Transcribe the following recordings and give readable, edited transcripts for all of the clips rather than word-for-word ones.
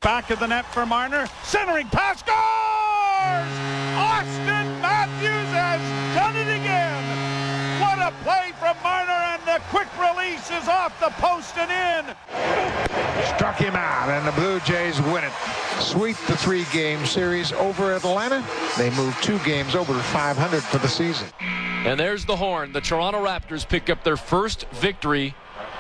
Back of the net for Marner. Centering pass, scores! Austin Matthews has done it again. What a play from Marner, and the quick release is off the post and in. Struck him out, and the Blue Jays win it. Sweep the 3-game series over Atlanta. They move 2 games over to 500 for the season. And there's the horn. The Toronto Raptors pick up their first victory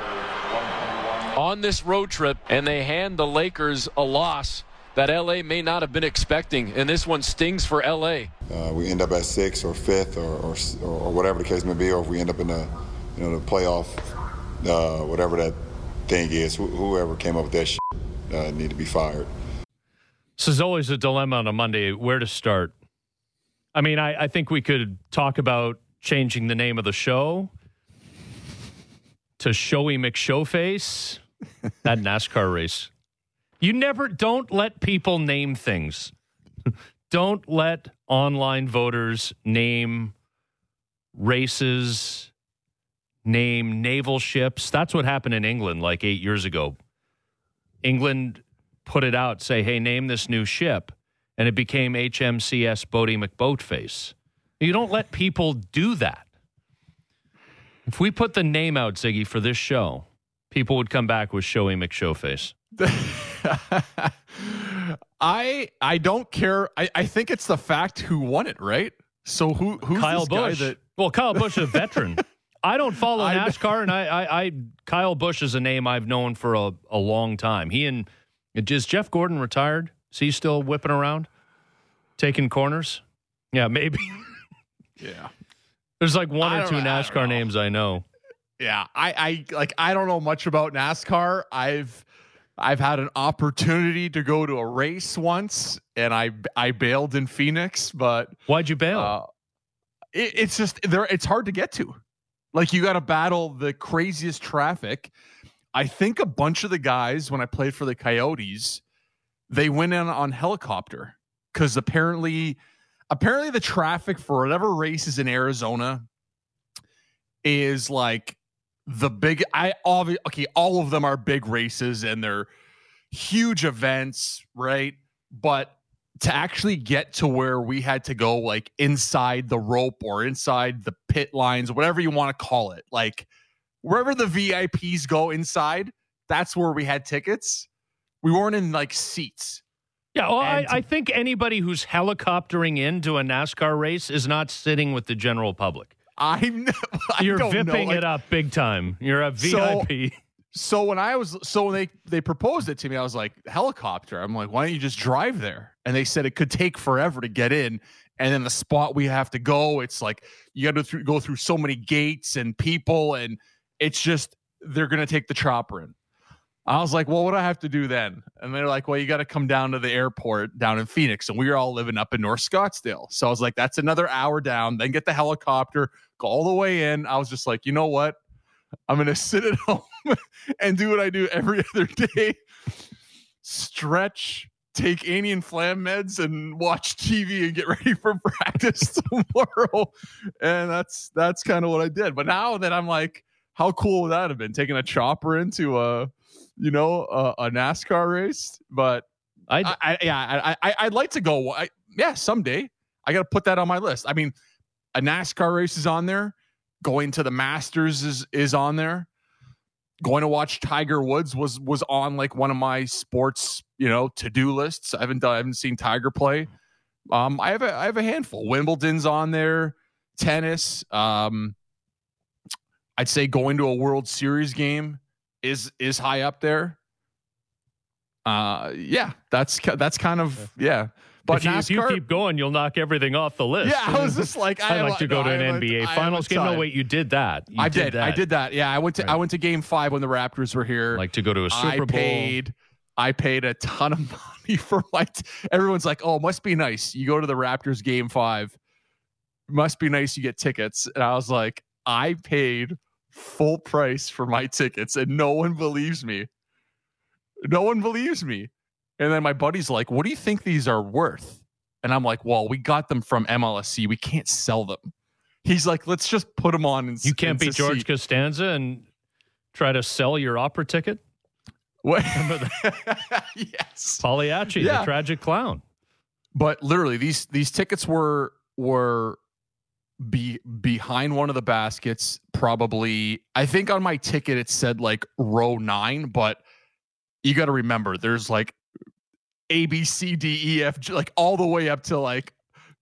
on this road trip, and they hand the Lakers a loss that LA may not have been expecting, and this one stings for LA. We end up at 6th or 5th or whatever the case may be, or if we end up in the playoff, whatever that thing is, whoever came up with that shit need to be fired. This is always a dilemma on a Monday, where to start. I mean, I think we could talk about changing the name of the show to Showy McShowface, that NASCAR race. Don't let people name things. Don't let online voters name races, name naval ships. That's what happened in England like 8 years ago. England put it out, say, hey, name this new ship. And it became HMCS Bodie McBoatface. You don't let people do that. If we put the name out, Ziggy, for this show, people would come back with Showy McShowface. I don't care. I think it's the fact who won it, right? So who's Kyle this Busch? Guy that... Well, Kyle Busch is a veteran. I don't follow NASCAR, and Kyle Busch is a name I've known for a long time. Is Jeff Gordon retired? Is he still whipping around, taking corners? Yeah, maybe. Yeah. There's like one or two NASCAR names I know. Yeah, I don't know much about NASCAR. I've had an opportunity to go to a race once, and I bailed in Phoenix. But why'd you bail? It's just there. It's hard to get to. Like, you got to battle the craziest traffic. I think a bunch of the guys, when I played for the Coyotes, they went in on helicopter because apparently the traffic for whatever races in Arizona is like the big. All of them are big races and they're huge events, right? But to actually get to where we had to go, like inside the rope or inside the pit lines, whatever you want to call it, like wherever the VIPs go inside, that's where we had tickets. We weren't in like seats. Yeah, well, I think anybody who's helicoptering into a NASCAR race is not sitting with the general public. You're vipping it up big time. You're a VIP. So when they proposed it to me, I was like, helicopter. I'm like, why don't you just drive there? And they said it could take forever to get in. And then the spot we have to go, it's like you got to go through so many gates and people, and it's just they're going to take the chopper in. I was like, well, what do I have to do then? And they're like, well, you got to come down to the airport down in Phoenix. And we were all living up in North Scottsdale. So I was like, that's another hour down, then get the helicopter, go all the way in. I was just like, you know what? I'm going to sit at home and do what I do every other day. Stretch, take anti-inflammatory meds, and watch TV and get ready for practice tomorrow. And that's kind of what I did. But now that I'm like, how cool would that have been, taking a chopper into a NASCAR race? But I'd like to go. Someday. I got to put that on my list. I mean, a NASCAR race is on there. Going to the Masters is on there. Going to watch Tiger Woods was on like one of my sports, to-do lists. I haven't seen Tiger play. I have a handful. Wimbledon's on there. Tennis. I'd say going to a World Series game is high up there. That's kind of. But if you keep going, you'll knock everything off the list. Yeah, I was just like, I'd like to go to an NBA Finals game. No, wait, you did that. I did that. Yeah, I went to Game 5 when the Raptors were here. Like to go to a Super Bowl. I paid a ton of money for everyone's like, oh, it must be nice. You go to the Raptors Game 5. Must be nice you get tickets. And I was like, I paid full price for my tickets, and no one believes me. And then my buddy's like, what do you think these are worth? And I'm like, well, we got them from MLSE. We can't sell them. He's like, let's just put them on. You can't be George Costanza and try to sell your opera ticket? What? Remember that? Yes. Pagliacci, the tragic clown. But literally, these tickets were behind one of the baskets. Probably, I think on my ticket it said like row 9, but you got to remember there's like A, B, C, D, E, F, G, like all the way up to like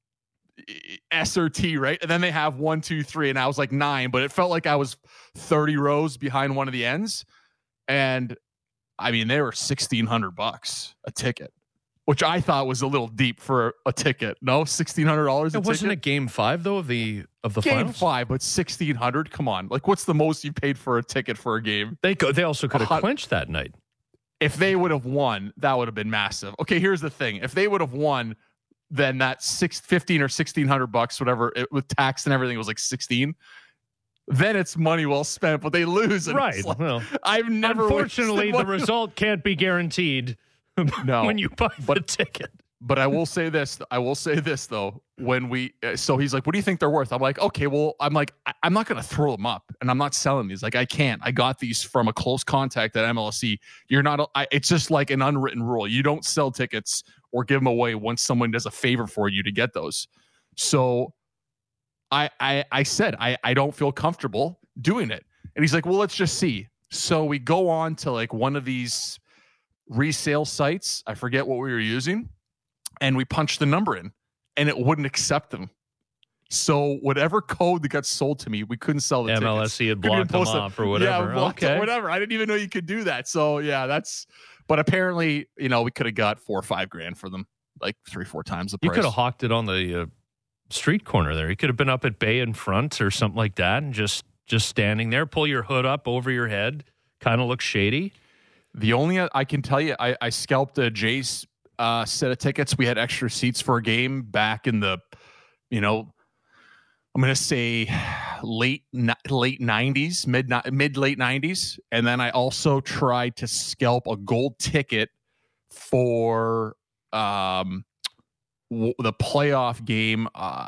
S or T, right? And then they have 1, 2, 3, and I was like 9, but it felt like I was 30 rows behind one of the ends. And I mean, they were $1,600 a ticket, which I thought was a little deep for a ticket. No, $1,600. It wasn't a game 5 though of the game finals? 5, but $1,600. Come on, like what's the most you paid for a ticket for a game? They also could have clinched that night. If they would have won, that would have been massive. Okay, here's the thing: if they would have won, then that $15 or $1,600, whatever, with tax and everything, was like 16. Then it's money well spent. But they lose, and right? Like, well, I've never. Unfortunately, the result can't be guaranteed. No, when you buy the ticket. But I will say this. Though, when we, so he's like, "What do you think they're worth?" I'm like, "Okay, well," I'm like, "I'm not going to throw them up, and I'm not selling these. Like, I can't. I got these from a close contact at MLSE. You're not. It's just like an unwritten rule. You don't sell tickets or give them away once someone does a favor for you to get those." So, I said I don't feel comfortable doing it, and he's like, "Well, let's just see." So we go on to like one of these resale sites. I forget what we were using. And we punched the number in, and it wouldn't accept them. So whatever code that got sold to me, we couldn't sell the MLSE tickets. had blocked them off or whatever. Yeah, okay, whatever. I didn't even know you could do that. So yeah, but apparently, we could have got $4 or $5 grand for them, like 3-4 times the price. You could have hawked it on the street corner there. You could have been up at Bay in front or something like that, and just standing there, pull your hood up over your head, kind of look shady. The only I can tell you, I scalped a Jays set of tickets. We had extra seats for a game back in the, I'm going to say late 90s, mid late 90s. And then I also tried to scalp a gold ticket for the playoff game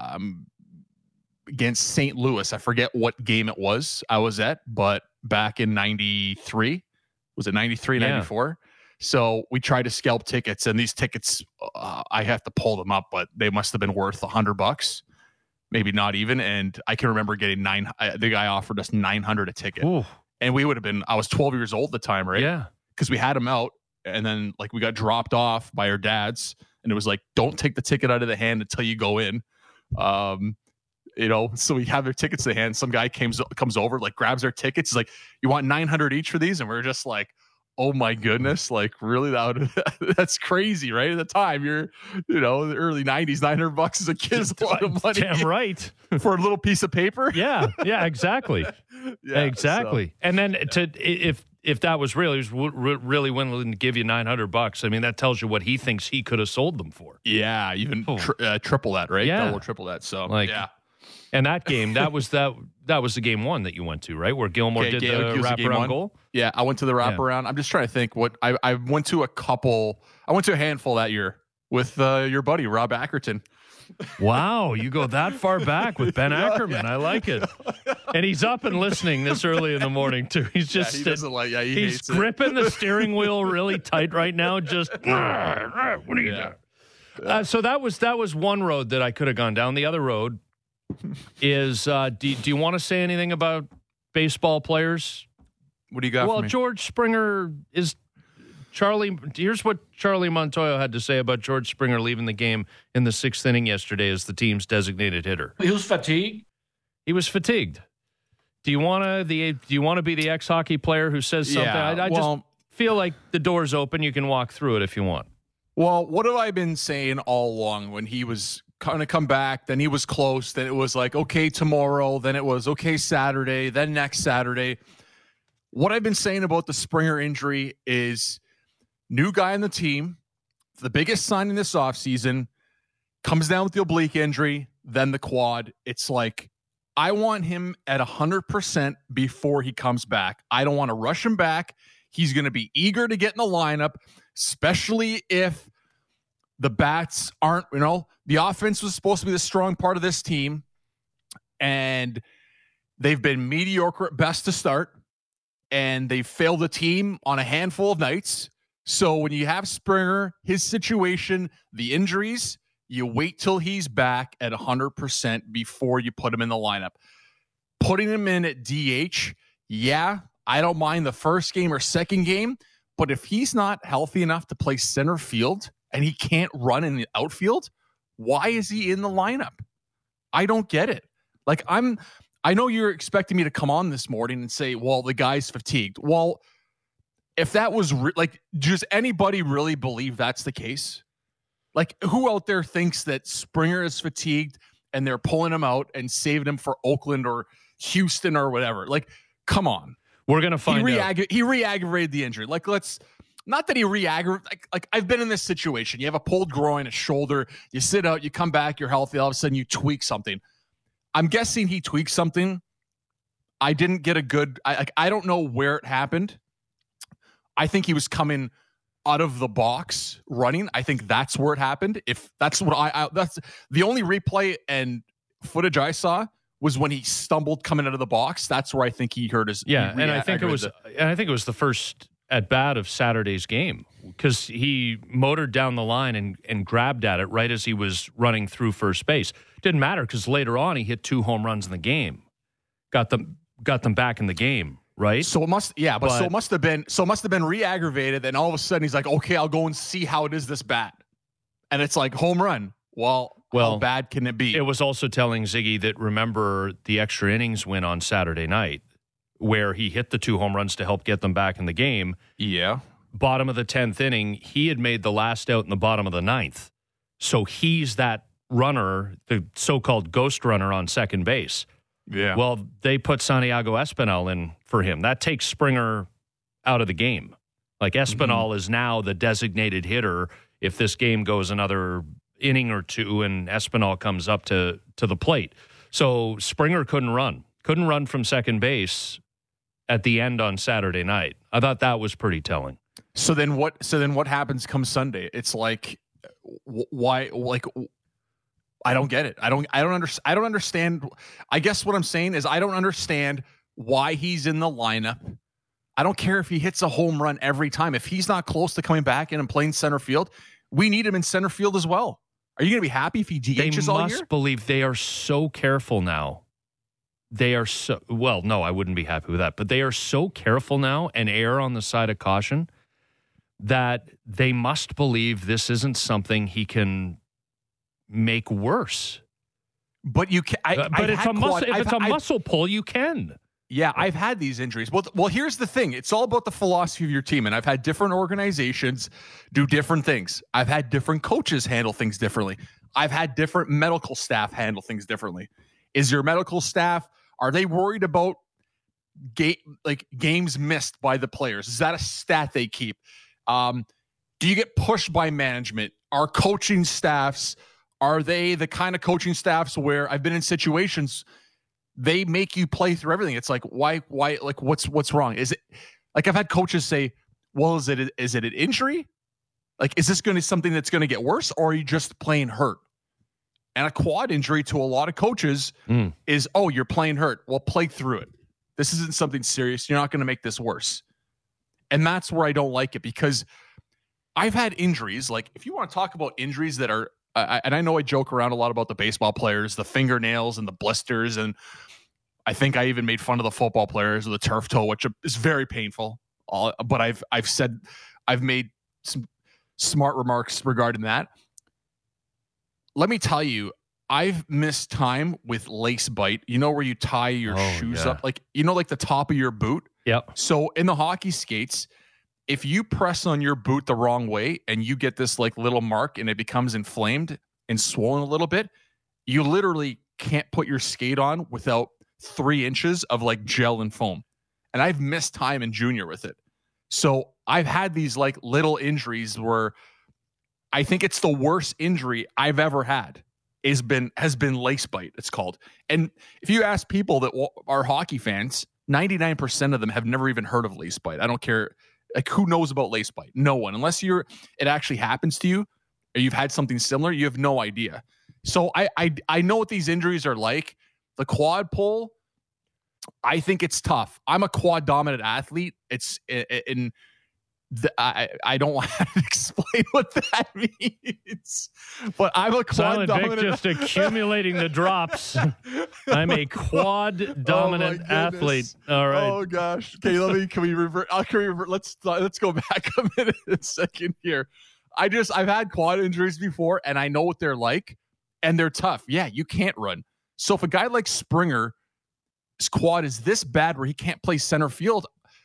against St. Louis. I forget what game it was I was at, but back in 93, was it 93, 94? So we tried to scalp tickets, and these tickets, I have to pull them up, but they must have been worth $100, maybe not even. And I can remember getting the guy offered us $900 a ticket. Ooh. And we would have been, I was 12 years old at the time, right? Yeah. Because we had them out, and then like we got dropped off by our dads, and it was like, don't take the ticket out of the hand until you go in. So we have their tickets in the hand. Some guy comes over, like grabs our tickets. He's like, "You want $900 each for these?" And we're just like, "Oh my goodness!" Like, really, that's crazy, right? At the time, you're, the early '90s, $900 as a kid is a lot of money. Damn right. For a little piece of paper. Yeah, exactly. Exactly. So. And then if that was real, he was really willing to give you $900. I mean, that tells you what he thinks he could have sold them for. Yeah, even triple that, right? Yeah, double, triple that. So yeah. And that game, that was the game 1 that you went to, right? Where Gilmore did the wraparound goal. Yeah, I went to the wraparound. Yeah. I'm just trying to think what I went to I went to a handful that year with your buddy Rob Ackerton. Wow, you go that far back with Ben Ackerman. I like it. And he's up and listening this early in the morning too. He's just he's gripping the steering wheel really tight right now. Just what are you doing? So that was one road that I could have gone down. The other road is do you want to say anything about baseball players? What do you got? Well, George Springer is Charlie. Here's what Charlie Montoyo had to say about George Springer leaving the game in the 6th inning yesterday as the team's designated hitter. He was fatigued. He was fatigued. Do you want to be the ex-hockey player who says something? Yeah, I just feel like the door's open. You can walk through it if you want. Well, what have I been saying all along when he was going to come back? Then he was close. Then it was like, okay, tomorrow. Then it was, okay, Saturday. Then next Saturday. What I've been saying about the Springer injury is new guy on the team, the biggest signing this offseason, comes down with the oblique injury, then the quad. It's like, I want him at 100% before he comes back. I don't want to rush him back. He's going to be eager to get in the lineup, especially if the bats aren't, the offense was supposed to be the strong part of this team, and they've been mediocre at best to start. and they failed the team on a handful of nights. So when you have Springer, his situation, the injuries, you wait till he's back at 100% before you put him in the lineup. Putting him in at DH, yeah, I don't mind the first game or second game, but if he's not healthy enough to play center field and he can't run in the outfield, why is he in the lineup? I don't get it. Like, I know you're expecting me to come on this morning and say, well, the guy's fatigued. Well, if that was does anybody really believe that's the case? Like, who out there thinks that Springer is fatigued and they're pulling him out and saving him for Oakland or Houston or whatever? Like, come on. We're going to find out. He re-aggravated the injury. Like, not that he re-aggravated. Like, I've been in this situation. You have a pulled groin, a shoulder. You sit out, you come back, you're healthy. All of a sudden, you tweak something. I'm guessing he tweaked something. I didn't get a good. I don't know where it happened. I think he was coming out of the box running. I think that's where it happened. If that's what that's the only replay and footage I saw was when he stumbled coming out of the box. That's where I think he hurt his. Yeah, and I think it was the first at bat of Saturday's game because he motored down the line and grabbed at it right as he was running through first base. Didn't matter because later on he hit 2 home runs in the game, got them back in the game. Right. So it must have been re-aggravated. And all of a sudden he's like, okay, I'll go and see how it is this bat. And it's like home run. Well, how bad can it be? It was also telling Ziggy that remember the extra innings win on Saturday night where he hit the 2 home runs to help get them back in the game. Yeah. Bottom of the 10th inning, he had made the last out in the bottom of the 9th. So he's that runner, the so-called ghost runner on second base. Yeah. Well, they put Santiago Espinal in for him. That takes Springer out of the game. Like Espinal is now the designated hitter if this game goes another inning or 2 and Espinal comes up to the plate. So Springer couldn't run from second base at the end on Saturday night. I thought that was pretty telling. So then what happens come Sunday? It's like why I don't get it. I don't understand. I guess what I'm saying is I don't understand why he's in the lineup. I don't care if he hits a home run every time. If he's not close to coming back in and playing center field, we need him in center field as well. Are you going to be happy if he DHs all year? They must believe they are so careful now. They are so well. No, I wouldn't be happy with that. But they are so careful now and err on the side of caution that they must believe this isn't something he can make worse. But you can. But if it's a muscle pull, you can. Yeah, I've had these injuries. Well, here's the thing. It's all about the philosophy of your team. And I've had different organizations do different things. I've had different coaches handle things differently. I've had different medical staff handle things differently. Is your medical staff, are they worried about games missed by the players? Is that a stat they keep? Do you get pushed by management? Are coaching staffs, are they the kind of coaching staffs where I've been in situations they make you play through everything? It's like, why, like, what's wrong? Is it like, I've had coaches say, well, is it an injury? Like, is this going to be something that's going to get worse, or are you just plain hurt? And a quad injury to a lot of coaches is, oh, you're playing hurt. Well, play through it. This isn't something serious. You're not going to make this worse. And that's where I don't like it, because I've had injuries. Like, if you want to talk about injuries that are, and I know I joke around a lot about the baseball players, the fingernails and the blisters, and I think I even made fun of the football players with the turf toe, which is very painful. But I've made some smart remarks regarding that. Let me tell you, I've missed time with lace bite. You know where you tie your shoes up, like, you know, like the top of your boot. Yep. So in the hockey skates, if you press on your boot the wrong way and you get this like little mark and it becomes inflamed and swollen a little bit, you literally can't put your skate on without 3 inches of like gel and foam. And I've missed time in junior with it. So I've had these like little injuries where I think it's the worst injury I've ever had has been lace bite, it's called. And if you ask people that are hockey fans, 99% of them have never even heard of lace bite. I don't care. Like, who knows about lace bite? No one. Unless it actually happens to you or you've had something similar, you have no idea. So I know what these injuries are like. The quad pull, I think it's tough. I'm a quad dominant athlete. I don't want to explain what that means, but I'm a quad Silent dominant. Vic just accumulating the drops. I'm a quad dominant athlete. All right. Oh gosh. Okay, can we revert? Let's go back a second here. I've had quad injuries before, and I know what they're like, and they're tough. Yeah, you can't run. So if a guy like Springer, his quad is this bad where he can't play center field,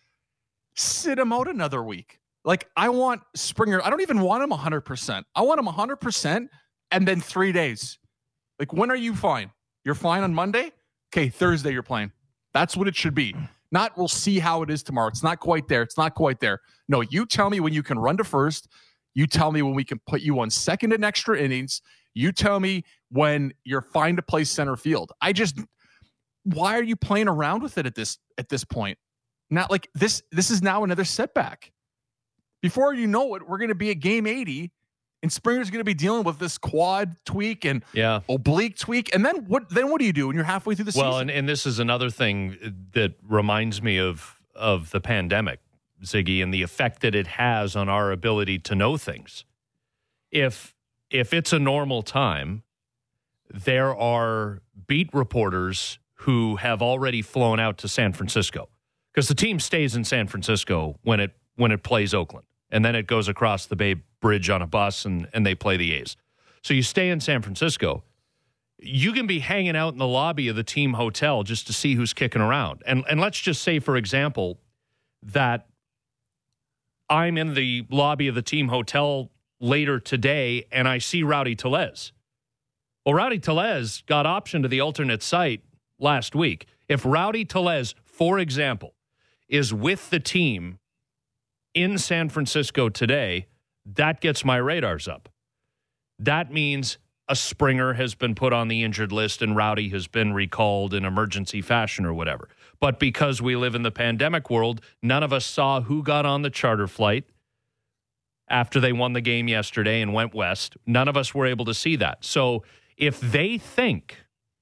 sit him out another week. Like, I want Springer. I don't even want him 100%. I want him 100% and then 3 days. Like, when are you fine? You're fine on Monday? Okay, Thursday you're playing. That's what it should be. Not we'll see how it is tomorrow. It's not quite there. It's not quite there. No, you tell me when you can run to first. You tell me when we can put you on second in extra innings. You tell me when you're fine to play center field. Why are you playing around with it at this point? Not like this is now another setback. Before you know it, we're going to be at game 80, and Springer's going to be dealing with this quad tweak and oblique tweak. And then what do you do when you're halfway through the season? Well, and this is another thing that reminds me of the pandemic, Ziggy, and the effect that it has on our ability to know things. If it's a normal time, there are beat reporters who have already flown out to San Francisco because the team stays in San Francisco when it plays Oakland, and then it goes across the Bay Bridge on a bus and they play the A's. So you stay in San Francisco. You can be hanging out in the lobby of the team hotel just to see who's kicking around. And let's just say, for example, that I'm in the lobby of the team hotel later today and I see Rowdy Tellez. Well, Rowdy Tellez got optioned to the alternate site last week. If Rowdy Tellez, for example, is with the team in San Francisco today, that gets my radars up. That means a Springer has been put on the injured list and Rowdy has been recalled in emergency fashion or whatever. But because we live in the pandemic world, none of us saw who got on the charter flight after they won the game yesterday and went west. None of us were able to see that. So if they think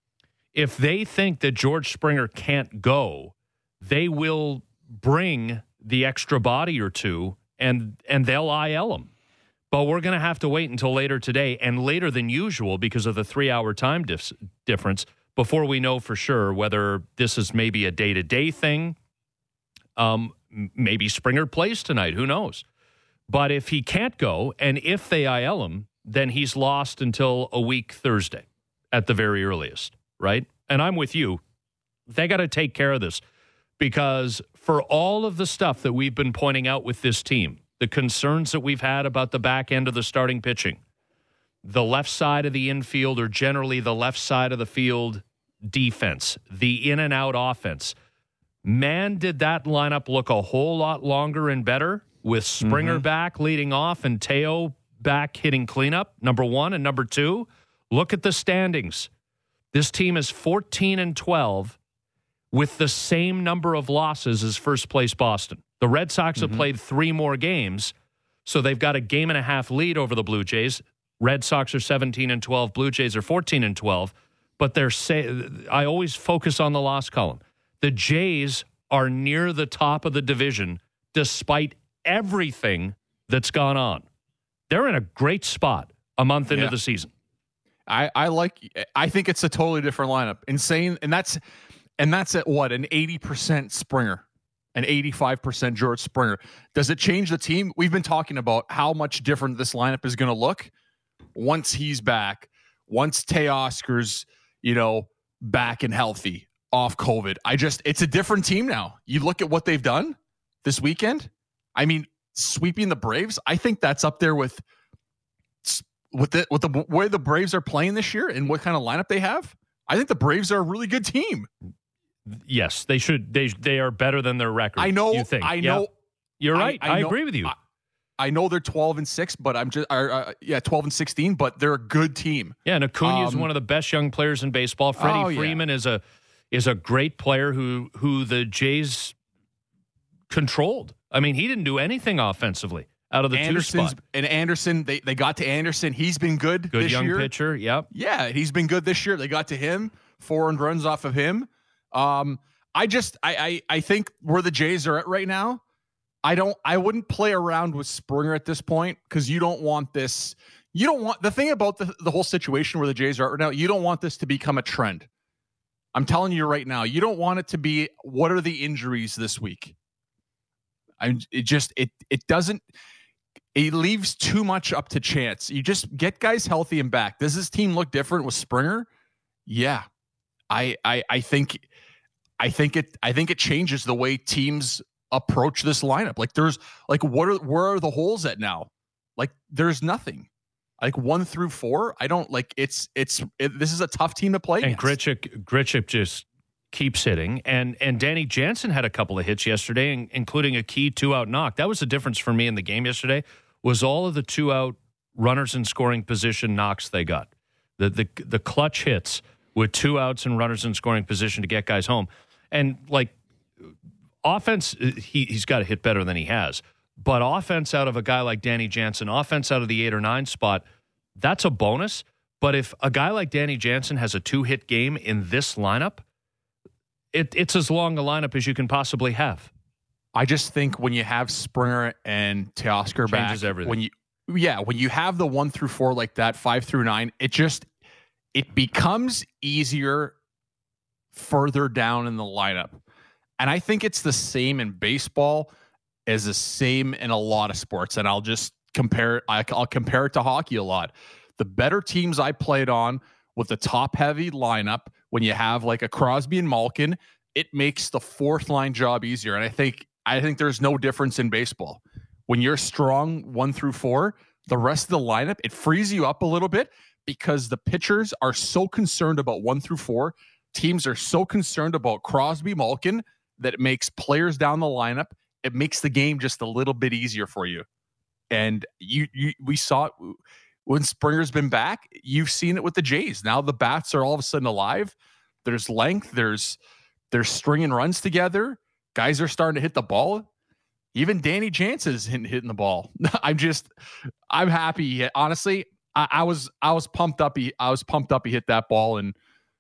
that George Springer can't go, they will bring the extra body or two and they'll IL him. But we're going to have to wait until later today and later than usual because of the 3-hour time difference before we know for sure whether this is maybe a day-to-day thing. Maybe Springer plays tonight. Who knows? But if he can't go and if they IL him, then he's lost until a week Thursday at the very earliest, right? And I'm with you. They got to take care of this because for all of the stuff that we've been pointing out with this team, the concerns that we've had about the back end of the starting pitching, the left side of the infield or generally the left side of the field defense, the in and out offense, man, did that lineup look a whole lot longer and better with Springer back leading off and Teo back hitting cleanup, number one. And number two, look at the standings. This team is 14-12 with the same number of losses as first place Boston. The Red Sox have played 3 more games, so they've got a game and a half lead over the Blue Jays. Red Sox are 17-12, Blue Jays are 14-12, but I always focus on the loss column. The Jays are near the top of the division despite everything that's gone on. They're in a great spot a month into the season. I think it's a totally different lineup. Insane. And that's at what? An 80% Springer, an 85% George Springer. Does it change the team? We've been talking about how much different this lineup is going to look once he's back, once Teoscar's, back and healthy off COVID. It's a different team now. You look at what they've done this weekend. I mean, sweeping the Braves, I think that's up there with the way the Braves are playing this year and what kind of lineup they have. I think the Braves are a really good team. Yes, they should. They are better than their record. I know. You think? I know. You're right. I agree with you. I know they're 12-6, but 12-16, but they're a good team. Yeah, and Acuna is one of the best young players in baseball. Freddie Freeman is a great player who the Jays controlled. I mean, he didn't do anything offensively out of the 2 spot. And Anderson, they got to Anderson. He's been good this young year. Pitcher, yep. Yeah, he's been good this year. They got to him, 4 runs off of him. I think where the Jays are at right now, I wouldn't play around with Springer at this point because you don't want this. You don't want the thing about the whole situation where the Jays are at right now. You don't want this to become a trend. I'm telling you right now, you don't want it to be, what are the injuries this week? It leaves too much up to chance. You just get guys healthy and back. Does this team look different with Springer? Yeah. I think it changes the way teams approach this lineup. Like there's like, where are the holes at now? Like there's nothing. Like 1 through 4, I don't like. This is a tough team to play and against. Grichuk just keeps hitting, and Danny Jansen had a couple of hits yesterday, including a key 2-out knock. That was the difference for me in the game yesterday. Was all of the 2-out runners in scoring position knocks they got, the clutch hits with 2 outs and runners in scoring position to get guys home, and like offense, he's got to hit better than he has. But offense out of a guy like Danny Jansen, offense out of the 8 or 9 spot, that's a bonus. But if a guy like Danny Jansen has a 2-hit game in this lineup, it's as long a lineup as you can possibly have. I just think when you have Springer and Teoscar back, changes everything. When you have the 1 through 4 like that, 5 through 9, it becomes easier further down in the lineup. And I think it's the same in baseball as the same in a lot of sports. And I'll just compare it. I'll compare it to hockey a lot. The better teams I played on with the top heavy lineup, when you have like a Crosby and Malkin, it makes the 4th line job easier. And I think there's no difference in baseball. When you're strong 1 through 4, the rest of the lineup, it frees you up a little bit because the pitchers are so concerned about 1 through 4. Teams are so concerned about Crosby, Malkin, that it makes players down the lineup. It makes the game just a little bit easier for you. And we saw it when Springer's been back. You've seen it with the Jays. Now the bats are all of a sudden alive. There's length. There's stringing runs together. Guys are starting to hit the ball. Even Danny Jansen's hitting the ball. I'm happy. Honestly, I was pumped up. I was pumped up. He hit that ball, and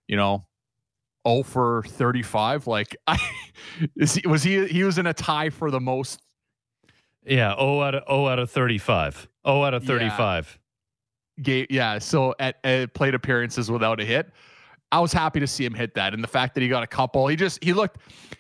0 for 35. Like he was in a tie for the most. Yeah, 0 out of 35. 0 out of 35. Yeah. So at plate appearances without a hit, I was happy to see him hit that, and the fact that he got a couple, he looked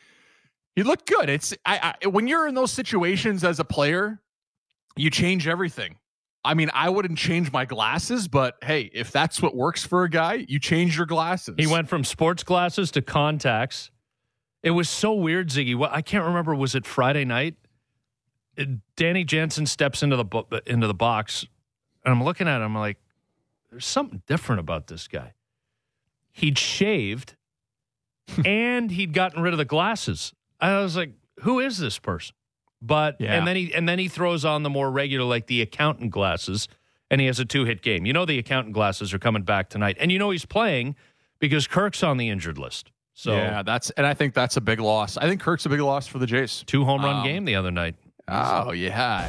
good. It's when you're in those situations as a player, you change everything. I mean, I wouldn't change my glasses, but hey, if that's what works for a guy, you change your glasses. He went from sports glasses to contacts. It was so weird, Ziggy. I can't remember. Was it Friday night? Danny Jansen steps into the box, and I'm looking at him. I'm like, there's something different about this guy. He'd shaved, and he'd gotten rid of the glasses. I was like, who is this person? But and then he throws on the more regular, like the accountant glasses, and he has a 2-hit game. The accountant glasses are coming back tonight, and he's playing because Kirk's on the injured list. So yeah, I think that's a big loss. I think Kirk's a big loss for the Jays. 2 home run game the other night. Oh yeah.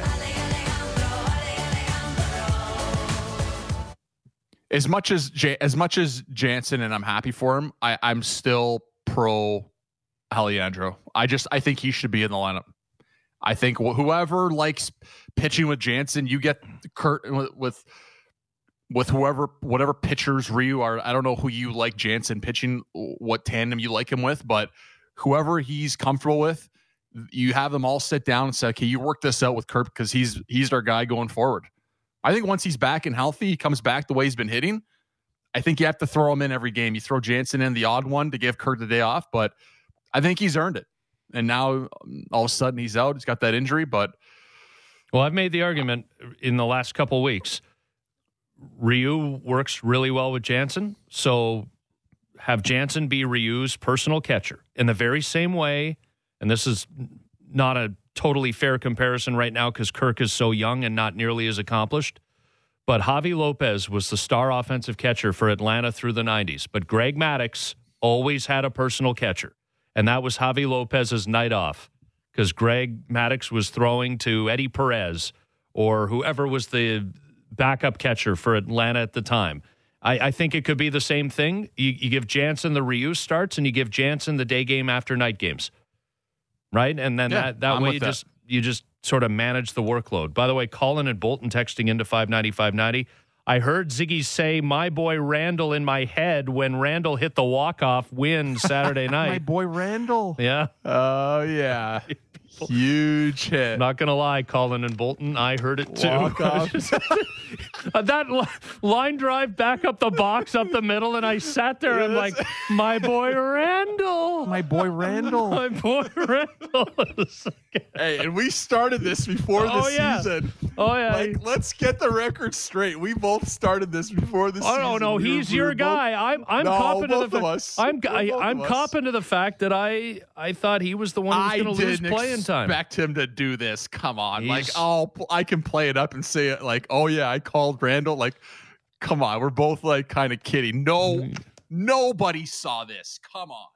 As much as Jansen, and I'm happy for him, I'm still pro Alejandro. I think he should be in the lineup. I think whoever likes pitching with Jansen, you get Kurt with whatever pitchers Ryu are. I don't know who you like Jansen pitching, what tandem you like him with, but whoever he's comfortable with, you have them all sit down and say, okay, you work this out with Kurt because he's our guy going forward. I think once he's back and healthy, he comes back the way he's been hitting. I think you have to throw him in every game. You throw Jansen in the odd one to give Kurt the day off, but I think he's earned it. And now all of a sudden he's out. He's got that injury, but. Well, I've made the argument in the last couple of weeks. Ryu works really well with Jansen. So have Jansen be Ryu's personal catcher in the very same way. And this is not a totally fair comparison right now because Kirk is so young and not nearly as accomplished. But Javi Lopez was the star offensive catcher for Atlanta through the 90s. But Greg Maddux always had a personal catcher. And that was Javi Lopez's night off because Greg Maddux was throwing to Eddie Perez or whoever was the backup catcher for Atlanta at the time. I think it could be the same thing. You give Jansen the Ryu starts, and you give Jansen the day game after night games, right? And then that way you just sort of manage the workload. By the way, Colin and Bolton texting into 590-590. I heard Ziggy say, "My boy Randall" in my head when Randall hit the walk-off win Saturday night. My boy Randall. Yeah. Oh, yeah. Huge hit. Not going to lie, Colin and Bolton, I heard it too. Walk off. That line drive back up the box up the middle, and I sat there and like, my boy Randall. My boy Randall. My boy Randall. Hey, and we started this before the season. Oh, yeah. Like, let's get the record straight. We both started this before the season. Oh, no, he's your guy. I'm copping to the fact. I'm copping to the fact that I thought he was the one who was going to lose playing time. Expect him to do this. Come on. I can play it up and say it like, oh, yeah, I called Randall. Like, come on. We're both like kind of kidding. No, nobody saw this. Come on.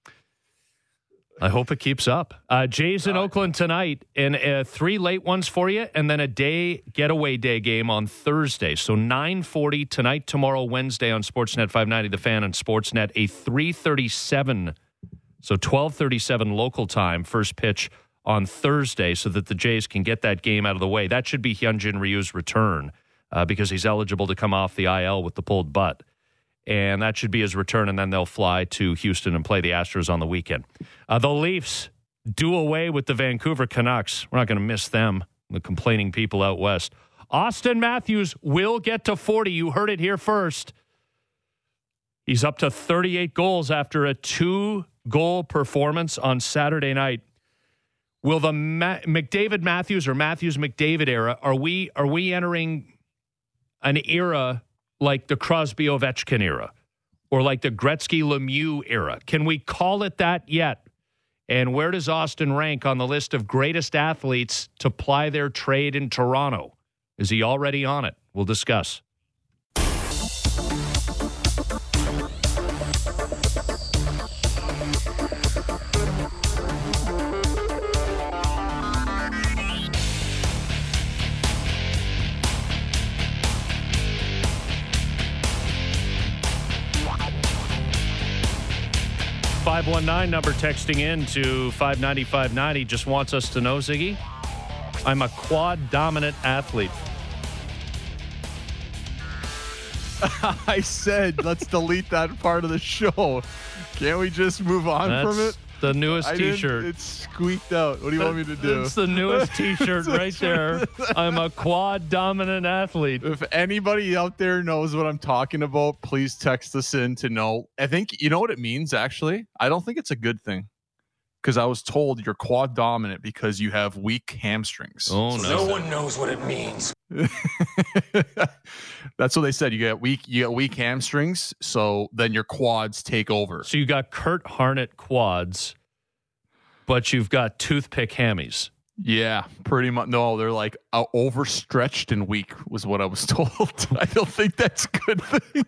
I hope it keeps up. Jays in Oakland tonight, and 3 late ones for you, and then a getaway day game on Thursday. So 9:40 tonight, tomorrow, Wednesday on Sportsnet 590, The Fan and Sportsnet. A 3:37, so 12:37 local time, first pitch on Thursday, so that the Jays can get that game out of the way. That should be Hyunjin Ryu's return because he's eligible to come off the IL with the pulled butt. And that should be his return, and then they'll fly to Houston and play the Astros on the weekend. The Leafs do away with the Vancouver Canucks. We're not going to miss them, the complaining people out west. Austin Matthews will get to 40. You heard it here first. He's up to 38 goals after a 2-goal performance on Saturday night. Will the McDavid Matthews or Matthews McDavid era, are we entering an era like the Crosby Ovechkin era or like the Gretzky Lemieux era? Can we call it that yet? And where does Austin rank on the list of greatest athletes to ply their trade in Toronto? Is he already on it? We'll discuss. .519 number texting in to 590-590 just wants us to know, Ziggy, I'm a quad dominant athlete. I said, let's delete that part of the show. Can't we just move on from it? The newest T-shirt. It's squeaked out. What do you want me to do? It's the newest T-shirt right there. I'm a quad dominant athlete. If anybody out there knows what I'm talking about, please text us in to know. I think, you know what it means, actually? I don't think it's a good thing. Because I was told you're quad dominant because you have weak hamstrings. Oh, so no. No one knows what it means. That's what they said. You got weak hamstrings, so then your quads take over. So you got Kurt Harnett quads, but you've got toothpick hammies. Yeah, pretty much. No, they're like overstretched and weak was what I was told. I don't think that's a good thing.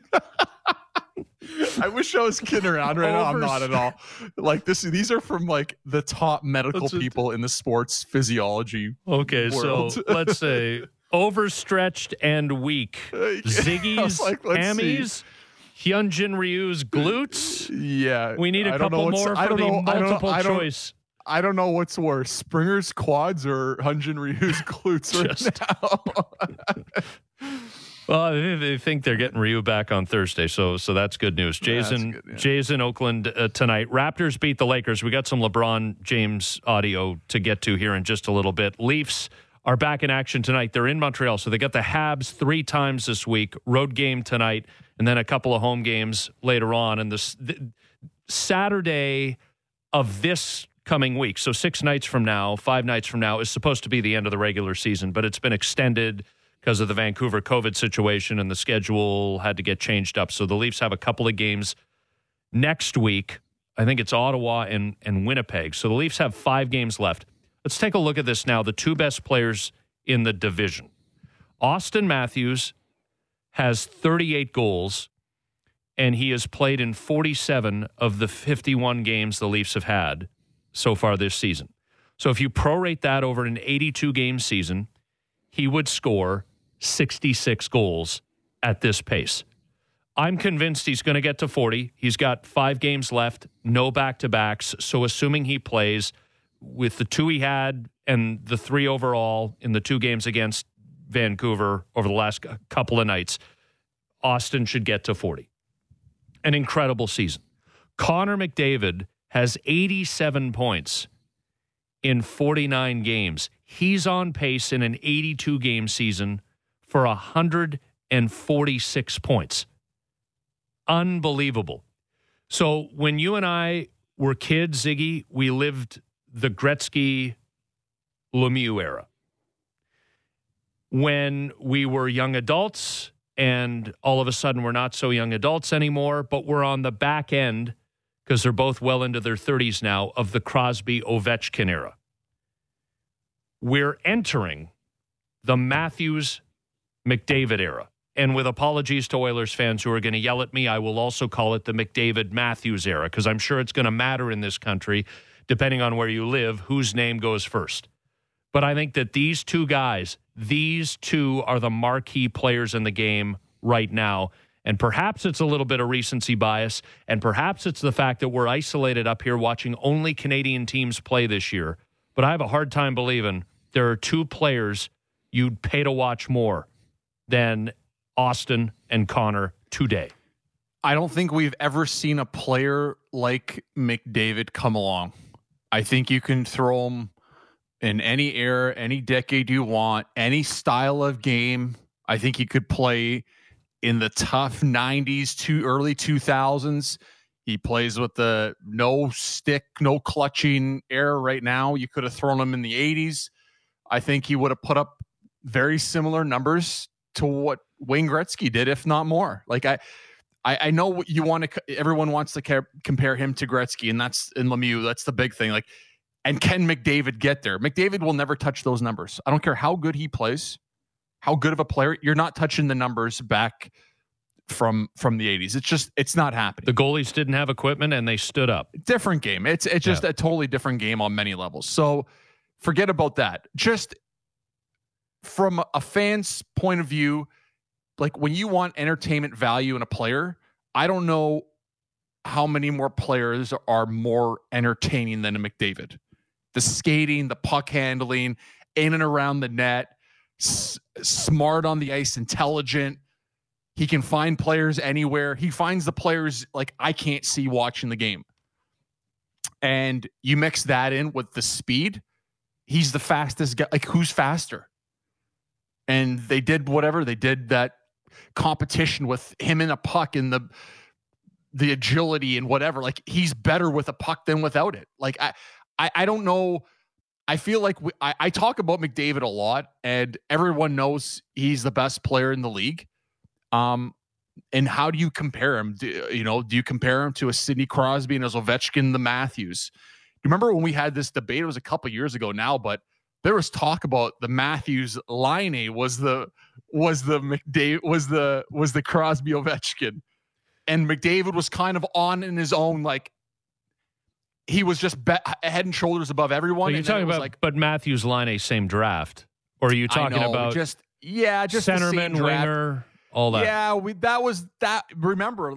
I wish I was kidding around right now. I'm not at all. Like these are from like the top medical people in the sports physiology. Okay, world. so let's say overstretched and weak. Ziggy's hammies, Hyunjin Ryu's glutes. Yeah, we need a couple more for the multiple choice. I don't know what's worse, Springer's quads or Hyunjin Ryu's glutes right now. Well, they think they're getting Ryu back on Thursday, so that's good news. Jays in Oakland tonight. Raptors beat the Lakers. We got some LeBron James audio to get to here in just a little bit. Leafs are back in action tonight. They're in Montreal, so they got the Habs 3 times this week. Road game tonight, and then a couple of home games later on. And the Saturday of this coming week, so 6 nights from now, 5 nights from now, is supposed to be the end of the regular season, but it's been extended because of the Vancouver COVID situation, and the schedule had to get changed up. So the Leafs have a couple of games next week. I think it's Ottawa and Winnipeg. So the Leafs have 5 games left. Let's take a look at this now. The 2 best players in the division. Austin Matthews has 38 goals, and he has played in 47 of the 51 games the Leafs have had so far this season. So if you prorate that over an 82-game season, he would score 66 goals at this pace. I'm convinced he's going to get to 40. He's got 5 games left, no back-to-backs. So assuming he plays with the 2 he had and the 3 overall in the 2 games against Vancouver over the last couple of nights, Austin should get to 40. An incredible season. Connor McDavid has 87 points in 49 games. He's on pace in an 82-game season for 146 points. Unbelievable. So when you and I were kids, Ziggy, we lived the Gretzky Lemieux era. When we were young adults, and all of a sudden we're not so young adults anymore, but we're on the back end, because they're both well into their 30s now, of the Crosby-Ovechkin era. We're entering the Matthews-McDavid era. And with apologies to Oilers fans who are going to yell at me, I will also call it the McDavid-Matthews era, because I'm sure it's going to matter in this country, depending on where you live, whose name goes first. But I think that these 2 guys, these 2 are the marquee players in the game right now. And perhaps it's a little bit of recency bias, and perhaps it's the fact that we're isolated up here watching only Canadian teams play this year. But I have a hard time believing there are 2 players you'd pay to watch more than Austin and Connor today. I don't think we've ever seen a player like McDavid come along. I think you can throw him in any era, any decade you want, any style of game. I think he could play in the tough 90s to early 2000s. He plays with the no stick, no clutching era right now. You could have thrown him in the 80s. I think he would have put up very similar numbers to what Wayne Gretzky did, if not more. Like I know what you want to. Everyone wants to compare him to Gretzky, and that's in Lemieux. That's the big thing. Like, and can McDavid get there? McDavid will never touch those numbers. I don't care how good he plays, how good of a player. You're not touching the numbers back from the 80s. It's not happening. The goalies didn't have equipment, and they stood up. Different game. It's just a totally different game on many levels. So forget about that. Just from a fan's point of view, like when you want entertainment value in a player, I don't know how many more players are more entertaining than a McDavid. The skating, the puck handling, in and around the net, smart on the ice, intelligent. He can find players anywhere. He finds the players like I can't see watching the game. And you mix that in with the speed. He's the fastest guy. Like, who's faster? And they did whatever. They did that competition with him in a puck and the agility and whatever. Like, he's better with a puck than without it. Like, I don't know. I feel like I talk about McDavid a lot, and everyone knows he's the best player in the league. And how do you compare him? Do you compare him to a Sidney Crosby and a Ovechkin, the Matthews? Remember when we had this debate? It was a couple years ago now, but there was talk about the Matthews line was the McDavid was the Crosby Ovechkin, and McDavid was kind of on in his own, like he was just head and shoulders above everyone. So you're talking about, but Matthews line same draft, or are you talking about just centerman, winger, all that? Yeah, that was that. Remember,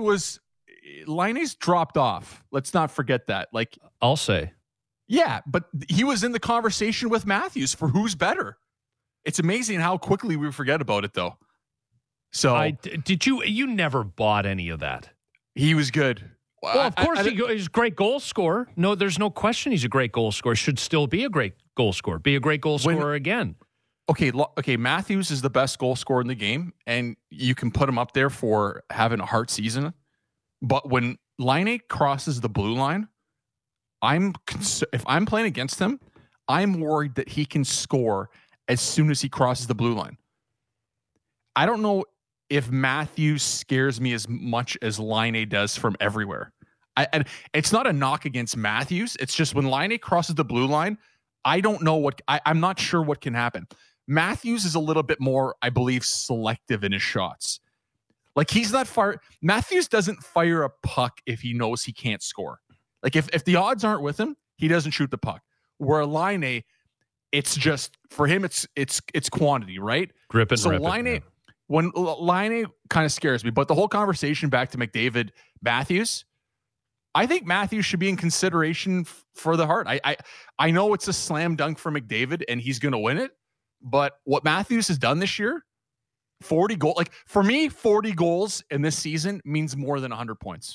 Laine's dropped off. Let's not forget that. Like, I'll say. Yeah, but he was in the conversation with Matthews for who's better. It's amazing how quickly we forget about it, though. So you never bought any of that. He was good. Well, of course, he's a great goal scorer. No, there's no question he's a great goal scorer. Should still be a great goal scorer. Be a great goal scorer again. Okay, Matthews is the best goal scorer in the game, and you can put him up there for having a heart season. But when Laine crosses the blue line, if I'm playing against him, I'm worried that he can score as soon as he crosses the blue line. I don't know if Matthews scares me as much as Laine does from everywhere. And it's not a knock against Matthews. It's just when Laine crosses the blue line, I don't know I'm not sure what can happen. Matthews is a little bit more, I believe, selective in his shots. Like, he's not Matthews doesn't fire a puck if he knows he can't score. Like, if the odds aren't with him, he doesn't shoot the puck. Where Laine, it's just for him, it's quantity, right? Grip and so rip Laine, when Laine kind of scares me, but the whole conversation back to McDavid, Matthews, I think Matthews should be in consideration for the Hart. I know it's a slam dunk for McDavid and he's going to win it, but what Matthews has done this year, 40 goals, like for me, 40 goals in this season means more than 100 points.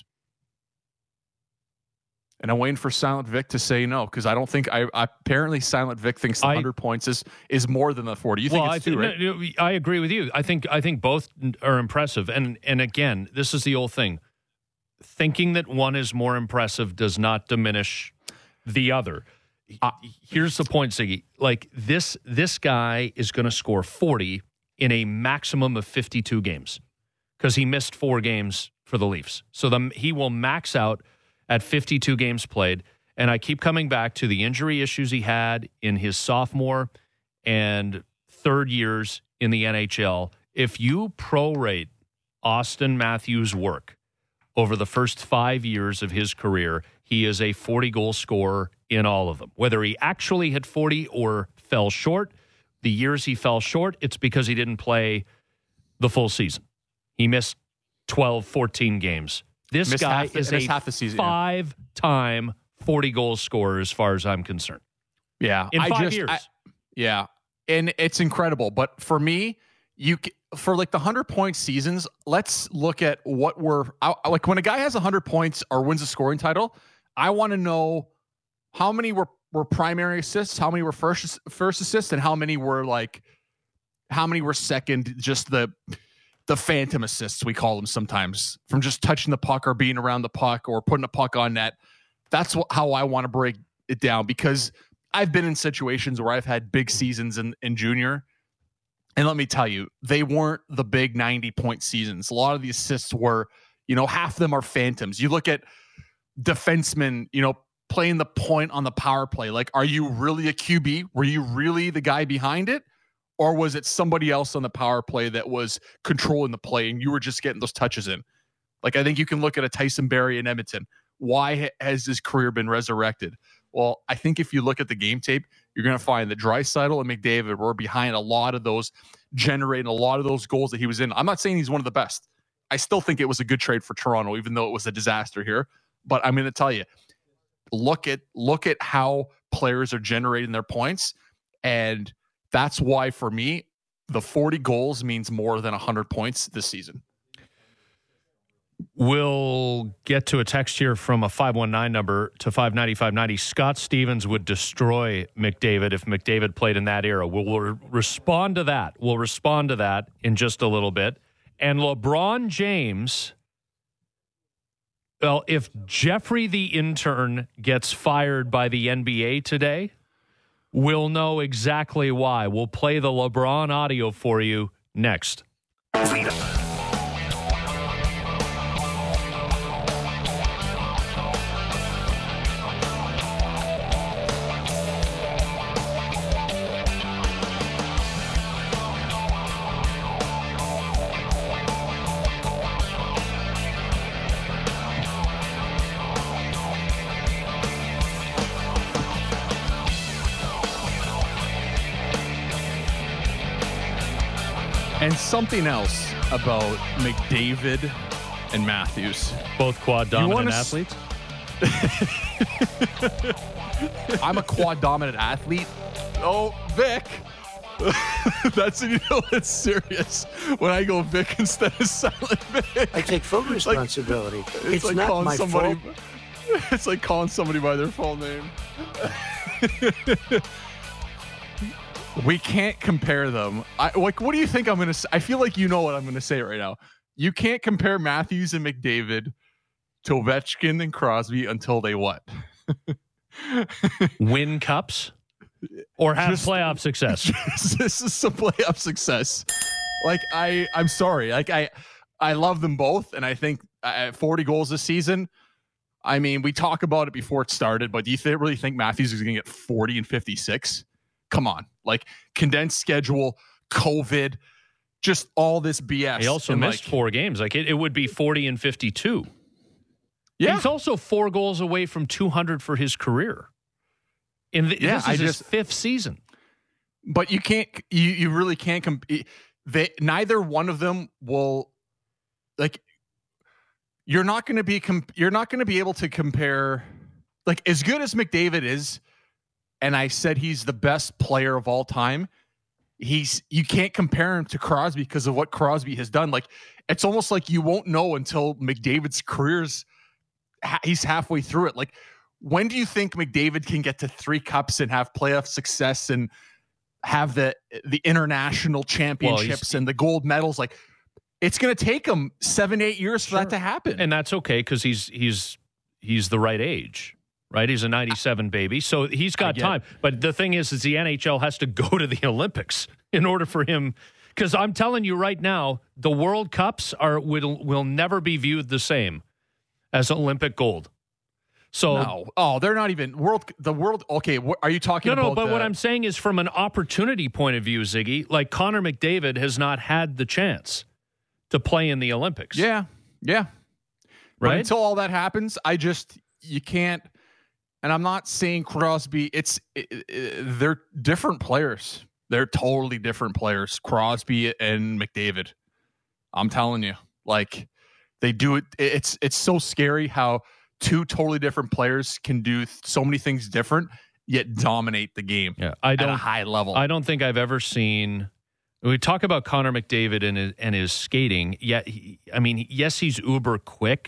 And I'm waiting for Silent Vic to say no, because I don't think apparently Silent Vic thinks the 100 points is more than the 40. You think it's too, right? No, I agree with you. I think both are impressive. And again, this is the old thing. Thinking that one is more impressive does not diminish the other. Here's the point, Ziggy. Like this guy is going to score 40 in a maximum of 52 games because he missed 4 games for the Leafs. So he will max out at 52 games played. And I keep coming back to the injury issues he had in his sophomore and third years in the NHL. If you prorate Auston Matthews' work over the first 5 years of his career, he is a 40-goal scorer in all of them. Whether he actually hit 40 or fell short, the years he fell short, it's because he didn't play the full season. He missed 12, 14 games. This guy is a 5-time 40-goal scorer as far as I'm concerned. Yeah. In 5 years. Yeah. And it's incredible. But for me, for like the 100-point seasons, let's look at what like when a guy has 100 points or wins a scoring title, I want to know how many were primary assists, how many were first assists, and how many were second, just the phantom assists, we call them sometimes, from just touching the puck or being around the puck or putting a puck on net. That's how I want to break it down, because I've been in situations where I've had big seasons in junior. And let me tell you, they weren't the big 90-point seasons. A lot of the assists were, half of them are phantoms. You look at defensemen, playing the point on the power play. Like, are you really a QB? Were you really the guy behind it? Or was it somebody else on the power play that was controlling the play and you were just getting those touches in? Like, I think you can look at a Tyson Barrie in Edmonton. Why has his career been resurrected? Well, I think if you look at the game tape, you're going to find that Draisaitl and McDavid were behind a lot of those, generating a lot of those goals that he was in. I'm not saying he's one of the best. I still think it was a good trade for Toronto, even though it was a disaster here. But I'm going to tell you, look at how players are generating their points. And that's why, for me, the 40 goals means more than 100 points this season. We'll get to a text here from a 519 number to 590-590. Scott Stevens would destroy McDavid if McDavid played in that era. We'll respond to that. We'll respond to that in just a little bit. And LeBron James, well, if Jeffrey the intern gets fired by the NBA today, we'll know exactly why. We'll play the LeBron audio for you next. And something else about McDavid and Matthews. Both quad dominant athletes? I'm a quad dominant athlete. Oh, Vic. It's serious when I go Vic instead of Silent Vic. I take full responsibility. It's like not my fault. It's like calling somebody by their full name. We can't compare them. What do you think I'm going to say? I feel like you know what I'm going to say right now. You can't compare Matthews and McDavid to Ovechkin and Crosby until they what? Win cups? Or have playoff success? This is some playoff success. Like, I'm sorry. Like, I love them both, and I think 40 goals this season, I mean, we talk about it before it started, but do you really think Matthews is going to get 40 and 56? Come on. Like, condensed schedule, COVID, just all this BS. He also missed 4 games. Like, it would be 40 and 52. Yeah. He's also 4 goals away from 200 for his career. This is his 5th season. But you can't, you really can't compete. neither one of them will, like, you're not going to be able to compare, like, as good as McDavid is. And I said he's the best player of all time. You can't compare him to Crosby because of what Crosby has done. Like, it's almost like you won't know until McDavid's he's halfway through it. Like, when do you think McDavid can get to 3 cups and have playoff success and have the international championships and the gold medals? Like, it's going to take him 7-8 years for that to happen. And that's okay, because he's the right age. Right, he's a 97 baby, so he's got time. But the thing is the NHL has to go to the Olympics in order for him. Because I'm telling you right now, the World Cups will never be viewed the same as Olympic gold. So they're not even the world. Okay, are you talking about? No, but what I'm saying is, from an opportunity point of view, Ziggy, like, Connor McDavid has not had the chance to play in the Olympics. Yeah. Right. But until all that happens, you can't. And I'm not saying Crosby. They're different players. They're totally different players, Crosby and McDavid. I'm telling you, like, they do it. It's so scary how 2 totally different players can do so many things different, yet dominate the game at a high level. I don't think I've ever seen. We talk about Connor McDavid and his skating. Yet, yes, he's uber quick.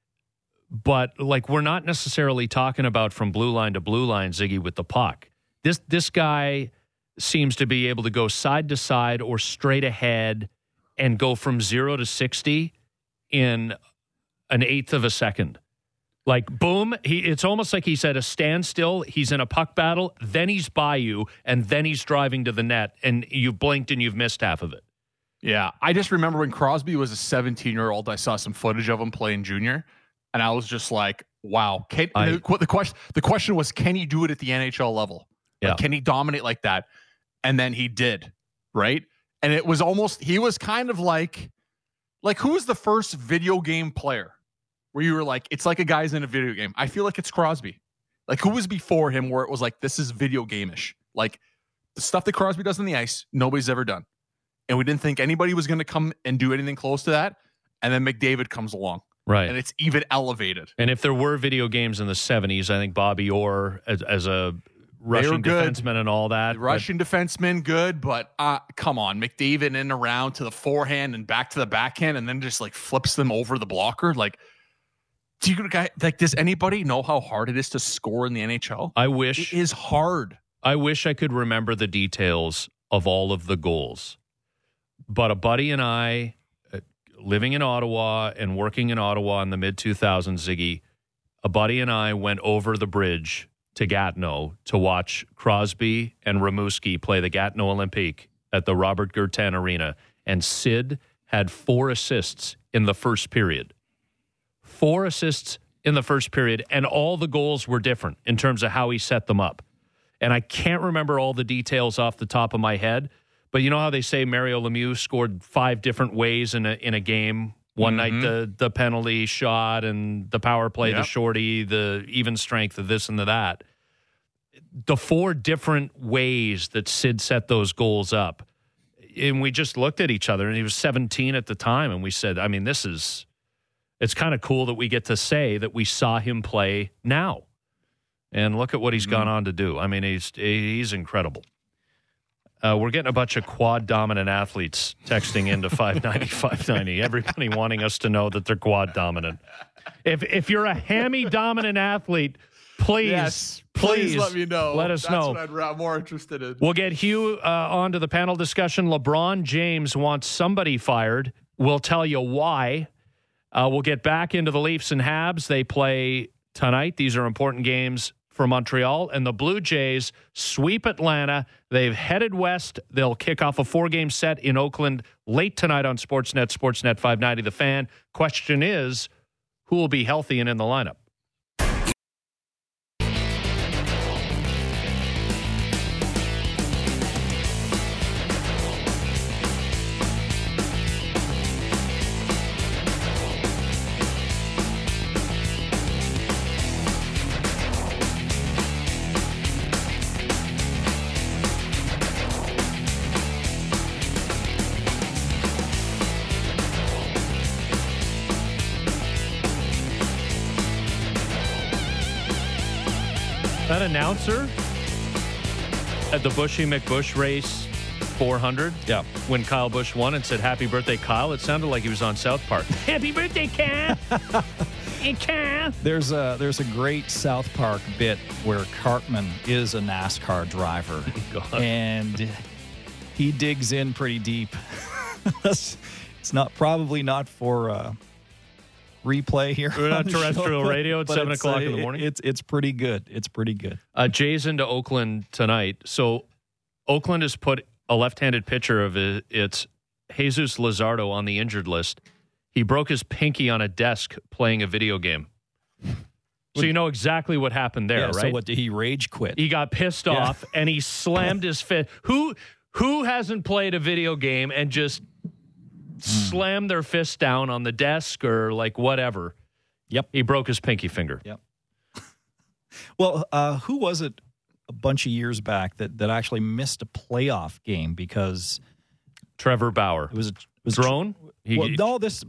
But, like, we're not necessarily talking about from blue line to blue line, Ziggy, with the puck. This guy seems to be able to go side to side or straight ahead and go from 0 to 60 in an eighth of a second. Like, boom, it's almost like he's at a standstill. He's in a puck battle, then he's by you, and then he's driving to the net, and you've blinked and you've missed half of it. Yeah, I just remember when Crosby was a 17-year-old, I saw some footage of him playing junior. And I was just like, wow. The question was, can he do it at the NHL level? Yeah. Like, can he dominate like that? And then he did, right? And it was almost, he was kind of like who was the first video game player where you were like, it's like a guy's in a video game? I feel like it's Crosby. Like, who was before him where it was like, this is video game-ish? Like, the stuff that Crosby does on the ice, nobody's ever done. And we didn't think anybody was going to come and do anything close to that. And then McDavid comes along. Right. And it's even elevated. And if there were video games in the 70s, I think Bobby Orr as a Russian defenseman and all that. Russian defenseman, good. But come on, McDavid in and around to the forehand and back to the backhand and then just, like, flips them over the blocker. Like, does anybody know how hard it is to score in the NHL? I wish. It is hard. I wish I could remember the details of all of the goals. But a buddy and I, living in Ottawa and working in Ottawa in the mid-2000s, Ziggy, a buddy and I went over the bridge to Gatineau to watch Crosby and Rimouski play the Gatineau Olympique at the Robert Gurtin Arena. And Sid had 4 assists in the first period. 4 assists in the first period, and all the goals were different in terms of how he set them up. And I can't remember all the details off the top of my head, but you know how they say Mario Lemieux scored 5 different ways in a game? One night, the penalty shot and the power play, the shorty, the even strength of this and that. The 4 different ways that Sid set those goals up. And we just looked at each other, and he was 17 at the time, and we said, I mean, it's kind of cool that we get to say that we saw him play now. And look at what he's gone on to do. I mean, he's incredible. We're getting a bunch of quad dominant athletes texting into 590. Everybody wanting us to know that they're quad dominant. If you're a hammy dominant athlete, please let me know. Let us know. That's what I'm more interested in. We'll get Hugh onto the panel discussion. LeBron James wants somebody fired. We'll tell you why. We'll get back into the Leafs and Habs. They play tonight. These are important games for Montreal, and the Blue Jays sweep Atlanta. They've headed west. They'll kick off a 4-game set in Oakland late tonight on Sportsnet 590 The Fan. Question is, who will be healthy and in the lineup? That announcer at the Bushy McBush race 400, Yeah. when Kyle Busch won and said, "Happy birthday, Kyle," it sounded like he was on South Park. Happy birthday, Kyle. Hey, Kyle. There's a great South Park bit where Cartman is a NASCAR driver, and he digs in pretty deep. It's probably not for replay here. We're on the terrestrial show, radio at but 7 it's, o'clock in the morning. It's pretty good. It's pretty good. Jay's into Oakland tonight. So Oakland has put a left-handed pitcher of it's Jesus Luzardo on the injured list. He broke his pinky on a desk playing a video game. So you know exactly what happened there, Yeah, right? So what, did he rage quit? He got pissed off and he slammed his fist. Who hasn't played a video game and just slammed their fist down on the desk or like whatever? Yep. He broke his pinky finger. Yep. Well, who was it a bunch of years back that actually missed a playoff game because Trevor Bauer. it was Drone? This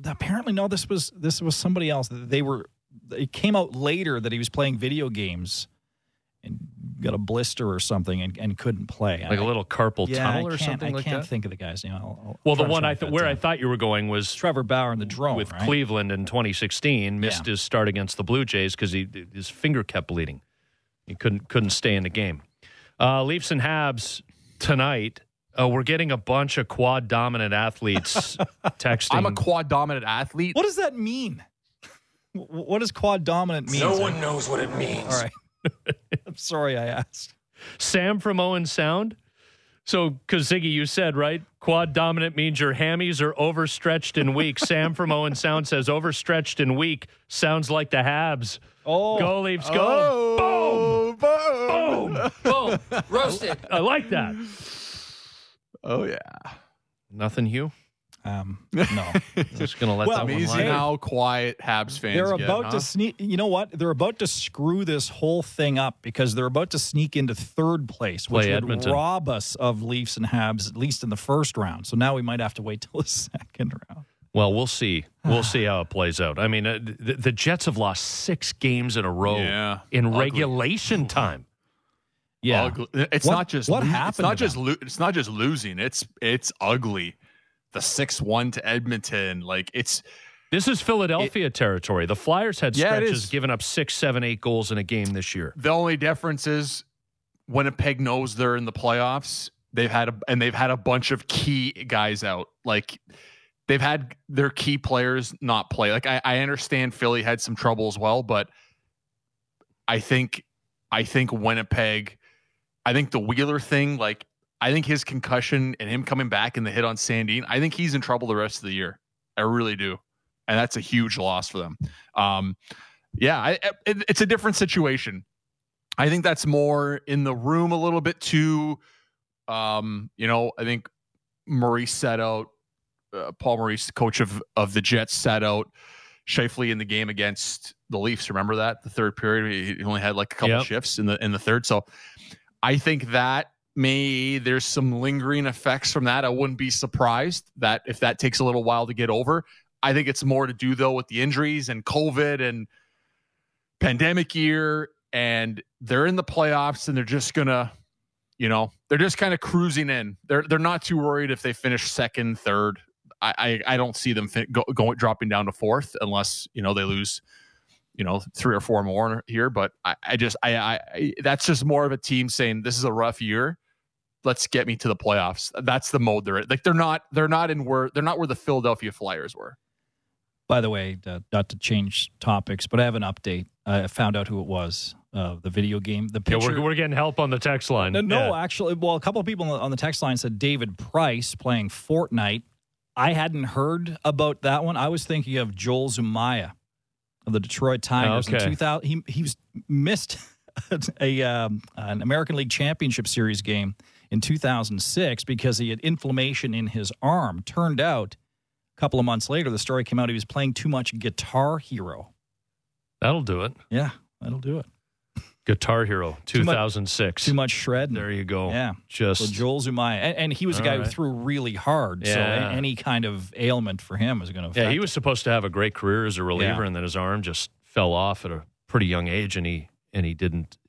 was somebody else. It came out later that he was playing video games and got a blister or something and couldn't play. Like a little carpal tunnel or something like that? I can't think of the guy's name. Well, the one I thought you were going was Trevor Bauer and the Drone, with right? Cleveland in 2016. Missed his start against the Blue Jays because his finger kept bleeding. He couldn't stay in the game. Leafs and Habs tonight. We're getting a bunch of quad dominant athletes texting. I'm a quad dominant athlete. What does that mean? What does quad dominant mean? No one knows what it means. All right. I'm sorry I asked. Sam from Owen Sound. So, because Ziggy, you said, right? Quad dominant means your hammies are overstretched and weak. Sam from Owen Sound says overstretched and weak sounds like the Habs. Oh. Go Leafs, go. Boom. Boom. Boom. Roasted. I like that. Oh, yeah. Nothing, Hugh? No. Just going to let that one Amazing lie. how quiet Habs fans They're get, about huh? to sneak. You know what? They're about to screw this whole thing up because they're about to sneak into third place, which Play would Edmonton. rob us of Leafs and Habs, at least in the first round. So now we might have to wait till the second round. Well, we'll see. We'll see how it plays out. I mean, the Jets have lost 6 games in a row in Ugly. regulation time. Yeah. Ugly. It's What- not just what lo- happened to It's not just losing. It's ugly. The 6-1 to Edmonton, This is Philadelphia territory. The Flyers had Yeah, it stretches is. giving up 6, 7, 8 goals in a game this year. the only difference is Winnipeg knows they're in the playoffs. They've had a bunch of key guys out. Like they've had their key players not play. Like I understand Philly had some trouble as well, but I think Winnipeg. I think the Wheeler thing, I think his concussion and him coming back and the hit on Sandin, I think he's in trouble the rest of the year. I really do. And that's a huge loss for them. It's a different situation. I think that's more in the room a little bit too. I think Maurice set out, Paul Maurice, coach of the Jets, set out Scheifele in the game against the Leafs. Remember that? The third period, he only had a couple shifts in the third. So I think that there's some lingering effects from that. I wouldn't be surprised that if that takes a little while to get over. I think it's more to do though with the injuries and COVID and pandemic year, and they're in the playoffs and they're just gonna, they're just kind of cruising in. They're not too worried if they finish second, third. I don't see them dropping down to fourth unless they lose 3 or 4 more here. But I that's just more of a team saying this is a rough year. Let's get me to the playoffs. That's the mode they're in. They're not where the Philadelphia Flyers were. By the way, not to change topics, but I have an update. I found out who it was. The video game. The pitcher. We're getting help on the text line. No, actually, a couple of people on the text line said David Price playing Fortnite. I hadn't heard about that one. I was thinking of Joel Zumaya of the Detroit Tigers. Okay. In 2000, he missed an American League Championship Series game in 2006 because he had inflammation in his arm. Turned out, a couple of months later, the story came out he was playing too much Guitar Hero. That'll do it. Yeah, that'll do it. Guitar Hero, 2006. Too much shredding. There you go. Yeah. Just So Joel Zumaya. And he was a guy who threw really hard. So Yeah. any kind of ailment for him was going to affect Yeah, he was supposed to have a great career as a reliever, Yeah. and then his arm just fell off at a pretty young age, and he didn't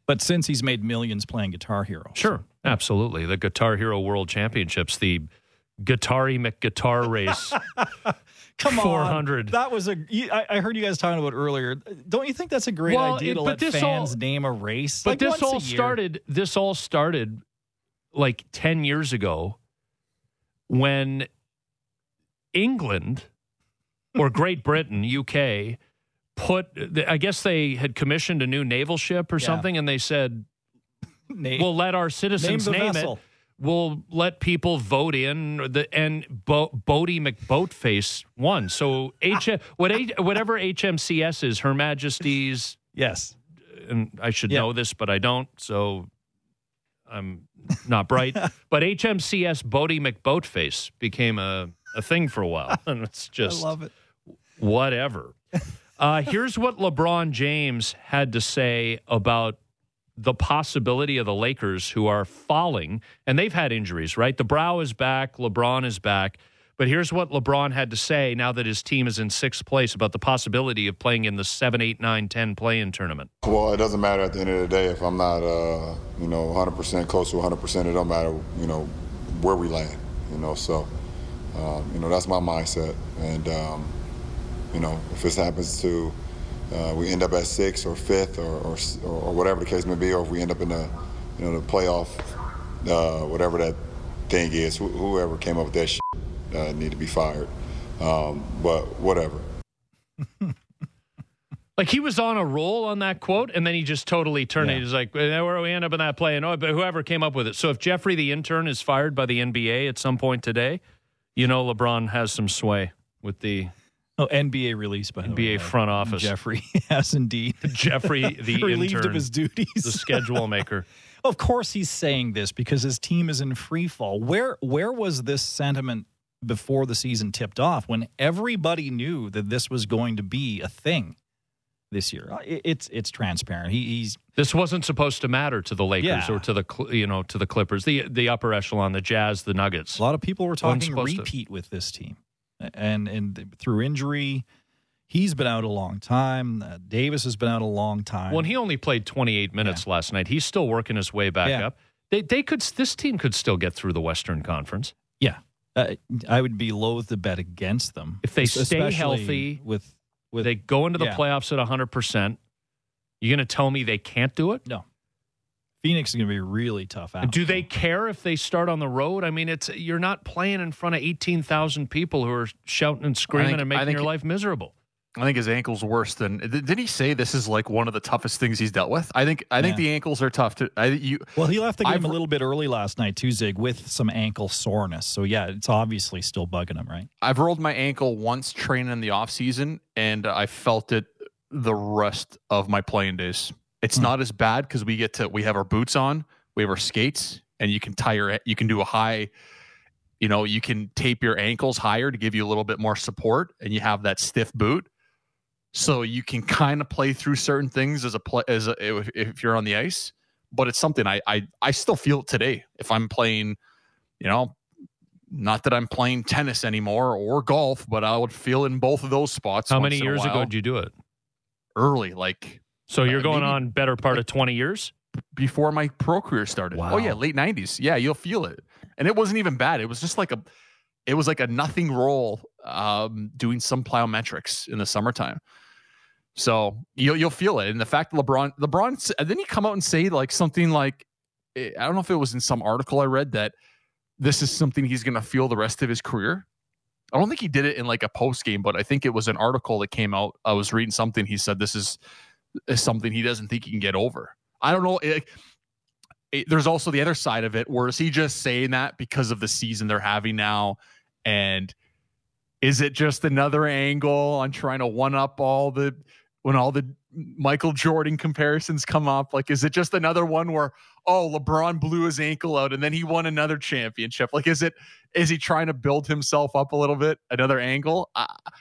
But since he's made millions playing Guitar Hero. Sure, absolutely. The Guitar Hero World Championships, the Guitari McGuitar Race. Come 400. on. That was I heard you guys talking about earlier. Don't you think that's a great idea to let fans name a race? But this all started like 10 years ago when England or Great Britain, UK, I guess they had commissioned a new naval ship or something, and they said, we'll let our citizens name it. We'll let people vote in, Bodie McBoatface won. So whatever HMCS is, Her Majesty's. Yes. And I should know this, but I don't, so I'm not bright. But HMCS Bodie McBoatface became a thing for a while. And it's just, I love it. Whatever. Here's what LeBron James had to say about the possibility of the Lakers, who are falling, and they've had injuries, right? The Brow is back, LeBron is back. But here's what LeBron had to say now that his team is in 6th place about the possibility of playing in the 7, 8, 9, 10 play-in tournament. Well, it doesn't matter at the end of the day if I'm not, 100% close to 100%. It don't matter, where we land, So, that's my mindset. And, if this happens to we end up at 6th or 5th or whatever the case may be, or if we end up in the playoff, whatever that thing is, whoever came up with that shit need to be fired. But whatever. Like, he was on a roll on that quote, and then he just totally turned it. He's like, where we end up in that play, but whoever came up with it. So if Jeffrey the intern is fired by the NBA at some point today, LeBron has some sway with the NBA release, by the way. NBA front office. Jeffrey has indeed. Jeffrey the relieved intern, of his duties. The schedule maker. Of course he's saying this because his team is in free fall. Where was this sentiment before the season tipped off, when everybody knew that this was going to be a thing this year? It's transparent. This wasn't supposed to matter to the Lakers or to the Clippers, the upper echelon, the Jazz, the Nuggets. A lot of people were talking repeat with this team. And through injury, he's been out a long time. Davis has been out a long time. Well, he only played 28 minutes last night. He's still working his way back up. This team could still get through the Western Conference. Yeah. I would be loath to bet against them. If they stay healthy, with they go into the playoffs at 100%, you're going to tell me they can't do it? No. Phoenix is going to be really tough out. Do they care if they start on the road? I mean, you're not playing in front of 18,000 people who are shouting and screaming and making your life miserable. I think his ankle's worse than. Did he say this is like one of the toughest things he's dealt with? I think the ankles are tough to. Well, he left the game a little bit early last night too, Zig, with some ankle soreness. So it's obviously still bugging him, right? I've rolled my ankle once training in the off season, and I felt it the rest of my playing days. It's not as bad because we have our boots on, we have our skates, and you can you can do a high, you can tape your ankles higher to give you a little bit more support, and you have that stiff boot. So you can kind of play through certain things if you're on the ice, but it's something I still feel it today. If I'm playing, not that I'm playing tennis anymore or golf, but I would feel in both of those spots. How many years ago did you do it? Early, like. So you're going on better part of 20 years? Before my pro career started. Wow. Oh yeah, late 90s. Yeah, you'll feel it. And it wasn't even bad. It was just like a nothing roll doing some plyometrics in the summertime. So you'll feel it. And the fact that LeBron, and then he come out and say like something like, I don't know if it was in some article I read, that this is something he's going to feel the rest of his career. I don't think he did it in like a post game, but I think it was an article that came out. I was reading something. He said this is something he doesn't think he can get over. I don't know. There's also the other side of it, where is he just saying that because of the season they're having now? And is it just another angle on trying to one up when all the Michael Jordan comparisons come up? Like, is it just another one where, LeBron blew his ankle out and then he won another championship? Like, is he trying to build himself up a little bit? Another angle?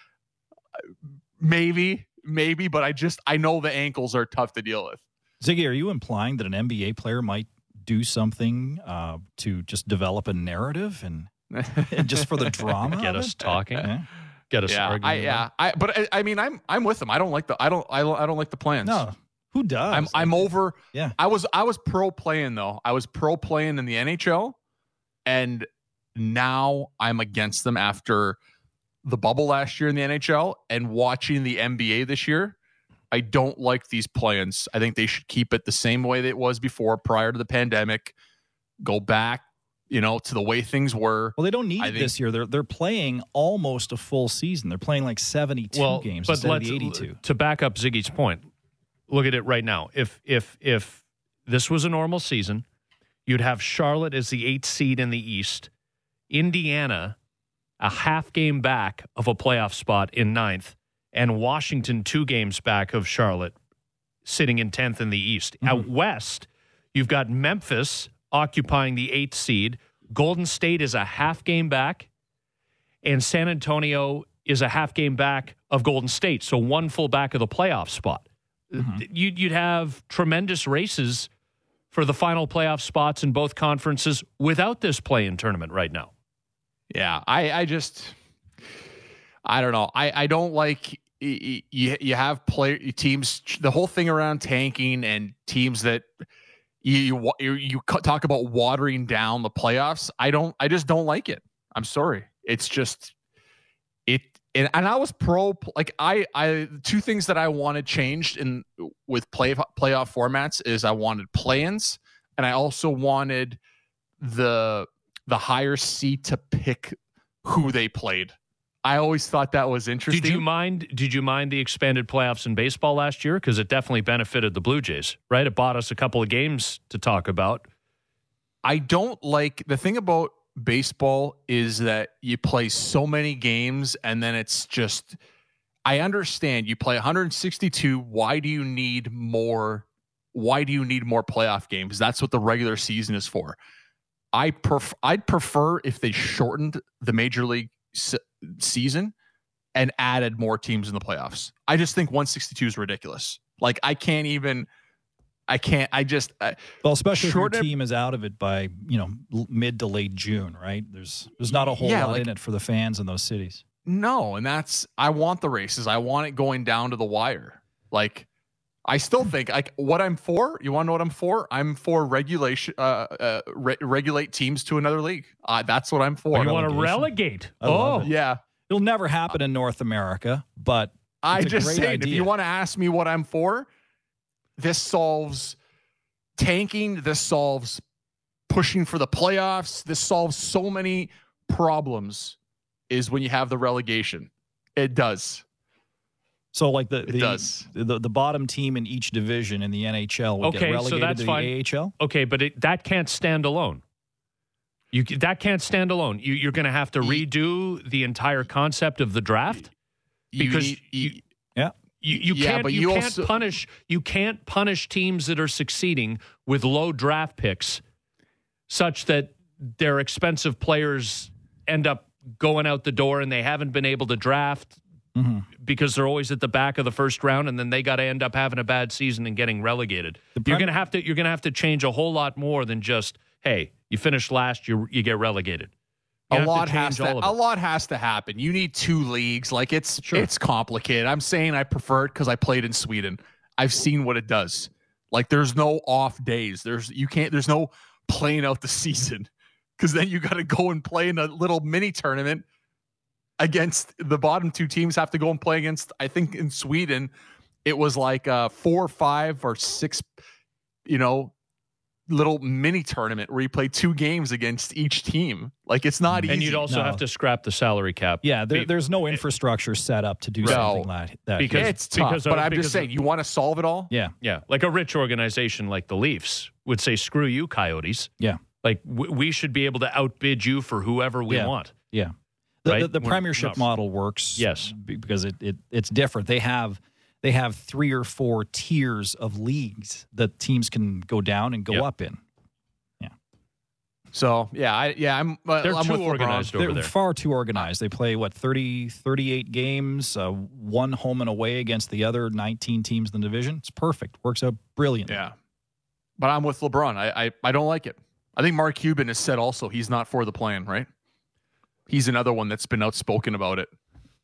Maybe, but I know the ankles are tough to deal with. Ziggy, are you implying that an NBA player might do something to just develop a narrative and just for the drama? Get us talking. Get us arguing. But I mean, I'm with him. I don't like the plans. No, Who does? I'm over. Yeah. I was pro playing though. I was pro playing in the NHL, and now I'm against them after the bubble last year in the NHL and watching the NBA this year. I don't like these plans. I think they should keep it the same way that it was before, prior to the pandemic. Go back, to the way things were. Well, they don't need it this year. They're playing almost a full season. They're playing like 72 games instead of the 82. To back up Ziggy's point, look at it right now. If this was a normal season, you'd have Charlotte as the 8th seed in the East, Indiana a half game back of a playoff spot in 9th, and Washington 2 games back of Charlotte, sitting in 10th in the East. Out West, you've got Memphis occupying the 8th seed. Golden State is a half game back, and San Antonio is a half game back of Golden State, so 1 full back of the playoff spot. You'd have tremendous races for the final playoff spots in both conferences without this play-in tournament right now. Yeah, I don't know. I don't like you have teams. The whole thing around tanking and teams that you talk about watering down the playoffs. I just don't like it. I'm sorry. It's just it. And I was pro. Like I 2 things that I wanted changed with playoff formats is I wanted play-ins, and I also wanted the higher seed to pick who they played. I always thought that was interesting. Did you mind the expanded playoffs in baseball last year? Because it definitely benefited the Blue Jays, right? It bought us a couple of games to talk about. I don't like the thing about baseball is that you play so many games and then it's just, I understand you play 162. Why do you need more playoff games? That's what the regular season is for. I'd prefer if they shortened the major league season and added more teams in the playoffs. I just think 162 is ridiculous. Like especially if your team is out of it by, mid to late June, right? There's not a whole lot in it for the fans in those cities. No, and I want the races. I want it going down to the wire. Like, I still think what I'm for. You want to know what I'm for? I'm for regulation. Regulate teams to another league. That's what I'm for. Oh, you want to relegate? Yeah. It'll never happen in North America, but I just say if you want to ask me what I'm for, this solves tanking. This solves pushing for the playoffs. This solves so many problems. Is when you have the relegation. It does. So, like the bottom team in each division in the NHL would get relegated to the AHL? Okay, but that can't stand alone. That can't stand alone. You're going to have to redo the entire concept of the draft because you can't punish teams that are succeeding with low draft picks, such that their expensive players end up going out the door and they haven't been able to draft. Because they're always at the back of the first round, and then they got to end up having a bad season and getting relegated. You're going to have to change a whole lot more than just, hey, you finished last, you get relegated. A lot has to happen. You need 2 leagues. Like it's complicated. I'm saying I prefer it because I played in Sweden. I've seen what it does. Like there's no off days. There's no playing out the season because then you got to go and play in a little mini tournament. Against the bottom 2 teams have to go and play against, I think in Sweden, it was like 4 or 5 or 6, little mini tournament where you play 2 games against each team. Like it's not easy. And you'd also have to scrap the salary cap. Yeah, there's no infrastructure set up to do something like that. Because it's tough. But I'm just saying, you want to solve it all? Yeah. Yeah. Like a rich organization like the Leafs would say, screw you, Coyotes. Yeah. Like we should be able to outbid you for whoever we want. Yeah. The premiership model works, yes, because it's different. They have 3 or 4 tiers of leagues that teams can go down and go up in. Yeah. So I'm they're I'm too with organized over there. They're far too organized. They play 38 games, 1 home and away against the other 19 teams in the division. It's perfect. Works out brilliantly. Yeah. But I'm with LeBron. I don't like it. I think Mark Cuban has said also he's not for the plan, right? He's another one that's been outspoken about it.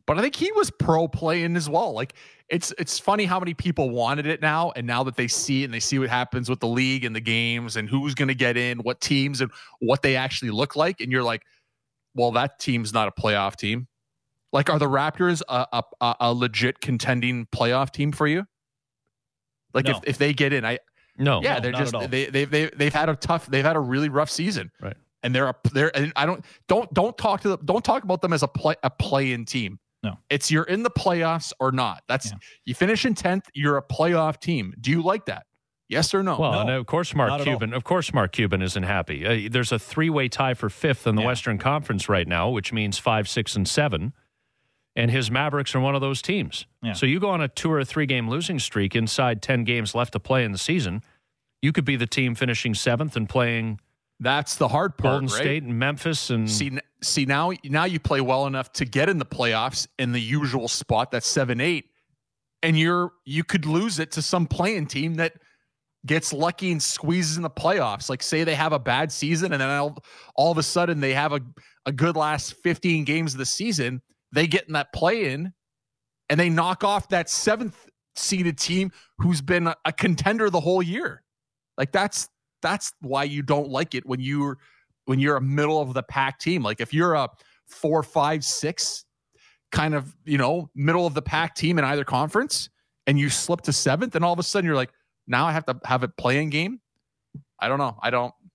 but I think he was pro playing as well. Like it's funny how many people wanted it now, and now that they see it and they see what happens with the league and the games and who's going to get in, what teams and what they actually look like, and you're like, well, that team's not a playoff team. Like, are the Raptors a legit contending playoff team for you? Like, No. if they get in, they're not just at all. they've had a really rough season, Right. and and I don't talk about them as a play-in team. No, it's you're in the playoffs or not. You finish in 10th, you're a playoff team. Do you like that? Yes or no? Well, No, and of course, Mark Cuban isn't happy. There's a 3-way tie for 5th in the Western Conference right now, which means 5, 6, and 7. And his Mavericks are one of those teams. Yeah. So you go on a 2 or 3 game losing streak inside 10 games left to play in the season. You could be the team finishing 7th and playing that's the hard part. Golden right? State and Memphis. And see now you play well enough to get in the playoffs in the usual spot, that's 7-8, and you could lose it to some playing team that gets lucky and squeezes in the playoffs. Like, say they have a bad season and then all of a sudden they have a good last 15 games of the season. They get in that play-in and they knock off that 7th seeded team who's been a contender the whole year. Like, that's why you don't like it when you're a middle of the pack team. Like, if you're a 4, 5, 6 kind of, middle of the pack team in either conference and you slip to 7th and all of a sudden you're like, now I have to have a play-in game. I don't know.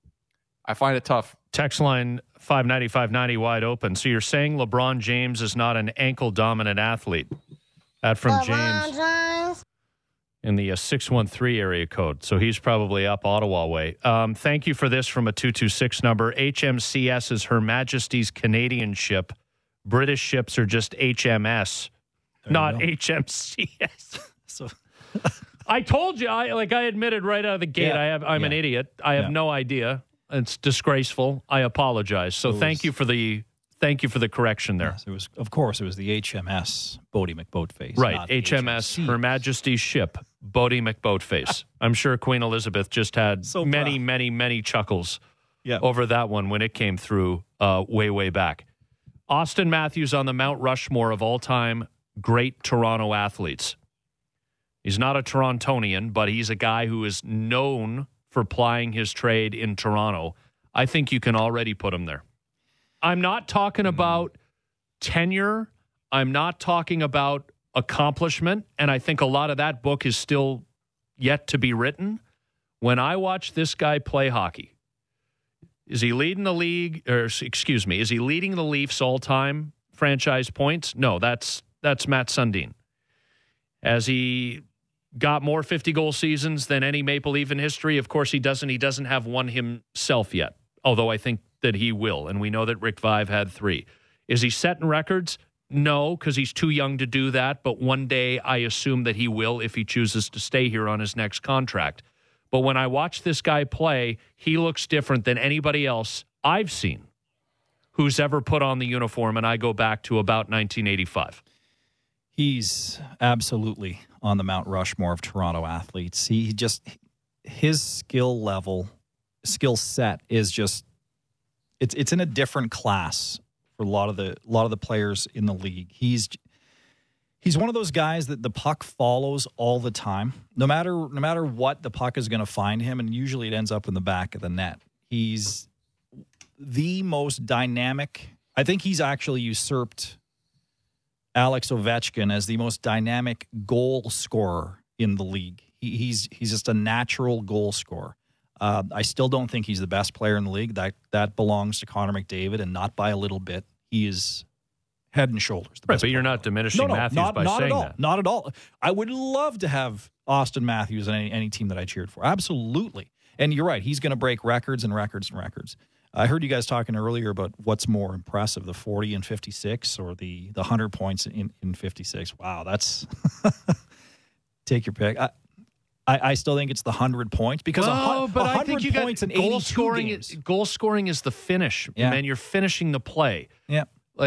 I find it tough. text line 590-590 wide open. So you're saying LeBron James is not an ankle-dominant athlete? That from James in the 613 area code. So he's probably up Ottawa way. Thank you for this from a 226 number. HMCS is Her Majesty's Canadian ship. British ships are just HMS, not HMCS. So I told you. I admitted right out of the gate. I'm an idiot. I have no idea. It's disgraceful. I apologize. So thank you for the correction there. Yes, it was the HMS Bodie McBoatface. Right, HMS Her Majesty's ship Bodie McBoatface. I'm sure Queen Elizabeth just had many chuckles over that one when it came through way back. Austin Matthews on the Mount Rushmore of all-time great Toronto athletes. He's not a Torontonian, but he's a guy who is known for plying his trade in Toronto. I think you can already put him there. I'm not talking about tenure. I'm not talking about accomplishment. And I think a lot of that book is still yet to be written. When I watch this guy play hockey, is he leading the league? Is he leading the Leafs all-time franchise points? No, that's Matt Sundin. Has he got more 50-goal seasons than any Maple Leaf in history? Of course he doesn't. He doesn't have one himself yet, although I think that he will, and we know that Rick Vaive had 3. Is he setting records? No, because he's too young to do that, but one day I assume that he will if he chooses to stay here on his next contract. But when I watch this guy play, he looks different than anybody else I've seen who's ever put on the uniform, and I go back to about 1985. He's absolutely on the Mount Rushmore of Toronto athletes. His skill set is just, it's in a different class for a lot of the players in the league. He's one of those guys that the puck follows all the time. No matter what, the puck is going to find him, and usually it ends up in the back of the net. He's the most dynamic. I think he's actually usurped Alex Ovechkin as the most dynamic goal scorer in the league. He's just a natural goal scorer. I still don't think he's the best player in the league. That belongs to Connor McDavid, and not by a little bit. He is head and shoulders. Right, but you're not diminishing Matthews by saying that. Not at all. I would love to have Austin Matthews in any team that I cheered for. Absolutely. And you're right. He's going to break records and records and records. I heard you guys talking earlier about what's more impressive, the 40 and 56 or the 100 points in 56. Wow, that's take your pick. I still think it's the 100 points because 100 points in 82 games. Goal scoring is the finish, man. You're finishing the play. Yeah.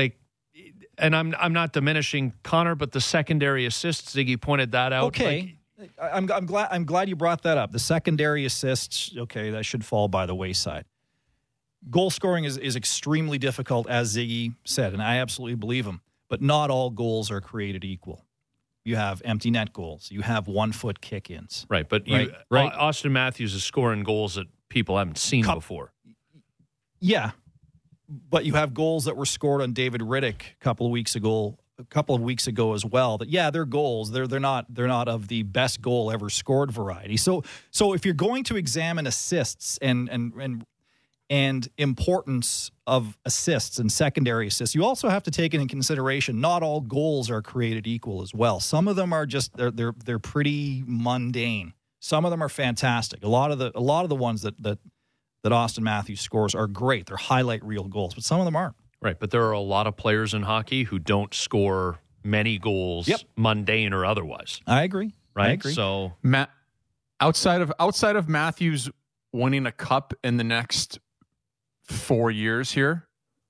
And I'm not diminishing Connor, but the secondary assists, Ziggy pointed that out. Okay. I'm glad you brought that up. The secondary assists, okay, that should fall by the wayside. Goal scoring is extremely difficult, as Ziggy said, and I absolutely believe him. but not all goals are created equal. You have empty net goals. You have 1-foot kick-ins. Right, but right. Austin Matthews is scoring goals that people haven't seen before. Yeah, but you have goals that were scored on David Riddick a couple of weeks ago as well. That they're goals. They're not of the best goal ever scored variety. So if you're going to examine assists and importance of assists and secondary assists, you also have to take into consideration not all goals are created equal as well. Some of them are just they're pretty mundane. Some of them are fantastic. A lot of the ones that Austin Matthews scores are great. They're highlight reel goals, but some of them aren't. Right, but there are a lot of players in hockey who don't score many goals, mundane or otherwise. I agree. Right? I agree. So outside of Matthews winning a cup in the next 4 years here,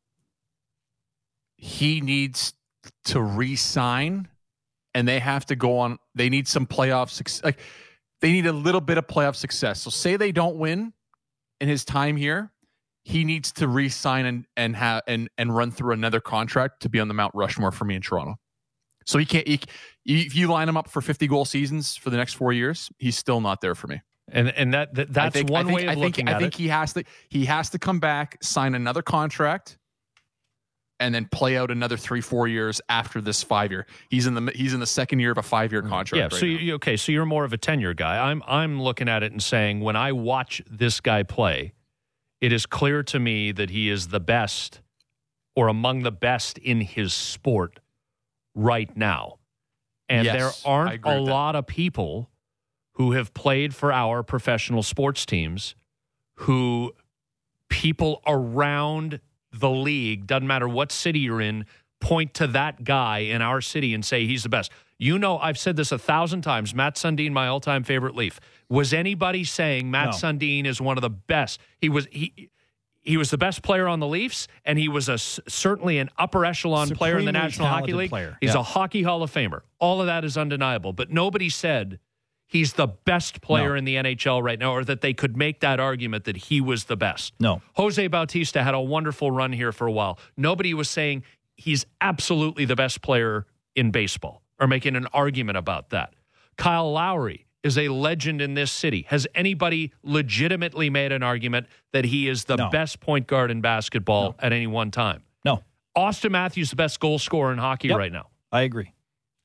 he needs to re-sign, and they have to go on. They need some playoff success. Like, they need a little bit of playoff success. So say they don't win in his time here, he needs to re-sign and run through another contract to be on the Mount Rushmore for me in Toronto. So he can't. If you line him up for 50-goal seasons for the next 4 years, he's still not there for me. And that's one way of looking at it. I think he has to come back, sign another contract, and then play out another 3-4 years after this 5-year. He's in the second year of a 5-year contract. Yeah. So you're more of a tenure guy. I'm looking at it and saying, when I watch this guy play, it is clear to me that he is the best or among the best in his sport right now. And there aren't a lot of people who have played for our professional sports teams who people around the league, doesn't matter what city you're in, point to that guy in our city and say he's the best. You know, I've said this 1,000 times. Matt Sundin, my all-time favorite Leaf. Was anybody saying Matt Sundin is one of the best? He was the best player on the Leafs, and he was certainly an upper echelon player in the National Hockey League. He's a Hockey Hall of Famer. All of that is undeniable. But nobody said he's the best player in the NHL right now, or that they could make that argument that he was the best. No. Jose Bautista had a wonderful run here for a while. Nobody was saying he's absolutely the best player in baseball or making an argument about that. Kyle Lowry is a legend in this city. Has anybody legitimately made an argument that he is the best point guard in basketball at any one time? No. Austin Matthews, the best goal scorer in hockey right now. I agree.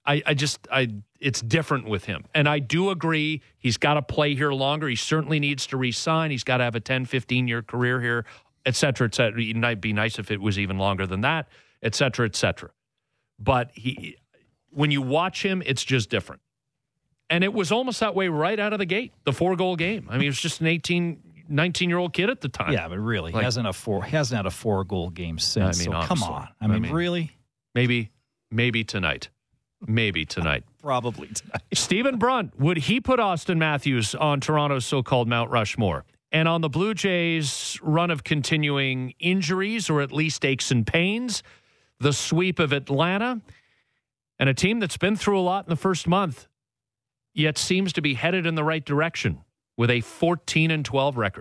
It's different with him. And I do agree he's got to play here longer. He certainly needs to re-sign. He's got to have a 10, 15-year career here, et cetera, et cetera. It might be nice if it was even longer than that, et cetera, et cetera. But when you watch him, it's just different. And it was almost that way right out of the gate, the 4-goal game. I mean, it was just an 19-year-old kid at the time. Yeah, but really, he hasn't had a 4-goal game since. I mean, so come on. I mean, really? Maybe tonight. Maybe tonight. Probably tonight. Stephen Brunt, would he put Austin Matthews on Toronto's so-called Mount Rushmore? And on the Blue Jays' run of continuing injuries, or at least aches and pains, the sweep of Atlanta, and a team that's been through a lot in the first month, yet seems to be headed in the right direction with a 14-12 record.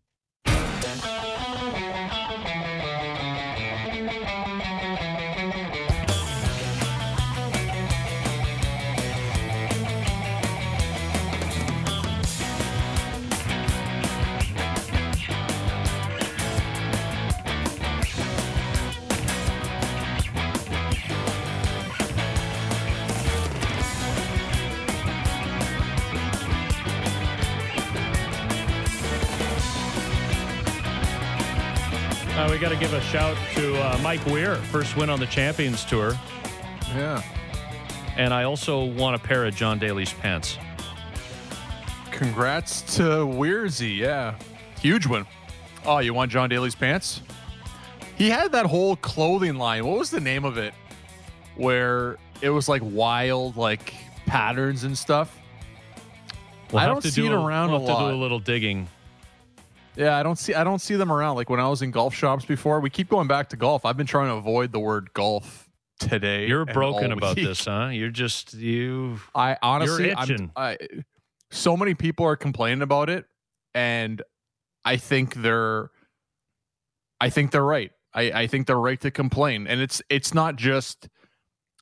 We got to give a shout to Mike Weir, first win on the Champions Tour. Yeah. And I also want a pair of John Daly's pants. Congrats to Weirzy. Yeah. Huge win. Oh, you want John Daly's pants? He had that whole clothing line. What was the name of it? Where it was like wild, like patterns and stuff. I don't see it around a lot. We'll have to do a little digging. Yeah, I don't see them around. Like when I was in golf shops before, we keep going back to golf. I've been trying to avoid the word golf today. You're broken about this, huh? I honestly, you're itching. So many people are complaining about it, and I think they're right. I think they're right to complain, and it's not just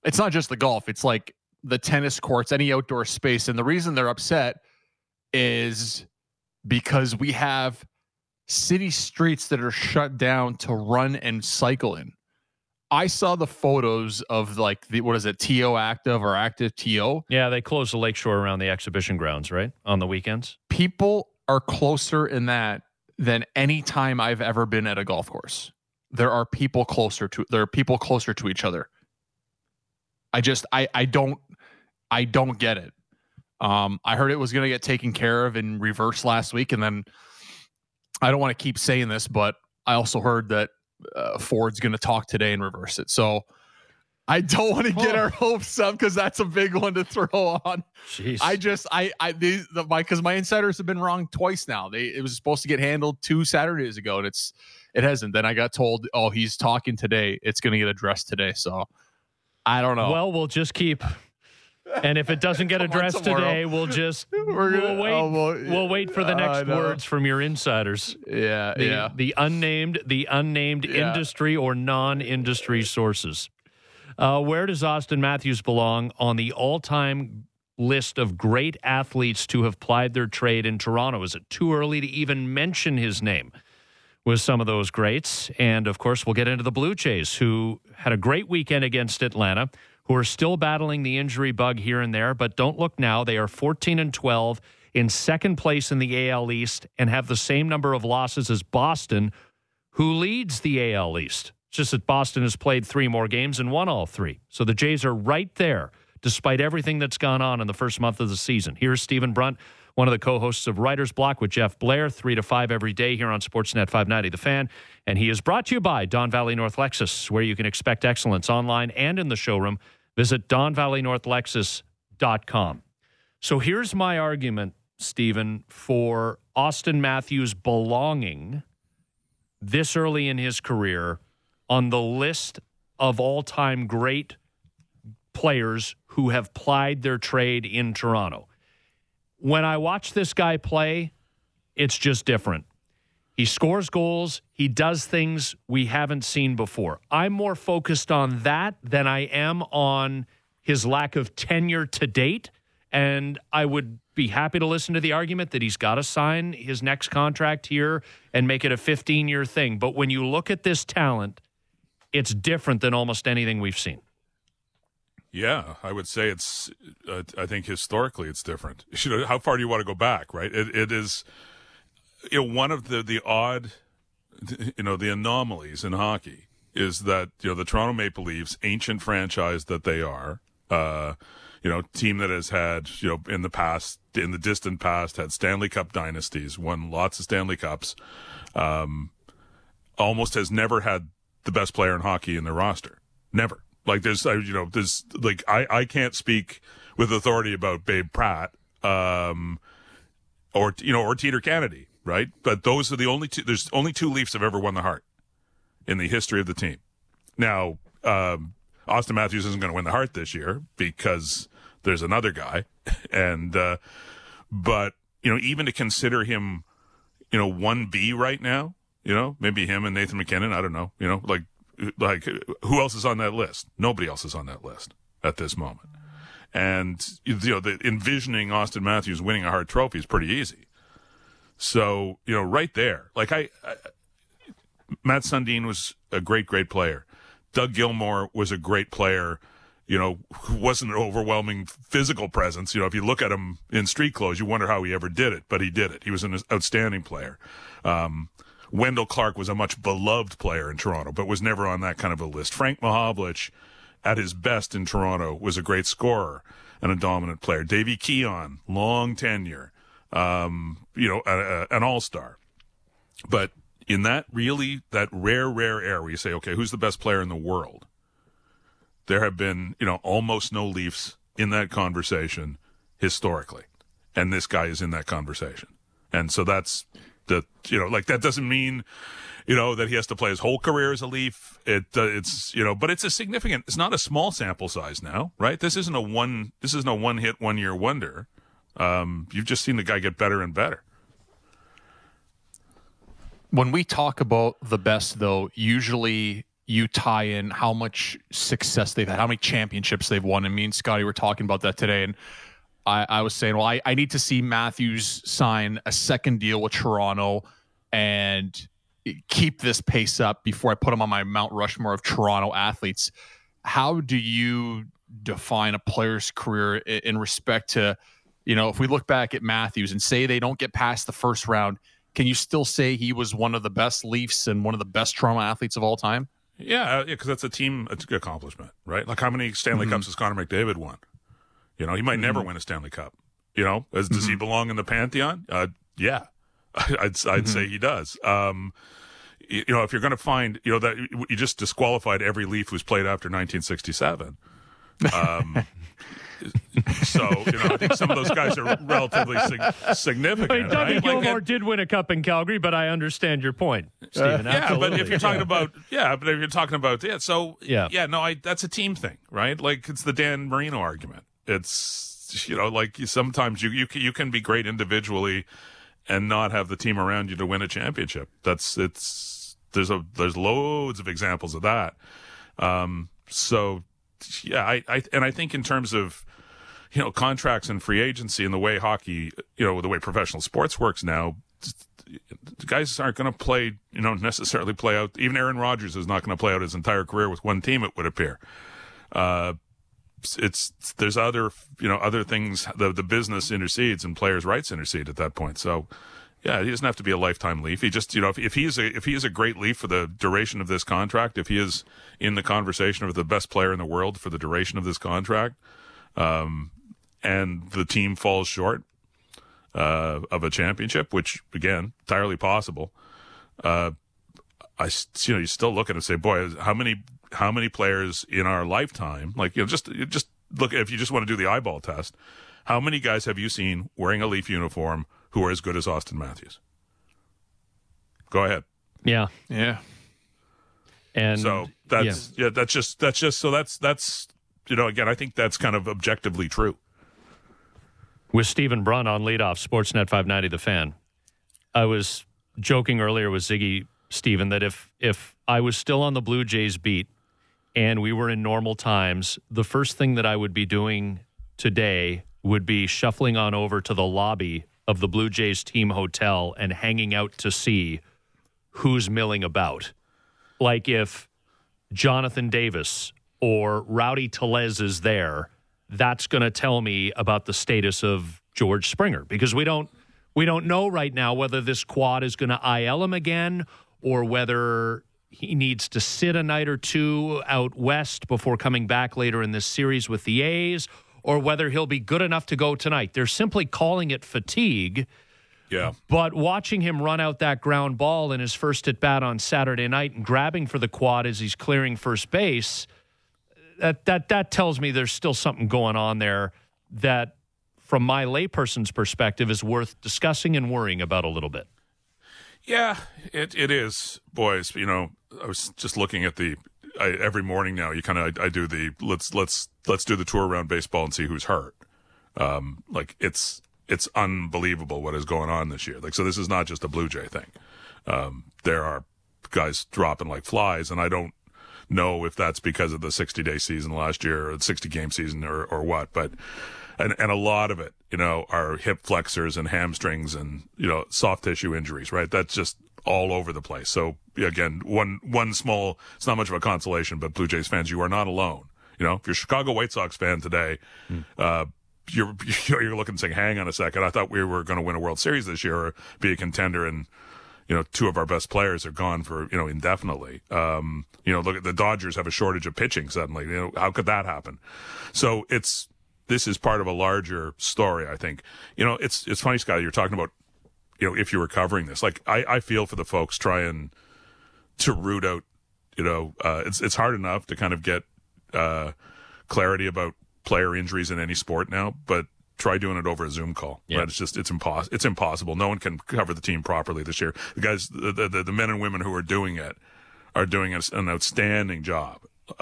it's not just the golf. It's like the tennis courts, any outdoor space. And the reason they're upset is because we have city streets that are shut down to run and cycle in. I saw the photos of like what is it, TO Active or Active TO? Yeah, they close the lakeshore around the exhibition grounds, right? On the weekends. People are closer in that than any time I've ever been at a golf course. There are people closer to each other. I don't get it. I heard it was going to get taken care of in reverse last week, and then I don't want to keep saying this, but I also heard that Ford's going to talk today and reverse it. So I don't want to get our hopes up because that's a big one to throw on. Jeez. Because my insiders have been wrong twice now. It was supposed to get handled 2 Saturdays ago, and it hasn't. Then I got told, oh, he's talking today. It's going to get addressed today. So I don't know. Well, we'll just keep. And if it doesn't get addressed today, we'll wait for the next words from your insiders. The unnamed industry or non-industry sources. Where does Austin Matthews belong on the all-time list of great athletes to have plied their trade in Toronto? Is it too early to even mention his name with some of those greats? And, of course, we'll get into the Blue Jays, who had a great weekend against Atlanta, who are still battling the injury bug here and there, but don't look now. They are 14-12 in second place in the AL East and have the same number of losses as Boston, who leads the AL East. It's just that Boston has played 3 more games and won all 3. So the Jays are right there, despite everything that's gone on in the first month of the season. Here's Stephen Brunt, one of the co-hosts of Writer's Block with Jeff Blair, 3 to 5 every day here on Sportsnet 590 The Fan. And he is brought to you by Don Valley North Lexus, where you can expect excellence online and in the showroom. Visit DonValleyNorthLexus.com. So here's my argument, Stephen, for Austin Matthews belonging this early in his career on the list of all-time great players who have plied their trade in Toronto. When I watch this guy play, it's just different. He scores goals. He does things we haven't seen before. I'm more focused on that than I am on his lack of tenure to date. And I would be happy to listen to the argument that he's got to sign his next contract here and make it a 15-year thing. But when you look at this talent, it's different than almost anything we've seen. Yeah, I would say it's, I think historically it's different. How far do you want to go back, right? It is, one of the odd, the anomalies in hockey is that, the Toronto Maple Leafs, ancient franchise that they are, team that has had, in the distant past, had Stanley Cup dynasties, won lots of Stanley Cups, almost has never had the best player in hockey in their roster. Never. Like I can't speak with authority about Babe Pratt, or Teeter Kennedy, right? But those are the only two. There's only 2 Leafs have ever won the Hart in the history of the team. Now, Austin Matthews isn't going to win the Hart this year because there's another guy, and but even to consider him, 1B right now, maybe him and Nathan McKinnon. I don't know, like who else is on that list? Nobody else is on that list at this moment. And the envisioning Austin Matthews winning a Hart Trophy is pretty easy. So right there, like Matt Sundin was a great player. Doug Gilmour was a great player. Who wasn't an overwhelming physical presence. If you look at him in street clothes, you wonder how he ever did it, but he did it. He was an outstanding player. Wendell Clark was a much beloved player in Toronto, but was never on that kind of a list. Frank Mahovlich, at his best in Toronto, was a great scorer and a dominant player. Davey Keon, long tenure, an all-star. But in that rare era where you say, okay, who's the best player in the world? There have been, almost no Leafs in that conversation historically. And this guy is in that conversation. And so that's that doesn't mean, that he has to play his whole career as a Leaf. It's but it's it's not a small sample size now, right? This isn't a one hit 1 year wonder. You've just seen the guy get better and better. When we talk about the best, though, usually you tie in how much success they've had, how many championships they've won. And me and Scotty were talking about that today. And I was saying, well, I need to see Matthews sign a second deal with Toronto and keep this pace up before I put him on my Mount Rushmore of Toronto athletes. How do you define a player's career in respect to, if we look back at Matthews and say they don't get past the first round, can you still say he was one of the best Leafs and one of the best Toronto athletes of all time? Yeah, because that's a team accomplishment, right? Like how many Stanley Cups has Connor McDavid won? He might never win a Stanley Cup. Does he belong in the pantheon? Yeah, I'd say he does. If you're going to find, that you just disqualified every Leaf who's played after 1967. So, I think some of those guys are relatively significant. Dougie right? Gilmour did win a cup in Calgary, but I understand your point, Stephen. But if you're talking about, that's a team thing, right? Like it's the Dan Marino argument. It's, like sometimes you can be great individually and not have the team around you to win a championship. There's loads of examples of that. I think in terms of, contracts and free agency and the way hockey, the way professional sports works now, the guys aren't going to play, necessarily play out. Even Aaron Rodgers is not going to play out his entire career with one team, it would appear. There's other things, the business intercedes and players' rights intercede at that point. So, yeah, he doesn't have to be a lifetime Leaf. He just, if he is a great Leaf for the duration of this contract, if he is in the conversation of the best player in the world for the duration of this contract, and the team falls short of a championship, which again, entirely possible. You still look at it and say, boy, how many players in our lifetime, like just look, if you just want to do the eyeball test, how many guys have you seen wearing a Leaf uniform who are as good as Austin Matthews? Go ahead. Yeah. And so that's again, I think that's kind of objectively true. With Stephen Brun on leadoff, Sportsnet 590 The Fan. I was joking earlier with Ziggy, Stephen, that if I was still on the Blue Jays beat and we were in normal times, the first thing that I would be doing today would be shuffling on over to the lobby of the Blue Jays team hotel and hanging out to see who's milling about. Like if Jonathan Davis or Rowdy Tellez is there, that's going to tell me about the status of George Springer, because we don't know right now whether this quad is going to IL him again or whether he needs to sit a night or two out west before coming back later in this series with the A's, or whether he'll be good enough to go tonight. They're simply calling it fatigue. Yeah. But watching him run out that ground ball in his first at-bat on Saturday night and grabbing for the quad as he's clearing first base, that tells me there's still something going on there that, from my layperson's perspective, is worth discussing and worrying about a little bit. Yeah, it is, boys. I was just looking at every morning now. I do the let's do the tour around baseball and see who's hurt. It's unbelievable what is going on this year. So this is not just a Blue Jay thing. There are guys dropping like flies, and I don't know if that's because of the 60-day season last year or the 60-game season or what, but and a lot of it, are hip flexors and hamstrings and, soft tissue injuries, right? That's just all over the place. So again, one small, it's not much of a consolation, but Blue Jays fans, you are not alone. If you're a Chicago White Sox fan today, you're looking and saying, hang on a second, I thought we were going to win a World Series this year or be a contender, and two of our best players are gone for, indefinitely. Look at the Dodgers have a shortage of pitching suddenly. How could that happen? So this is part of a larger story, I think. It's funny, Scott, you're talking about, if you were covering this, like I feel for the folks trying to root out, it's hard enough to kind of get, clarity about player injuries in any sport now, but try doing it over a Zoom call. Yeah. Right? It's impossible. No one can cover the team properly this year. The guys, the men and women who are doing it are doing an outstanding job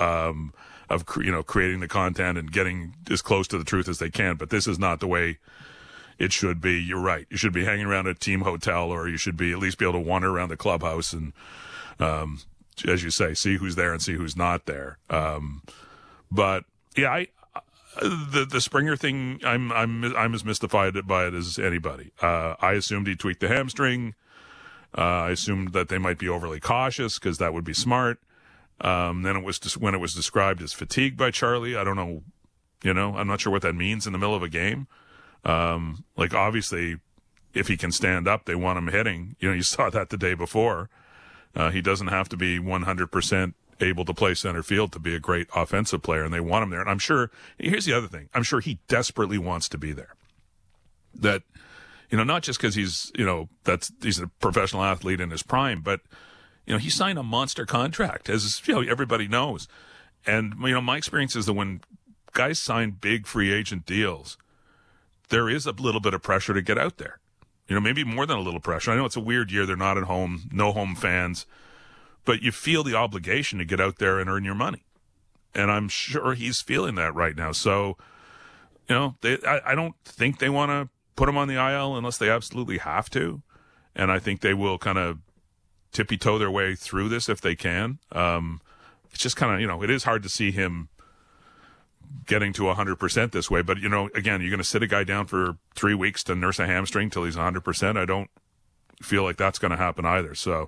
of creating the content and getting as close to the truth as they can. But this is not the way it should be. You're right. You should be hanging around a team hotel, or you should be at least be able to wander around the clubhouse and as you say, see who's there and see who's not there. But yeah, the Springer thing, I'm as mystified by it as anybody. I assumed he tweaked the hamstring. I assumed that they might be overly cautious because that would be smart. Then it was when it was described as fatigue by Charlie. I don't know, I'm not sure what that means in the middle of a game. Like obviously, if he can stand up, they want him hitting. You saw that the day before. He doesn't have to be 100% able to play center field to be a great offensive player, and they want him there. And I'm sure, here's the other thing, I'm sure he desperately wants to be there. That, not just because he's a professional athlete in his prime, but, he signed a monster contract, as, everybody knows. And, my experience is that when guys sign big free agent deals, there is a little bit of pressure to get out there. Maybe more than a little pressure. I know it's a weird year. They're not at home, no home fans. But you feel the obligation to get out there and earn your money. And I'm sure he's feeling that right now. So, I don't think they want to put him on the IL unless they absolutely have to. And I think they will kind of tippy-toe their way through this if they can. It's just kind of, it is hard to see him getting to 100% this way. But, again, you're going to sit a guy down for 3 weeks to nurse a hamstring till he's 100%. I don't feel like that's going to happen either. So,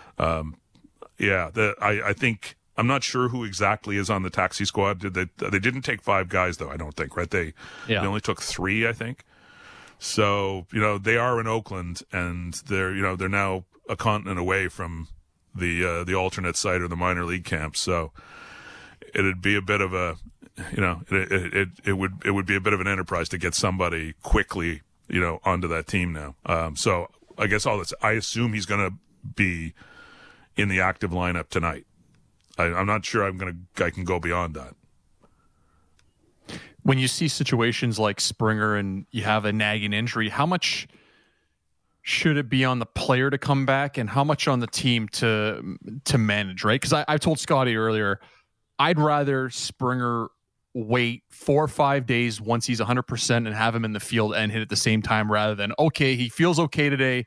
I think I'm not sure who exactly is on the taxi squad. They didn't take 5 guys though, I don't think, right? They only took 3, I think. So, they are in Oakland and they're now a continent away from the alternate site or the minor league camp. So it'd be a bit of a, it would be a bit of an enterprise to get somebody quickly, onto that team now. So I guess I assume he's going to be in the active lineup tonight. I'm not sure I can go beyond that. When you see situations like Springer and you have a nagging injury, how much should it be on the player to come back and how much on the team to manage, right? Because I told Scotty earlier, I'd rather Springer wait 4 or 5 days once he's 100% and have him in the field and hit at the same time rather than, okay, he feels okay today.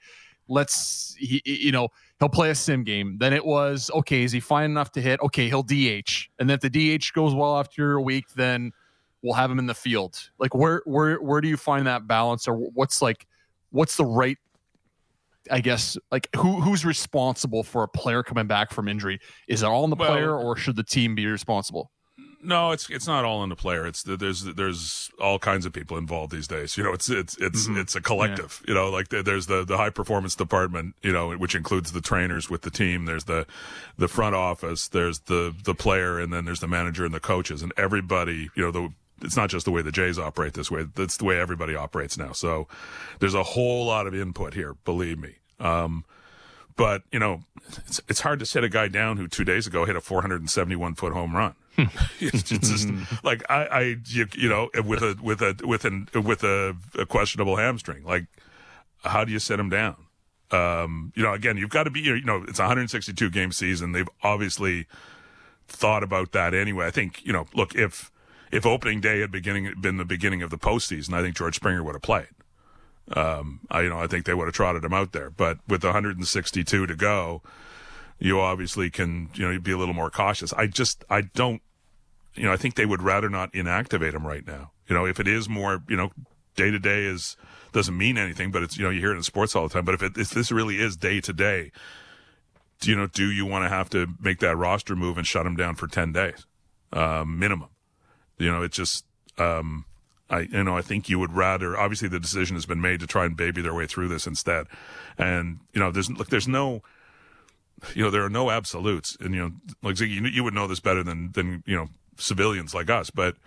He'll play a sim game. Then it was, okay, is he fine enough to hit? Okay, he'll DH. And then if the DH goes well after a week, then we'll have him in the field. Like, where do you find that balance? Or what's the right, I guess, like, who's responsible for a player coming back from injury? Is it all on the player or should the team be responsible? No, it's not all on the player. There's all kinds of people involved these days. It's a collective. Yeah. Like there's the high performance department, which includes the trainers with the team. There's the front office. There's the player, and then there's the manager and the coaches, and everybody. It's not just the way the Jays operate this way. That's the way everybody operates now. So there's a whole lot of input here. Believe me. But it's hard to sit a guy down who 2 days ago hit a 471-foot home run. It's just like with a questionable hamstring. Like, how do you sit him down? Again, you've got to be. It's a 162 game season. They've obviously thought about that anyway. I think look, if opening day had been the beginning of the postseason, I think George Springer would have played. I think they would have trotted him out there. But with 162 to go, you obviously can, be a little more cautious. I don't, I think they would rather not inactivate him right now. If it is more, day to day doesn't mean anything, but it's, you hear it in sports all the time. But if this really is day to day, do you want to have to make that roster move and shut him down for 10 days, minimum? It's just, I think you would rather, obviously the decision has been made to try and baby their way through this instead. And, there's no, there are no absolutes. And, like you would know this better than civilians like us, but,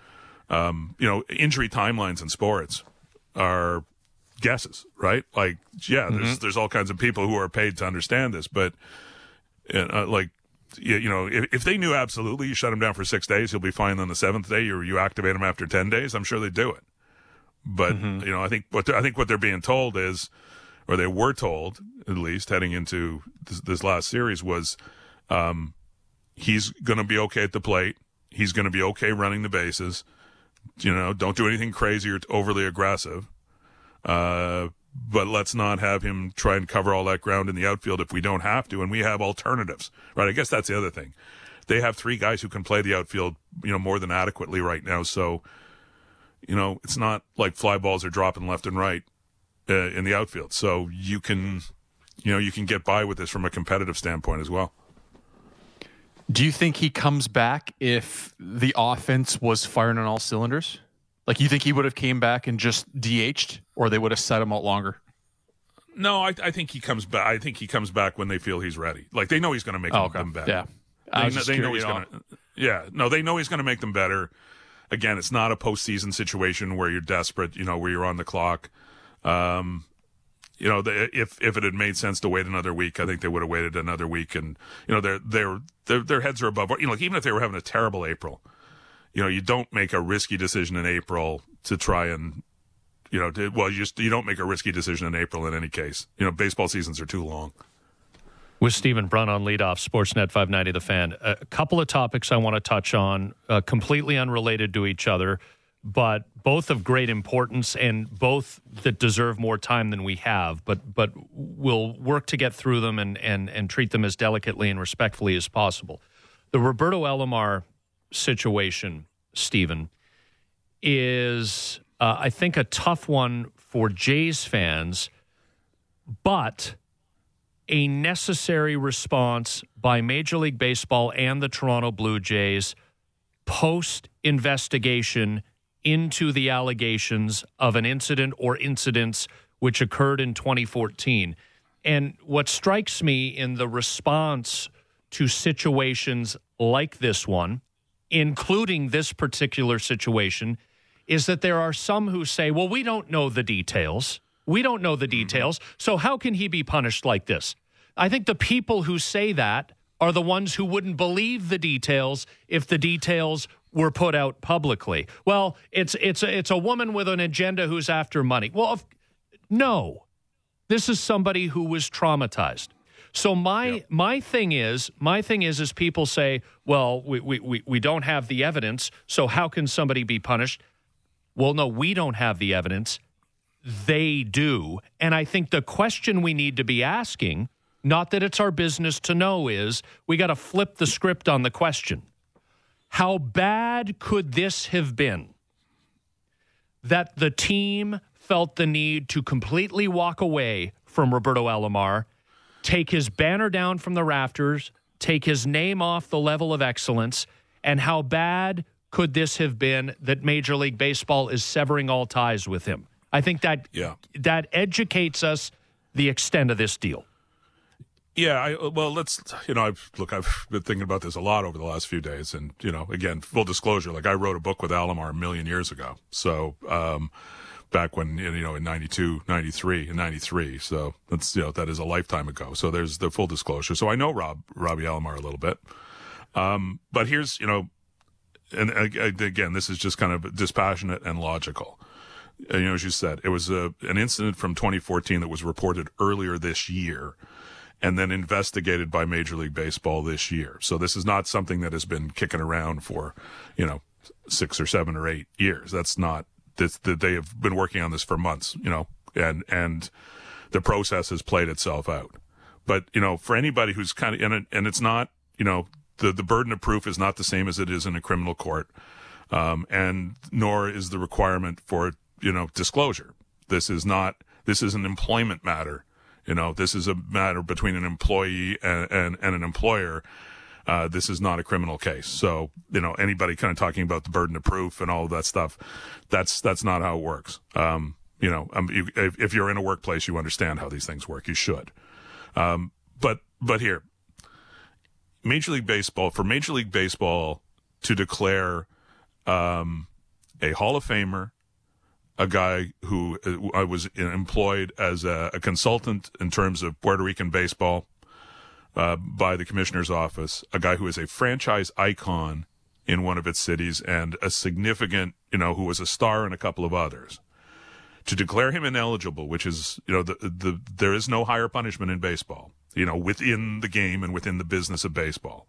injury timelines in sports are guesses, right? Like, yeah, there's all kinds of people who are paid to understand this, but, if they knew absolutely you shut him down for 6 days, he'll be fine on the 7th day, or you activate him after 10 days, I'm sure they'd do it. But, I think what they're being told is, or they were told, at least heading into this last series, was, he's going to be okay at the plate. He's going to be okay running the bases. Don't do anything crazy or overly aggressive. but let's not have him try and cover all that ground in the outfield if we don't have to, and we have alternatives, right? I guess that's the other thing. They have 3 guys who can play the outfield, more than adequately right now. So, it's not like fly balls are dropping left and right in the outfield. So you can get by with this from a competitive standpoint as well. Do you think he comes back if the offense was firing on all cylinders? Like, you think he would have came back and just DH'd, or they would have set him out longer? No, I think he comes back. I think he comes back when they feel he's ready. Like, they know he's going to make them better. Yeah, they know he's going to. Yeah, no, they know he's going to make them better. Again, it's not a postseason situation where you're desperate. Where you're on the clock. If it had made sense to wait another week, I think they would have waited another week. And their heads are above. Like, even if they were having a terrible April, you don't make a risky decision in April to try and, you don't make a risky decision in April in any case. Baseball seasons are too long. With Stephen Brun on leadoff, Sportsnet 590 The Fan. A couple of topics I want to touch on, completely unrelated to each other, but both of great importance and both that deserve more time than we have. But we'll work to get through them and treat them as delicately and respectfully as possible. The Roberto Alomar situation, Stephen, is, I think, a tough one for Jays fans, but a necessary response by Major League Baseball and the Toronto Blue Jays post-investigation into the allegations of an incident or incidents which occurred in 2014. And what strikes me in the response to situations like this one, including this particular situation, is that there are some who say, well, we don't know the details. We don't know the details. So how can he be punished like this? I think the people who say that are the ones who wouldn't believe the details if the details were put out publicly. Well, it's a woman with an agenda who's after money. Well, no. This is somebody who was traumatized. So my thing is people say, well, we don't have the evidence, so how can somebody be punished? Well, no, we don't have the evidence. They do. And I think the question we need to be asking, not that it's our business to know, is we got to flip the script on the question. How bad could this have been that the team felt the need to completely walk away from Roberto Alomar, take his banner down from the rafters, take his name off the level of excellence, and how bad could this have been that Major League Baseball is severing all ties with him? I think that educates us the extent of this deal. Yeah, I've been thinking about this a lot over the last few days, and again, full disclosure, like I wrote a book with Alomar a million years ago, so back when in 92, 93, and 93, so that's that is a lifetime ago. So there's the full disclosure. So I know Robbie Alomar a little bit, but here's and again, this is just kind of dispassionate and logical. As you said, it was an incident from 2014 that was reported earlier this year, and then investigated by Major League Baseball this year. So this is not something that has been kicking around for, 6 or 7 or 8 years. That's not this. They have been working on this for months, and the process has played itself out. But for anybody who's kind of and it's not, the burden of proof is not the same as it is in a criminal court, and nor is the requirement for disclosure. This is an employment matter. This is a matter between an employee and an employer. This is not a criminal case. So, anybody kind of talking about the burden of proof and all of that stuff, that's not how it works. If you're in a workplace, you understand how these things work. You should. But here, Major League Baseball to declare a Hall of Famer, a guy who I was employed as a consultant in terms of Puerto Rican baseball by the commissioner's office, a guy who is a franchise icon in one of its cities and a significant, who was a star in a couple of others. To declare him ineligible, which is, there is no higher punishment in baseball, within the game and within the business of baseball.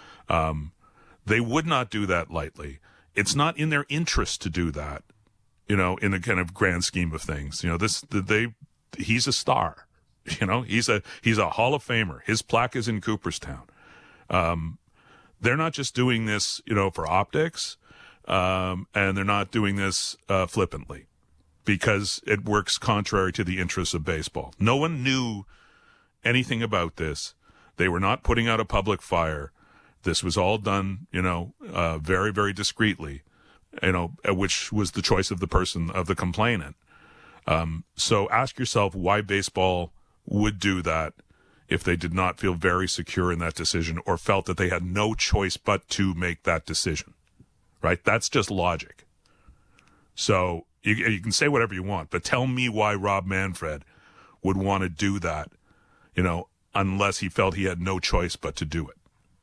They would not do that lightly. It's not in their interest to do that. In the kind of grand scheme of things, he's a star. You know, he's a Hall of Famer. His plaque is in Cooperstown. They're not just doing this, you know, for optics, and they're not doing this flippantly, because it works contrary to the interests of baseball. No one knew anything about this. They were not putting out a public fire. This was all done, you know, very, very discreetly, you know, which was the choice of the complainant. So ask yourself why baseball would do that if they did not feel very secure in that decision or felt that they had no choice but to make that decision, right? That's just logic. So you can say whatever you want, but tell me why Rob Manfred would want to do that, you know, unless he felt he had no choice but to do it.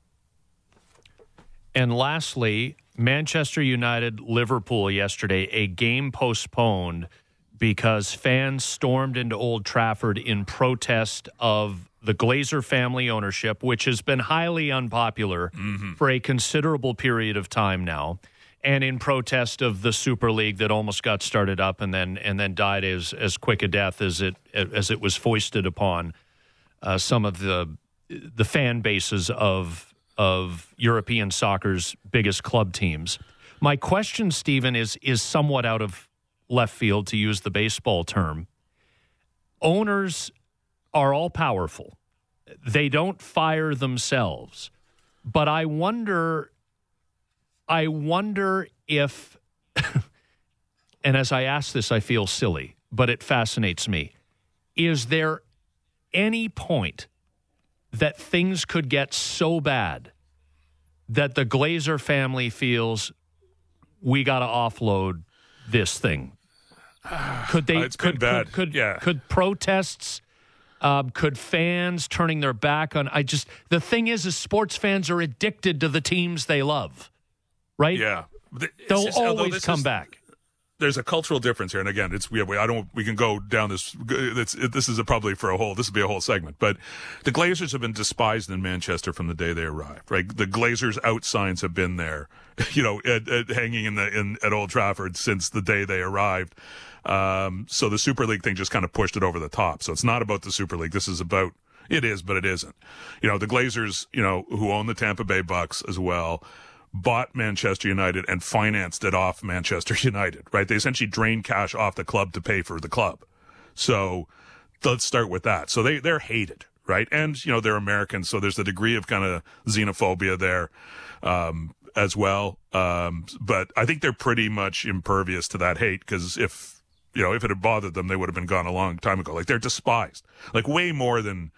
And lastly, Manchester United, Liverpool yesterday, a game postponed because fans stormed into Old Trafford in protest of the Glazer family ownership, which has been highly unpopular for a considerable period of time now, and in protest of the Super League that almost got started up and then died as quick a death as it was foisted upon some of the fan bases of European soccer's biggest club teams. My question, Stephen, is somewhat out of left field, to use the baseball term. Owners are all powerful. They don't fire themselves. But I wonder if, and as I ask this, I feel silly, but it fascinates me. Is there any point that things could get so bad that the Glazer family feels we got to offload this thing? Could they? It's been bad. Could protests? Could fans turning their back on? The thing is sports fans are addicted to the teams they love, right? Yeah, they'll always come back. There's a cultural difference here, and again, we can go down this. This is probably for a whole. This would be a whole segment, but the Glazers have been despised in Manchester from the day they arrived. Right, the Glazers out signs have been there, you know, hanging at Old Trafford since the day they arrived. So the Super League thing just kind of pushed it over the top. So it's not about the Super League. This is about, it is, but it isn't. You know, the Glazers, you know, who own the Tampa Bay Bucks as well, bought Manchester United and financed it off Manchester United, right? They essentially drained cash off the club to pay for the club. So let's start with that. So they're hated, right? And, you know, they're Americans. So there's a degree of kind of xenophobia there, as well. But I think they're pretty much impervious to that hate, because if it had bothered them, they would have been gone a long time ago. Like, they're despised, like way more than,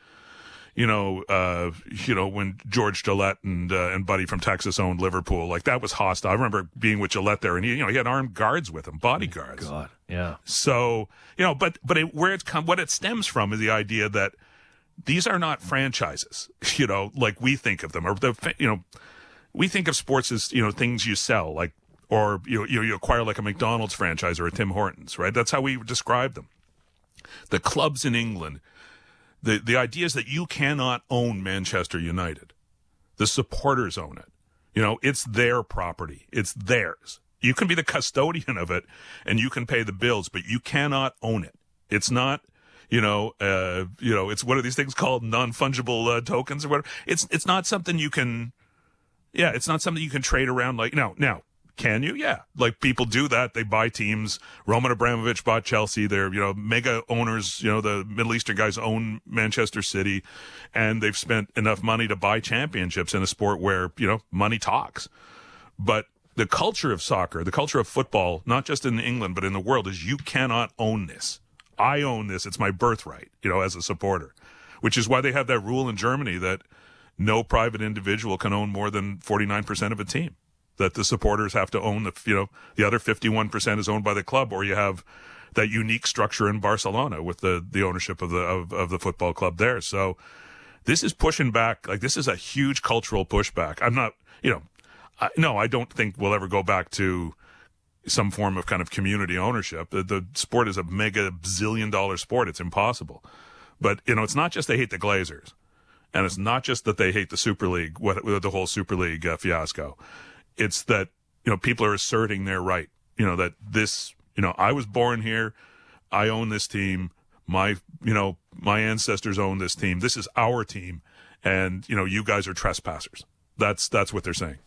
when George Gillette and Buddy from Texas owned Liverpool. Like, that was hostile. I remember being with Gillette there, and he had armed guards with him, bodyguards. Oh, God, yeah. So, what it stems from is the idea that these are not franchises, like we think of them, or we think of sports as, things you sell, like, or you acquire like a McDonald's franchise or a Tim Hortons, right? That's how we describe them. The clubs in England, the idea is that you cannot own Manchester United. The supporters own it. It's their property. It's theirs. You can be the custodian of it and you can pay the bills, but you cannot own it. It's not, it's what are these things called? Non-fungible tokens or whatever. It's not something you can, it's not something you can trade around like, now, can you? Yeah. Like, people do that. They buy teams. Roman Abramovich bought Chelsea. They're, mega owners. The Middle Eastern guys own Manchester City, and they've spent enough money to buy championships in a sport where, money talks. But the culture of soccer, the culture of football, not just in England, but in the world, is you cannot own this. I own this. It's my birthright, as a supporter, which is why they have that rule in Germany that no private individual can own more than 49% of a team. That the supporters have to own the other 51% is owned by the club, or you have that unique structure in Barcelona with the ownership of the football club there. So this is pushing back. Like, this is a huge cultural pushback. I'm not, I don't think we'll ever go back to some form of kind of community ownership. The sport is a mega bazillion-dollar sport. It's impossible. But, it's not just they hate the Glazers, and it's not just that they hate the Super League, the whole Super League fiasco. It's that, people are asserting their right, that this, I was born here. I own this team. my ancestors owned this team. This is our team, and you guys are trespassers. That's what they're saying.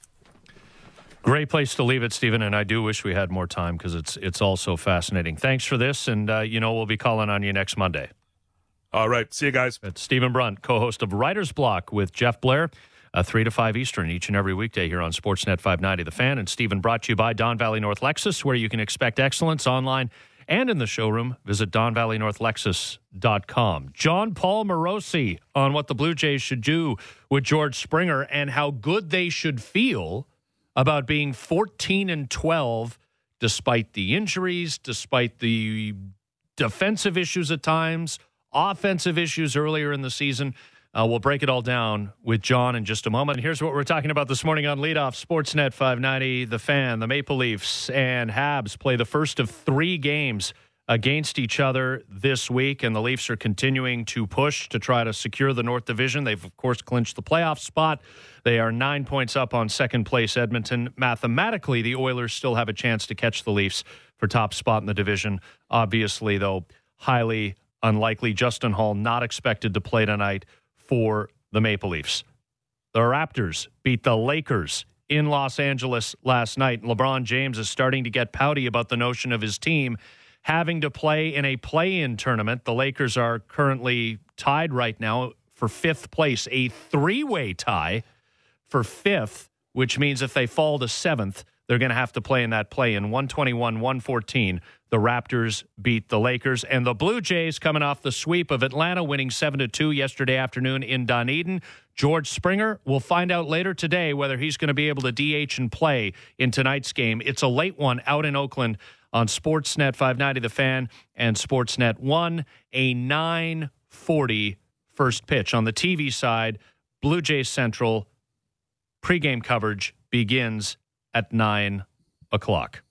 Great place to leave it, Stephen, and I do wish we had more time because it's all so fascinating. Thanks for this, and we'll be calling on you next Monday. All right. See you guys. It's Stephen Brunt, co-host of Writer's Block with Jeff Blair, 3 to 5 Eastern each and every weekday here on Sportsnet 590 The Fan. And Stephen brought to you by Don Valley North Lexus, where you can expect excellence online and in the showroom. Visit DonValleyNorthLexus.com. John Paul Morosi on what the Blue Jays should do with George Springer and how good they should feel about being 14-12 despite the injuries, despite the defensive issues at times, offensive issues earlier in the season. We'll break it all down with John in just a moment. And here's what we're talking about this morning on Leadoff Sportsnet 590. The Fan, the Maple Leafs, and Habs play the first of 3 games against each other this week, and the Leafs are continuing to push to try to secure the North Division. They've, of course, clinched the playoff spot. They are 9 points up on second-place Edmonton. Mathematically, the Oilers still have a chance to catch the Leafs for top spot in the division. Obviously, though, highly unlikely. Justin Hall not expected to play tonight for the Maple Leafs. The Raptors beat the Lakers in Los Angeles last night. LeBron James is starting to get pouty about the notion of his team having to play in a play-in tournament. The Lakers are currently tied right now for 5th place, a 3-way tie for 5th, which means if they fall to 7th, they're going to have to play in that play-in. 121-114, the Raptors beat the Lakers. And the Blue Jays, coming off the sweep of Atlanta, winning 7-2 yesterday afternoon in Dunedin. George Springer, we'll find out later today whether he's going to be able to DH and play in tonight's game. It's a late one out in Oakland on Sportsnet 590 The Fan and Sportsnet 1, a 9:40 first pitch. On the TV side, Blue Jays Central pregame coverage begins at 9 o'clock.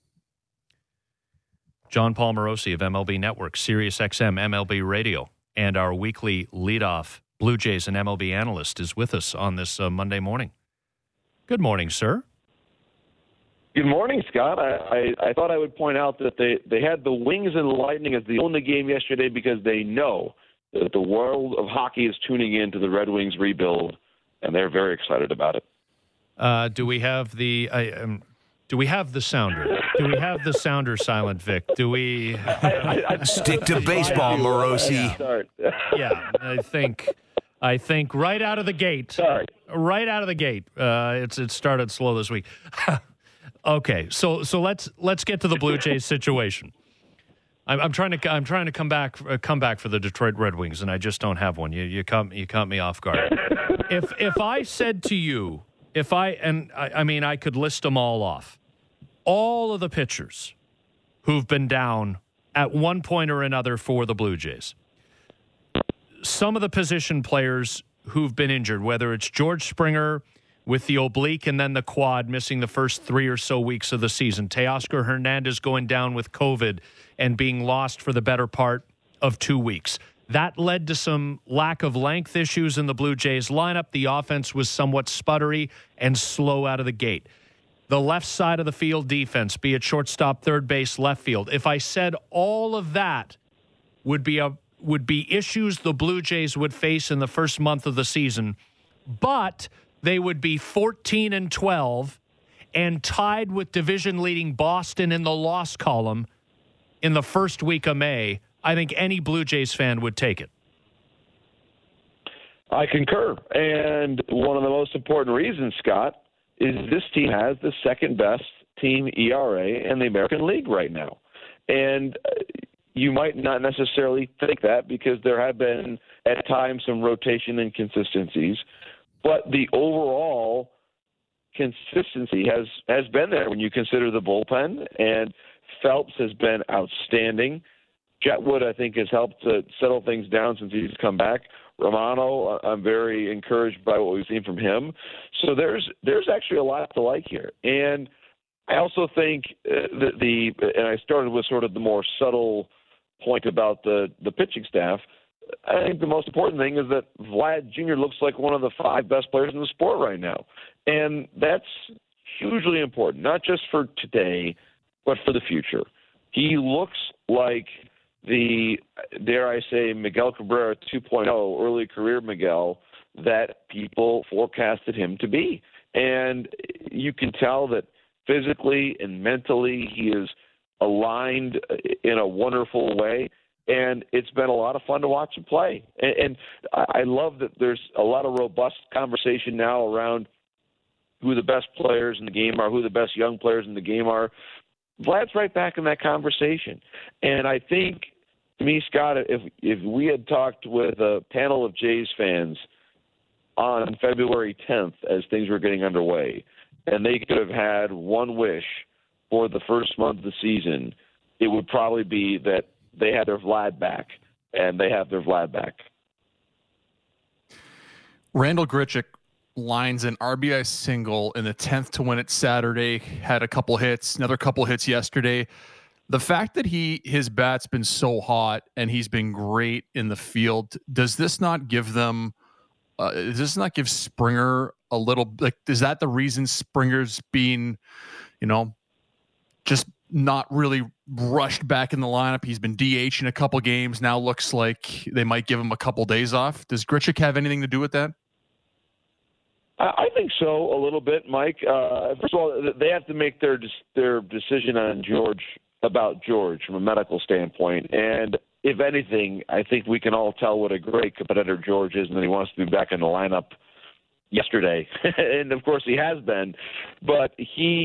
John Paul Morosi of MLB Network, Sirius XM, MLB Radio, and our weekly leadoff Blue Jays and MLB analyst is with us on this Monday morning. Good morning, sir. Good morning, Scott. I thought I would point out that they had the Wings and the Lightning as the only game yesterday because they know that the world of hockey is tuning in to the Red Wings rebuild, and they're very excited about it. Do we have the sounder? Do we have the sounder, Silent Vic? Do we stick to baseball, Morosi? Yeah, I think right out of the gate. Sorry. Right out of the gate. It started slow this week. Okay, so let's get to the Blue Jays situation. I'm trying to come back for the Detroit Red Wings, and I just don't have one. You caught me off guard. If I said to you, I could list them all off, all of the pitchers who've been down at one point or another for the Blue Jays, some of the position players who've been injured, whether it's George Springer with the oblique and then the quad missing the first 3 or so weeks of the season, Teoscar Hernandez going down with COVID and being lost for the better part of 2 weeks. That led to some lack of length issues in the Blue Jays lineup. The offense was somewhat sputtery and slow out of the gate. The left side of the field defense, be it shortstop, third base, left field. If I said all of that would be issues the Blue Jays would face in the first month of the season, but they would be 14-12 and tied with division-leading Boston in the loss column in the first week of May, I think any Blue Jays fan would take it. I concur. And one of the most important reasons, Scott, is this team has the second-best team ERA in the American League right now. And you might not necessarily think that because there have been, at times, some rotation inconsistencies. But the overall consistency has been there when you consider the bullpen, and Phelps has been outstanding. Chetwood, I think, has helped to settle things down since he's come back. Romano, I'm very encouraged by what we've seen from him. So there's actually a lot to like here. And I also think and I started with sort of the more subtle point about the pitching staff. I think the most important thing is that Vlad Jr. looks like one of the 5 best players in the sport right now. And that's hugely important, not just for today, but for the future. He looks like the, dare I say, Miguel Cabrera 2.0, early career Miguel, that people forecasted him to be. And you can tell that physically and mentally he is aligned in a wonderful way. And it's been a lot of fun to watch him play. And I love that there's a lot of robust conversation now around who the best players in the game are, who the best young players in the game are. Vlad's right back in that conversation. And I think, to me, Scott, if we had talked with a panel of Jays fans on February 10th as things were getting underway, and they could have had one wish for the first month of the season, it would probably be that they had their Vlad back, and they have their Vlad back. Randal Grichuk lines an RBI single in the 10th to win it Saturday, had a couple hits, another couple hits yesterday. The fact that his bat's been so hot and he's been great in the field, does this not give them does this not give Springer a little, like, is that the reason Springer's being, just not really rushed back in the lineup? He's been DH in a couple games. Now looks like they might give him a couple days off. Does Grichuk have anything to do with that? I think so, a little bit, Mike. First of all, they have to make their decision on George from a medical standpoint. And if anything, I think we can all tell what a great competitor George is, and that he wants to be back in the lineup yesterday. And, of course, he has been. But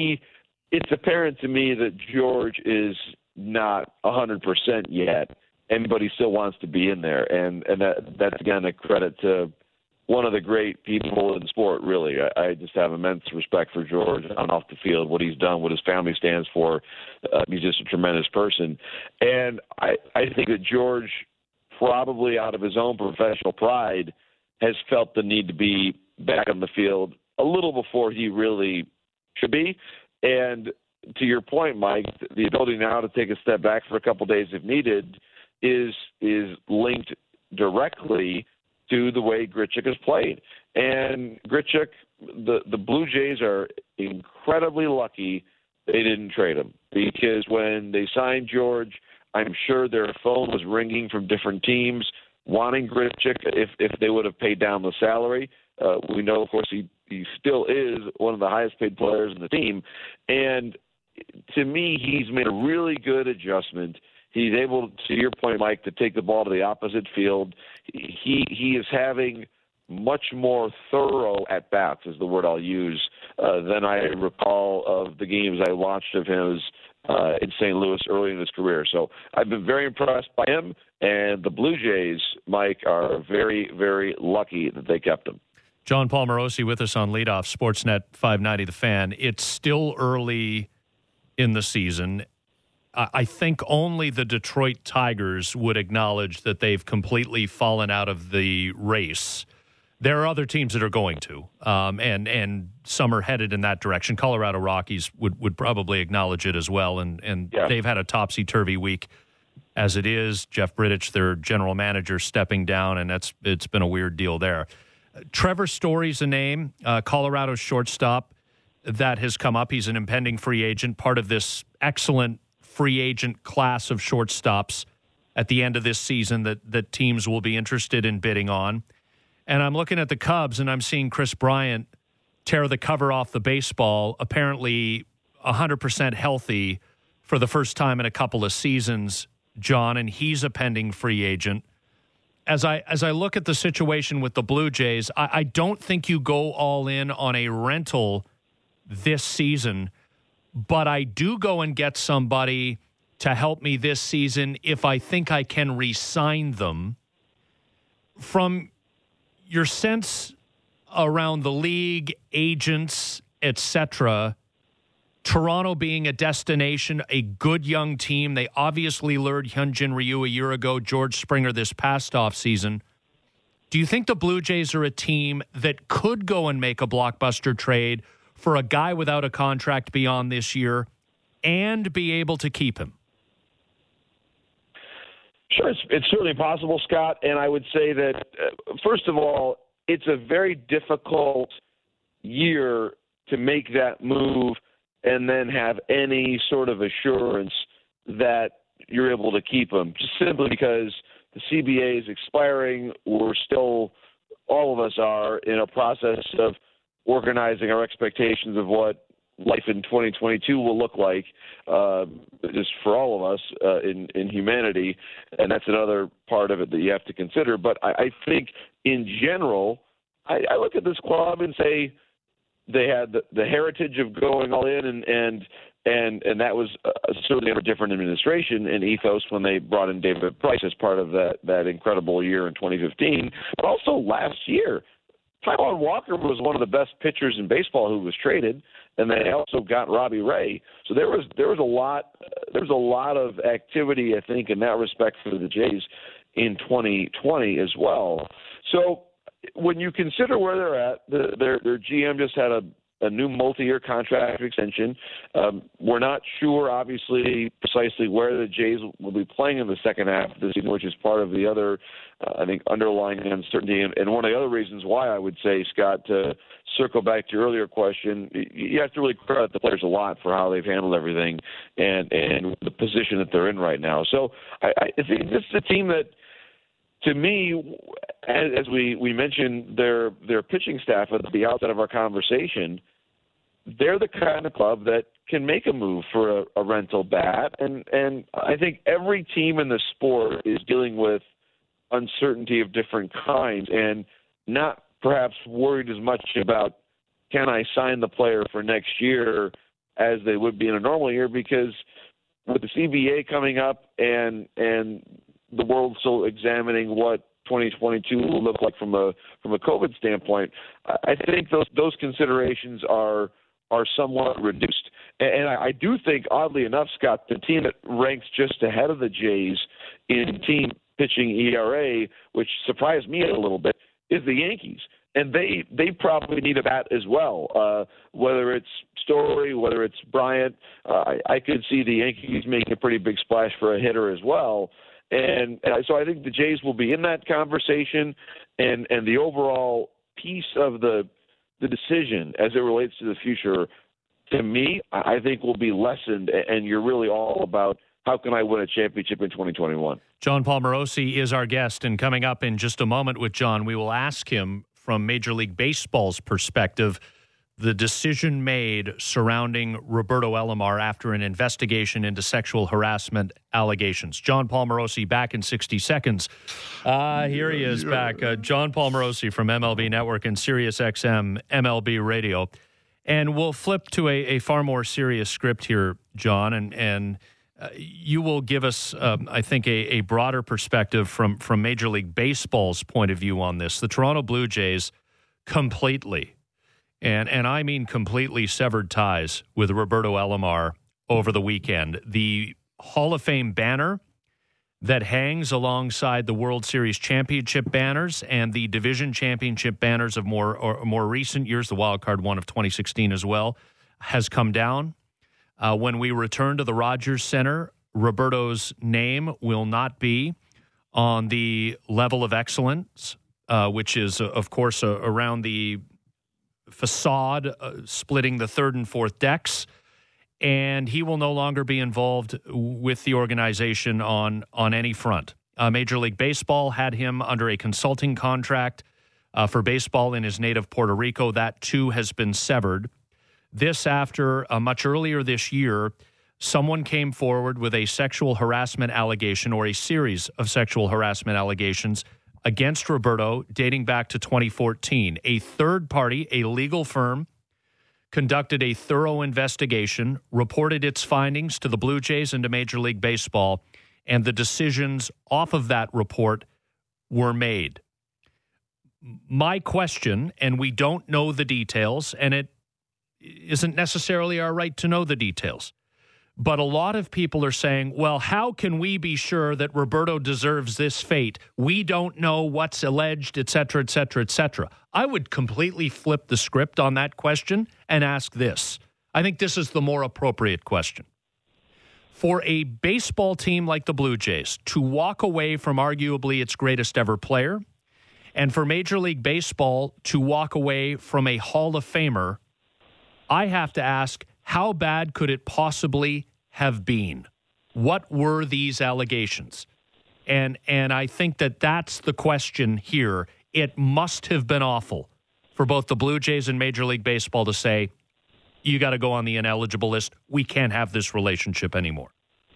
it's apparent to me that George is not 100% yet, but he still wants to be in there. And that's, again, a credit to one of the great people in sport, really. I just have immense respect for George on off the field, what he's done, what his family stands for. He's just a tremendous person. And I think that George, probably out of his own professional pride, has felt the need to be back on the field a little before he really should be. And to your point, Mike, the ability now to take a step back for a couple of days if needed is linked directly to the way Grichuk has played. And Grichuk, the Blue Jays are incredibly lucky they didn't trade him, because when they signed George, I'm sure their phone was ringing from different teams wanting Grichuk if they would have paid down the salary. We know, of course, he still is one of the highest paid players in the team. And to me, he's made a really good adjustment. He's able, to your point, Mike, to take the ball to the opposite field. He is having much more thorough at-bats, is the word I'll use, than I recall of the games I watched of his in St. Louis early in his career. So I've been very impressed by him, and the Blue Jays, Mike, are very, very lucky that they kept him. John Paul Morosi with us on Leadoff, Sportsnet 590 The Fan. It's still early in the season. I think only the Detroit Tigers would acknowledge that they've completely fallen out of the race. There are other teams that are going to, and some are headed in that direction. Colorado Rockies would probably acknowledge it as well, and they've had a topsy-turvy week as it is. Jeff Bridich, their general manager, stepping down, and it's been a weird deal there. Trevor Story's a name, Colorado's shortstop, that has come up. He's an impending free agent, part of this excellent free agent class of shortstops at the end of this season that teams will be interested in bidding on. And I'm looking at the Cubs, and I'm seeing Chris Bryant tear the cover off the baseball, apparently 100% healthy for the first time in a couple of seasons, John, and he's a pending free agent. As I look at the situation with the Blue Jays, I don't think you go all in on a rental this season, but I do go and get somebody to help me this season if I think I can re-sign them. From your sense around the league, agents, etc., Toronto being a destination, a good young team, they obviously lured Hyunjin Ryu a year ago, George Springer this past offseason. Do you think the Blue Jays are a team that could go and make a blockbuster trade for a guy without a contract beyond this year and be able to keep him? Sure, it's certainly possible, Scott. And I would say that, first of all, it's a very difficult year to make that move and then have any sort of assurance that you're able to keep him, just simply because the CBA is expiring. We're still, all of us are, in a process of organizing our expectations of what life in 2022 will look like, just for all of us in humanity, and that's another part of it that you have to consider. But I think in general, I look at this club and say they had the heritage of going all in, and that was certainly a different administration and ethos when they brought in David Price as part of that incredible year in 2015. But also last year, Taijuan Walker was one of the best pitchers in baseball who was traded, and they also got Robbie Ray. So there was a lot of activity, I think, in that respect for the Jays in 2020 as well. So when you consider where they're at, their GM just had a new multi-year contract extension. We're not sure, obviously, precisely where the Jays will be playing in the second half of the season, which is part of the other, I think, underlying uncertainty. And one of the other reasons why I would say, Scott, to circle back to your earlier question, you have to really credit the players a lot for how they've handled everything and the position that they're in right now. So I think this is a team that, to me, as we mentioned their pitching staff at the outset of our conversation, they're the kind of club that can make a move for a rental bat. And I think every team in the sport is dealing with uncertainty of different kinds and not perhaps worried as much about, can I sign the player for next year, as they would be in a normal year, because with the CBA coming up and the world still examining what 2022 will look like from a COVID standpoint, I think those considerations are somewhat reduced. And I do think, oddly enough, Scott, the team that ranks just ahead of the Jays in team pitching ERA, which surprised me a little bit, is the Yankees. And they probably need a bat as well, whether it's Story, whether it's Bryant. I could see the Yankees making a pretty big splash for a hitter as well. And so I think the Jays will be in that conversation, and the overall piece of the decision as it relates to the future, to me, I think will be lessened, and you're really all about how can I win a championship in 2021. Jon Paul Morosi is our guest, and coming up in just a moment with John, we will ask him from Major League Baseball's perspective the decision made surrounding Roberto Alomar after an investigation into sexual harassment allegations. Jon Paul Morosi back in 60 seconds. Here he is back. Jon Paul Morosi from MLB Network and SiriusXM MLB Radio. And we'll flip to a far more serious script here, John, and you will give us, I think, a broader perspective from Major League Baseball's point of view on this. The Toronto Blue Jays completely, and I mean completely, severed ties with Roberto Alomar over the weekend. The Hall of Fame banner that hangs alongside the World Series championship banners and the division championship banners of more recent years, the wild card one of 2016 as well, has come down. When we return to the Rogers Center, Roberto's name will not be on the level of excellence, which is, of course, around the facade, splitting the third and fourth decks. And he will no longer be involved with the organization on any front. Major League Baseball had him under a consulting contract for baseball in his native Puerto Rico. That, too, has been severed. This after much earlier this year, someone came forward with a sexual harassment allegation or a series of sexual harassment allegations against Roberto dating back to 2014. A third party, a legal firm, conducted a thorough investigation, reported its findings to the Blue Jays and to Major League Baseball, and the decisions off of that report were made. My question, and we don't know the details, and it isn't necessarily our right to know the details, but a lot of people are saying, well, how can we be sure that Roberto deserves this fate? We don't know what's alleged, et cetera, et cetera, et cetera. I would completely flip the script on that question and ask this. I think this is the more appropriate question. For a baseball team like the Blue Jays to walk away from arguably its greatest ever player, and for Major League Baseball to walk away from a Hall of Famer, I have to ask, how bad could it possibly have been? What were these allegations? And I think that's the question here. It must have been awful for both the Blue Jays and Major League Baseball to say, you got to go on the ineligible list. We can't have this relationship anymore.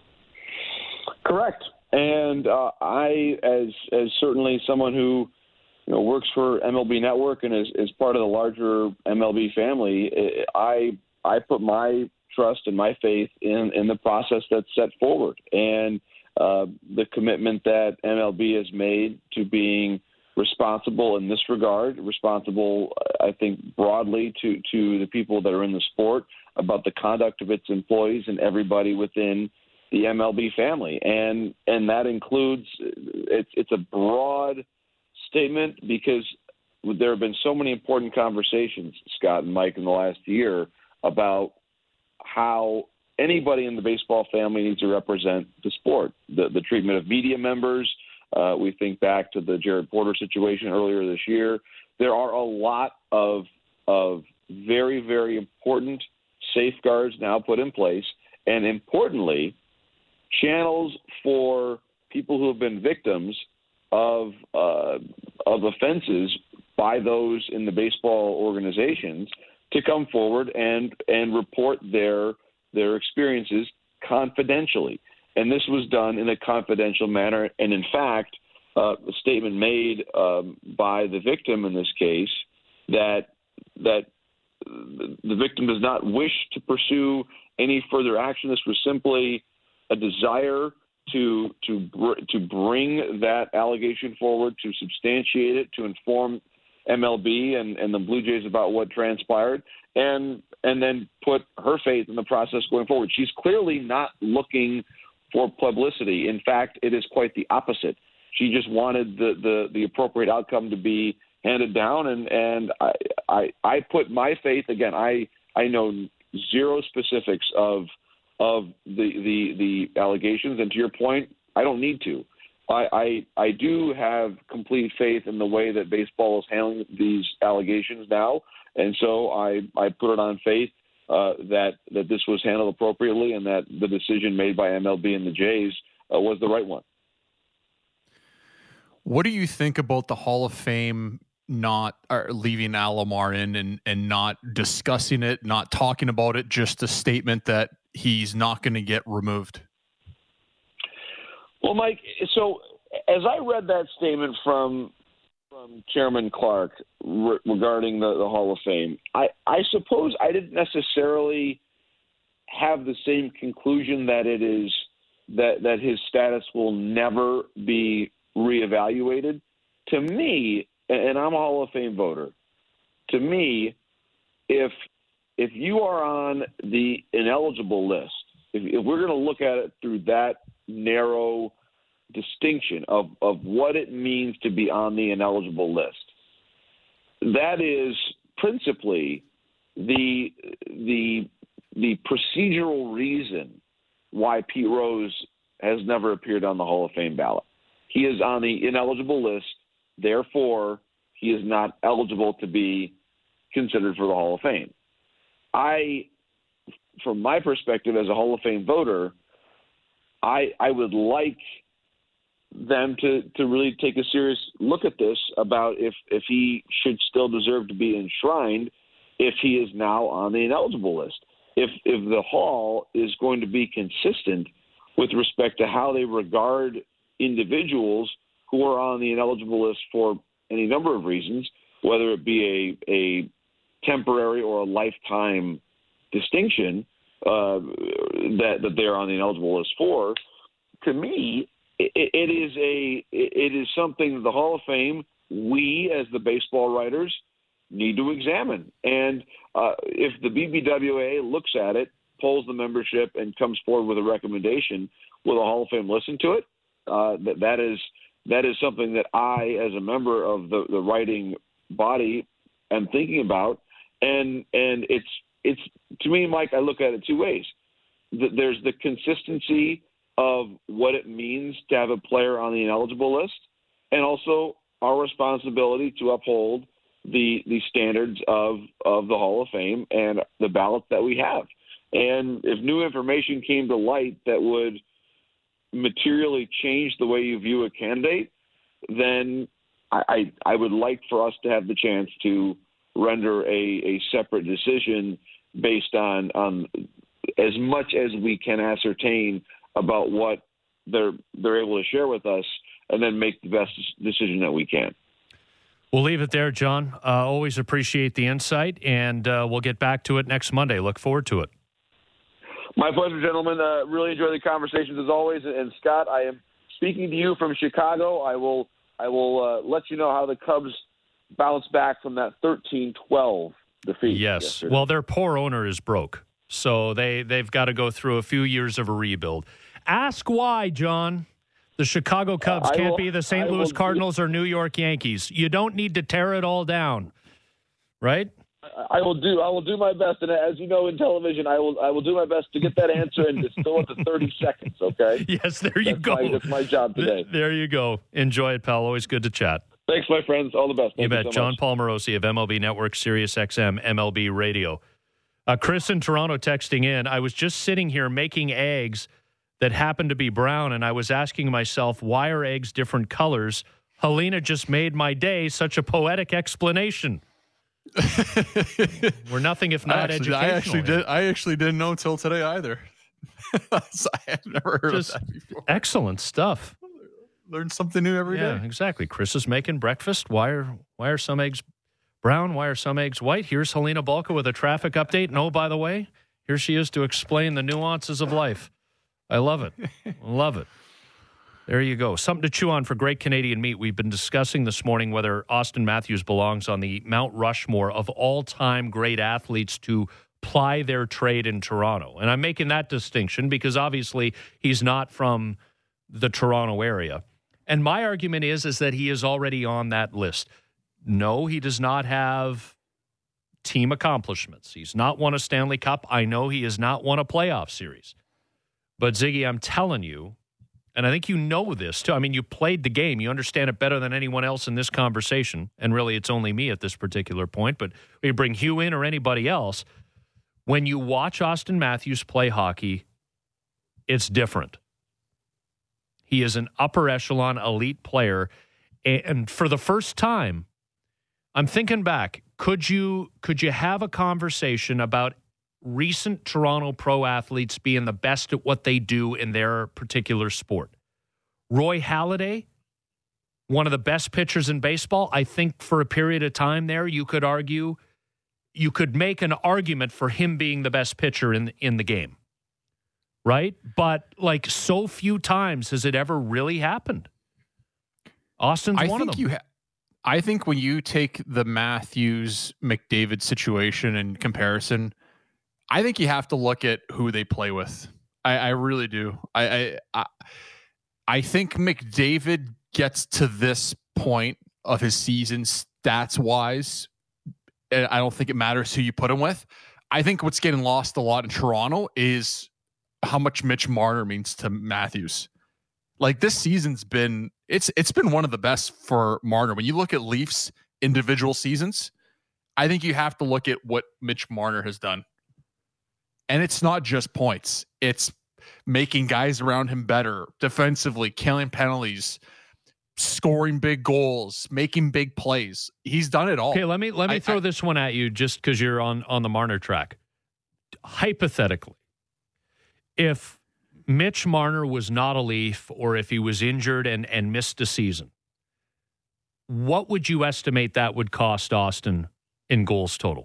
Correct. And I, as certainly someone who works for MLB Network and is part of the larger MLB family, I put my trust and my faith in the process that's set forward and the commitment that MLB has made to being responsible in this regard, responsible, I think, broadly to the people that are in the sport about the conduct of its employees and everybody within the MLB family. And that includes, it's a broad statement because there have been so many important conversations, Scott and Mike, in the last year about how anybody in the baseball family needs to represent the sport, the treatment of media members. We think back to the Jared Porter situation earlier this year. There are a lot of very, very important safeguards now put in place, and importantly, channels for people who have been victims of offenses by those in the baseball organizations to come forward and report their experiences confidentially. And this was done in a confidential manner. And in fact, a statement made by the victim in this case that the victim does not wish to pursue any further action. This was simply a desire to bring that allegation forward, to substantiate it, to inform MLB and the Blue Jays about what transpired, and then put her faith in the process going forward. She's clearly not looking for publicity. In fact, it is quite the opposite. She just wanted the appropriate outcome to be handed down, and I put my faith, again, I know zero specifics of the allegations, and to your point, I don't need to. I do have complete faith in the way that baseball is handling these allegations now, and so I put it on faith that this was handled appropriately and that the decision made by MLB and the Jays was the right one. What do you think about the Hall of Fame not leaving Alomar in and not discussing it, not talking about it, just a statement that he's not going to get removed? Well, Mike, so as I read that statement from Chairman Clark regarding the Hall of Fame, I suppose I didn't necessarily have the same conclusion that it is that his status will never be reevaluated. To me, and I'm a Hall of Fame voter, to me, if you are on the ineligible list, if we're going to look at it through that narrow distinction of what it means to be on the ineligible list, that is principally the procedural reason why Pete Rose has never appeared on the Hall of Fame ballot. He is on the ineligible list, therefore he is not eligible to be considered for the Hall of Fame. From my perspective as a Hall of Fame voter, I would like them to really take a serious look at this about if he should still deserve to be enshrined if he is now on the ineligible list. If the Hall is going to be consistent with respect to how they regard individuals who are on the ineligible list for any number of reasons, whether it be a temporary or a lifetime distinction that they're on the ineligible list for, to me, it is something that the Hall of Fame, we as the baseball writers, need to examine. And if the BBWA looks at it, polls the membership, and comes forward with a recommendation, will the Hall of Fame listen to it? That is something that I, as a member of the writing body, am thinking about. And it's to me, Mike, I look at it two ways. There's the consistency of what it means to have a player on the ineligible list, and also our responsibility to uphold the standards of the Hall of Fame and the ballots that we have. And if new information came to light that would materially change the way you view a candidate, then I would like for us to have the chance to render a separate decision based on as much as we can ascertain about what they're able to share with us, and then make the best decision that we can. We'll leave it there, John. Always appreciate the insight, and we'll get back to it next Monday. Look forward to it. My pleasure, gentlemen. Really enjoy the conversations as always. And Scott, I am speaking to you from Chicago. I will let you know how the Cubs bounce back from that 13-12 defeat. Yes. Yesterday. Well, their poor owner is broke, so they've got to go through a few years of a rebuild. Ask why, John. The Chicago Cubs can't be the St. Louis Cardinals or New York Yankees. You don't need to tear it all down, right? I will do my best, and as you know, in television, I will do my best to get that answer and distill it to 30 seconds. Okay? Yes, there you go. That's my job today. There you go. Enjoy it, pal. Always good to chat. Thanks, my friends. All the best. You bet. So John much. Paul Morosi of MLB Network, Sirius XM, MLB Radio. Chris in Toronto texting in. I was just sitting here making eggs that happened to be brown, and I was asking myself, why are eggs different colors? Helena just made my day. Such a poetic explanation. We're nothing if not educational. I actually didn't know until today either. I have never heard of that before. Excellent stuff. Learn something new every day. Yeah, exactly. Chris is making breakfast. Why are some eggs brown? Why are some eggs white? Here's Helena Balka with a traffic update. And oh, by the way, here she is to explain the nuances of life. I love it. Love it. There you go. Something to chew on for great Canadian meat. We've been discussing this morning whether Austin Matthews belongs on the Mount Rushmore of all-time great athletes to ply their trade in Toronto. And I'm making that distinction because obviously he's not from the Toronto area. And my argument is that he is already on that list. No, he does not have team accomplishments. He's not won a Stanley Cup. I know he has not won a playoff series. But, Ziggy, I'm telling you, and I think you know this, too. I mean, you played the game. You understand it better than anyone else in this conversation. And really, it's only me at this particular point. But we bring Hugh in or anybody else. When you watch Austin Matthews play hockey, it's different. He is an upper echelon elite player. And for the first time, I'm thinking back, could you have a conversation about recent Toronto pro athletes being the best at what they do in their particular sport? Roy Halladay, one of the best pitchers in baseball. I think for a period of time there, you could make an argument for him being the best pitcher in the game, right? But like so few times has it ever really happened. Austin's one of them. I think when you take the Matthews-McDavid situation in comparison, I think you have to look at who they play with. I really do. I think McDavid gets to this point of his season stats-wise, and I don't think it matters who you put him with. I think what's getting lost a lot in Toronto is how much Mitch Marner means to Matthews. Like this season's been it's been one of the best for Marner. When you look at Leafs individual seasons, I think you have to look at what Mitch Marner has done. And it's not just points. It's making guys around him better defensively, killing penalties, scoring big goals, making big plays. He's done it all. Okay, let me throw this one at you just because you're on the Marner track. Hypothetically, if Mitch Marner was not a Leaf or if he was injured and missed a season, what would you estimate that would cost Austin in goals total?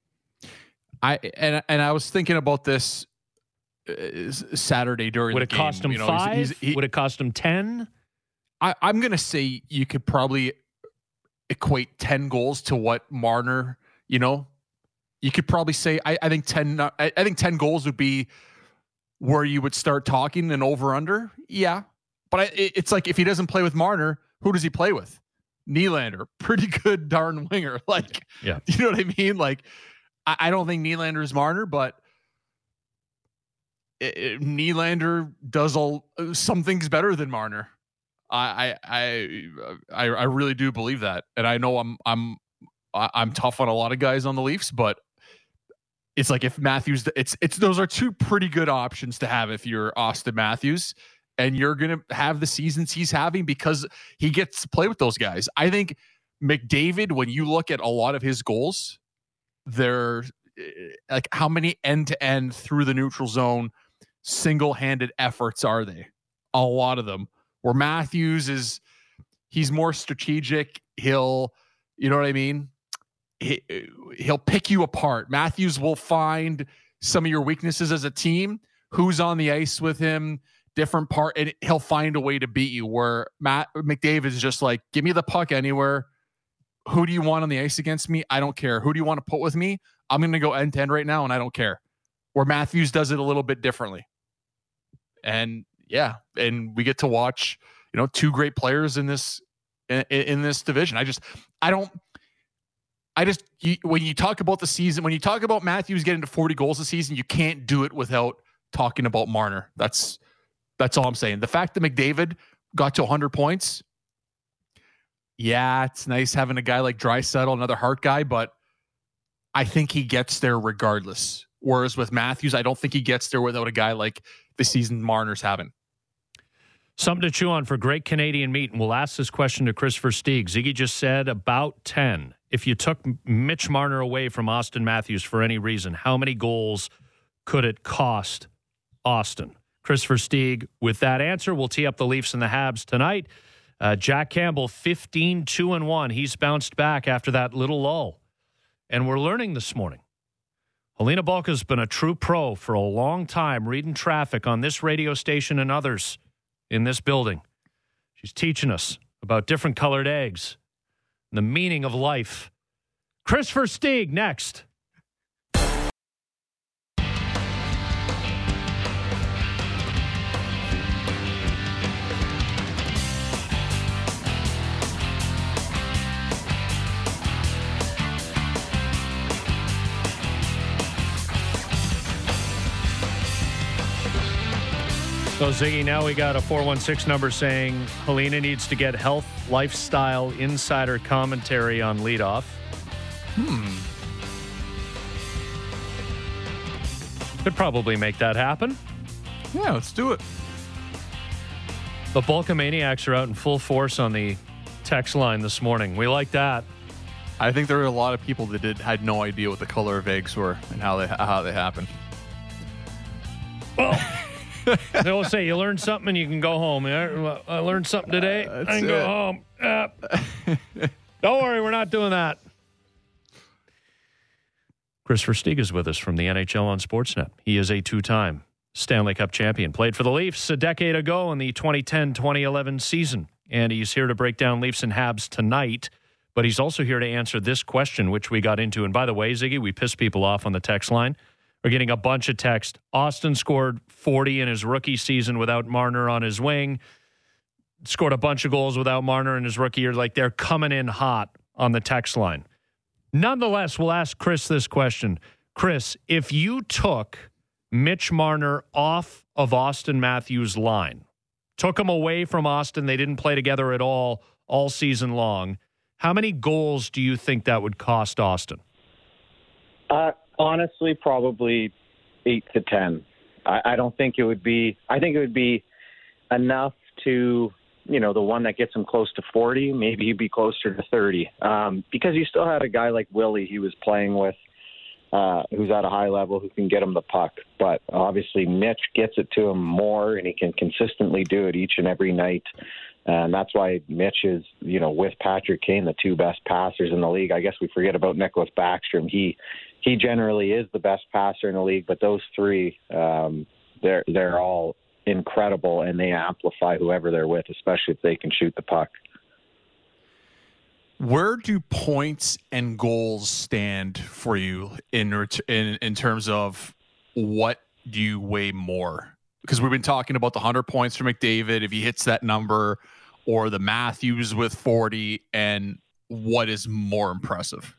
I was thinking about this Saturday during the game. Would it cost him 5? Would it cost him 10? I'm going to say you could probably equate 10 goals to what Marner, you could probably say, I think 10 goals would be where you would start talking an over under. Yeah. But it's like, if he doesn't play with Marner, who does he play with? Nylander, pretty good darn winger. Like, yeah. You know what I mean? Like, I don't think Nylander is Marner, but Nylander does some things better than Marner. I really do believe that, and I know I'm tough on a lot of guys on the Leafs, but it's like if Matthews, it's those are two pretty good options to have if you're Austin Matthews, and you're going to have the seasons he's having because he gets to play with those guys. I think McDavid, when you look at a lot of his goals, they're like, how many end-to-end through the neutral zone single-handed efforts are they? A lot of them. Where Matthews he's more strategic. He'll, you know what I mean? He'll pick you apart. Matthews will find some of your weaknesses as a team, who's on the ice with him, different part, and he'll find a way to beat you. Where McDavid is just like, give me the puck anywhere. Who do you want on the ice against me? I don't care. Who do you want to put with me? I'm going to go end to end right now, and I don't care. Where Matthews does it a little bit differently. And yeah, and we get to watch, two great players in this division. When you talk about the season, when you talk about Matthews getting to 40 goals a season, you can't do it without talking about Marner. That's all I'm saying. The fact that McDavid got to 100 points, yeah, it's nice having a guy like Draisaitl, another Hart guy, but I think he gets there regardless. Whereas with Matthews, I don't think he gets there without a guy like the season Marner's having. Something to chew on for great Canadian meat, and we'll ask this question to Chris Versteeg. Ziggy just said about 10. If you took Mitch Marner away from Auston Matthews for any reason, how many goals could it cost Auston? Chris Versteeg with that answer. We'll tee up the Leafs and the Habs tonight. Jack Campbell, 15-2-1. He's bounced back after that little lull. And we're learning this morning. Helena Bulka's been a true pro for a long time, reading traffic on this radio station and others in this building. She's teaching us about different colored eggs and the meaning of life. Chris Versteeg next. So, Ziggy, now we got a 416 number saying Helena needs to get health lifestyle insider commentary on leadoff. Could probably make that happen. Yeah, let's do it. The Bulkamaniacs are out in full force on the text line this morning. We like that. I think there were a lot of people that had no idea what the color of eggs were and how they happened. Well, they'll say you learned something and you can go home. I learned something today. I can go home. Don't worry, we're not doing that. Chris Versteeg is with us from the NHL on Sportsnet. He is a two-time Stanley Cup champion. Played for the Leafs a decade ago in the 2010-2011 season. And he's here to break down Leafs and Habs tonight. But he's also here to answer this question, which we got into. And by the way, Ziggy, we pissed people off on the text line. We're getting a bunch of text. Auston scored 40 in his rookie season without Marner on his wing. Scored a bunch of goals without Marner in his rookie year. Like, they're coming in hot on the text line. Nonetheless, we'll ask Chris this question. Chris, if you took Mitch Marner off of Auston Matthews' line, took him away from Auston, they didn't play together at all season long, how many goals do you think that would cost Auston? Honestly, probably 8 to 10. I don't think it would be. I think it would be enough to, the one that gets him close to 40. Maybe he'd be closer to 30. Because you still had a guy like Willie he was playing with, who's at a high level, who can get him the puck. But obviously, Mitch gets it to him more, and he can consistently do it each and every night. And that's why Mitch is, with Patrick Kane, the two best passers in the league. I guess we forget about Nicholas Backstrom. He generally is the best passer in the league, but those three, they're all incredible, and they amplify whoever they're with, especially if they can shoot the puck. Where do points and goals stand for you in terms of what do you weigh more? Because we've been talking about the 100 points for McDavid, if he hits that number, or the Matthews with 40, and what is more impressive?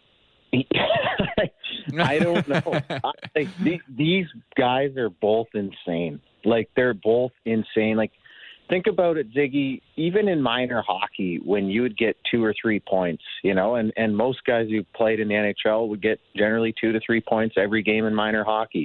I don't know. These guys are both insane. They're both insane. Think about it, Ziggy. Even in minor hockey, when you would get 2 or 3 points, and most guys who played in the NHL would get generally 2 to 3 points every game in minor hockey.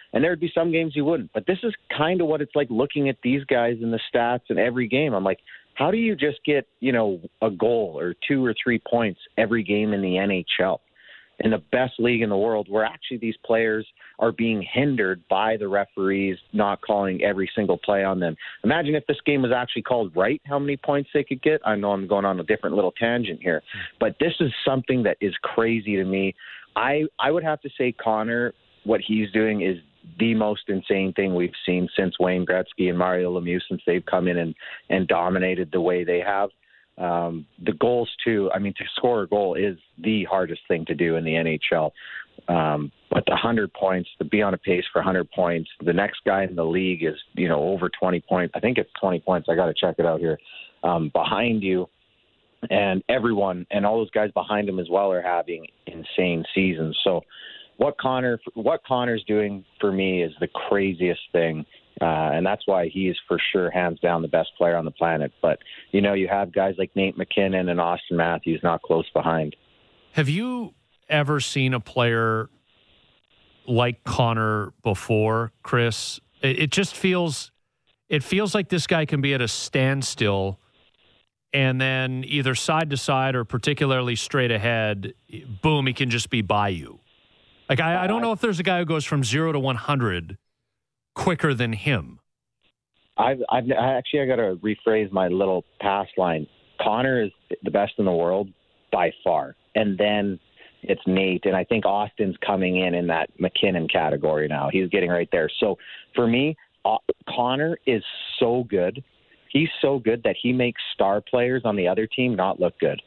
And there would be some games he wouldn't. But this is kind of what it's like looking at these guys in the stats in every game. I'm like, how do you just get, a goal or 2 or 3 points every game in the NHL? In the best league in the world, where actually these players are being hindered by the referees not calling every single play on them. Imagine if this game was actually called right, how many points they could get. I know I'm going on a different little tangent here, but this is something that is crazy to me. I would have to say Connor, what he's doing is the most insane thing we've seen since Wayne Gretzky and Mario Lemieux, since they've come in and dominated the way they have. The goals too. I mean, to score a goal is the hardest thing to do in the NHL. But the 100 points, to be on a pace for 100 points, the next guy in the league is, over 20 points. I think it's 20 points. I got to check it out here. Behind you, and everyone and all those guys behind him as well are having insane seasons. So what Connor's doing for me is the craziest thing. And that's why he is for sure hands down the best player on the planet. But, you have guys like Nate McKinnon and Austin Matthews not close behind. Have you ever seen a player like Connor before, Chris? It just feels like this guy can be at a standstill and then either side to side or particularly straight ahead, boom, he can just be by you. Like, I don't know if there's a guy who goes from 0 to 100 quicker than him. I got to rephrase my little past line. Connor is the best in the world by far. And then it's Nate. And I think Austin's coming in that McKinnon category now. He's getting right there. So for me, Connor is so good. He's so good that he makes star players on the other team not look good.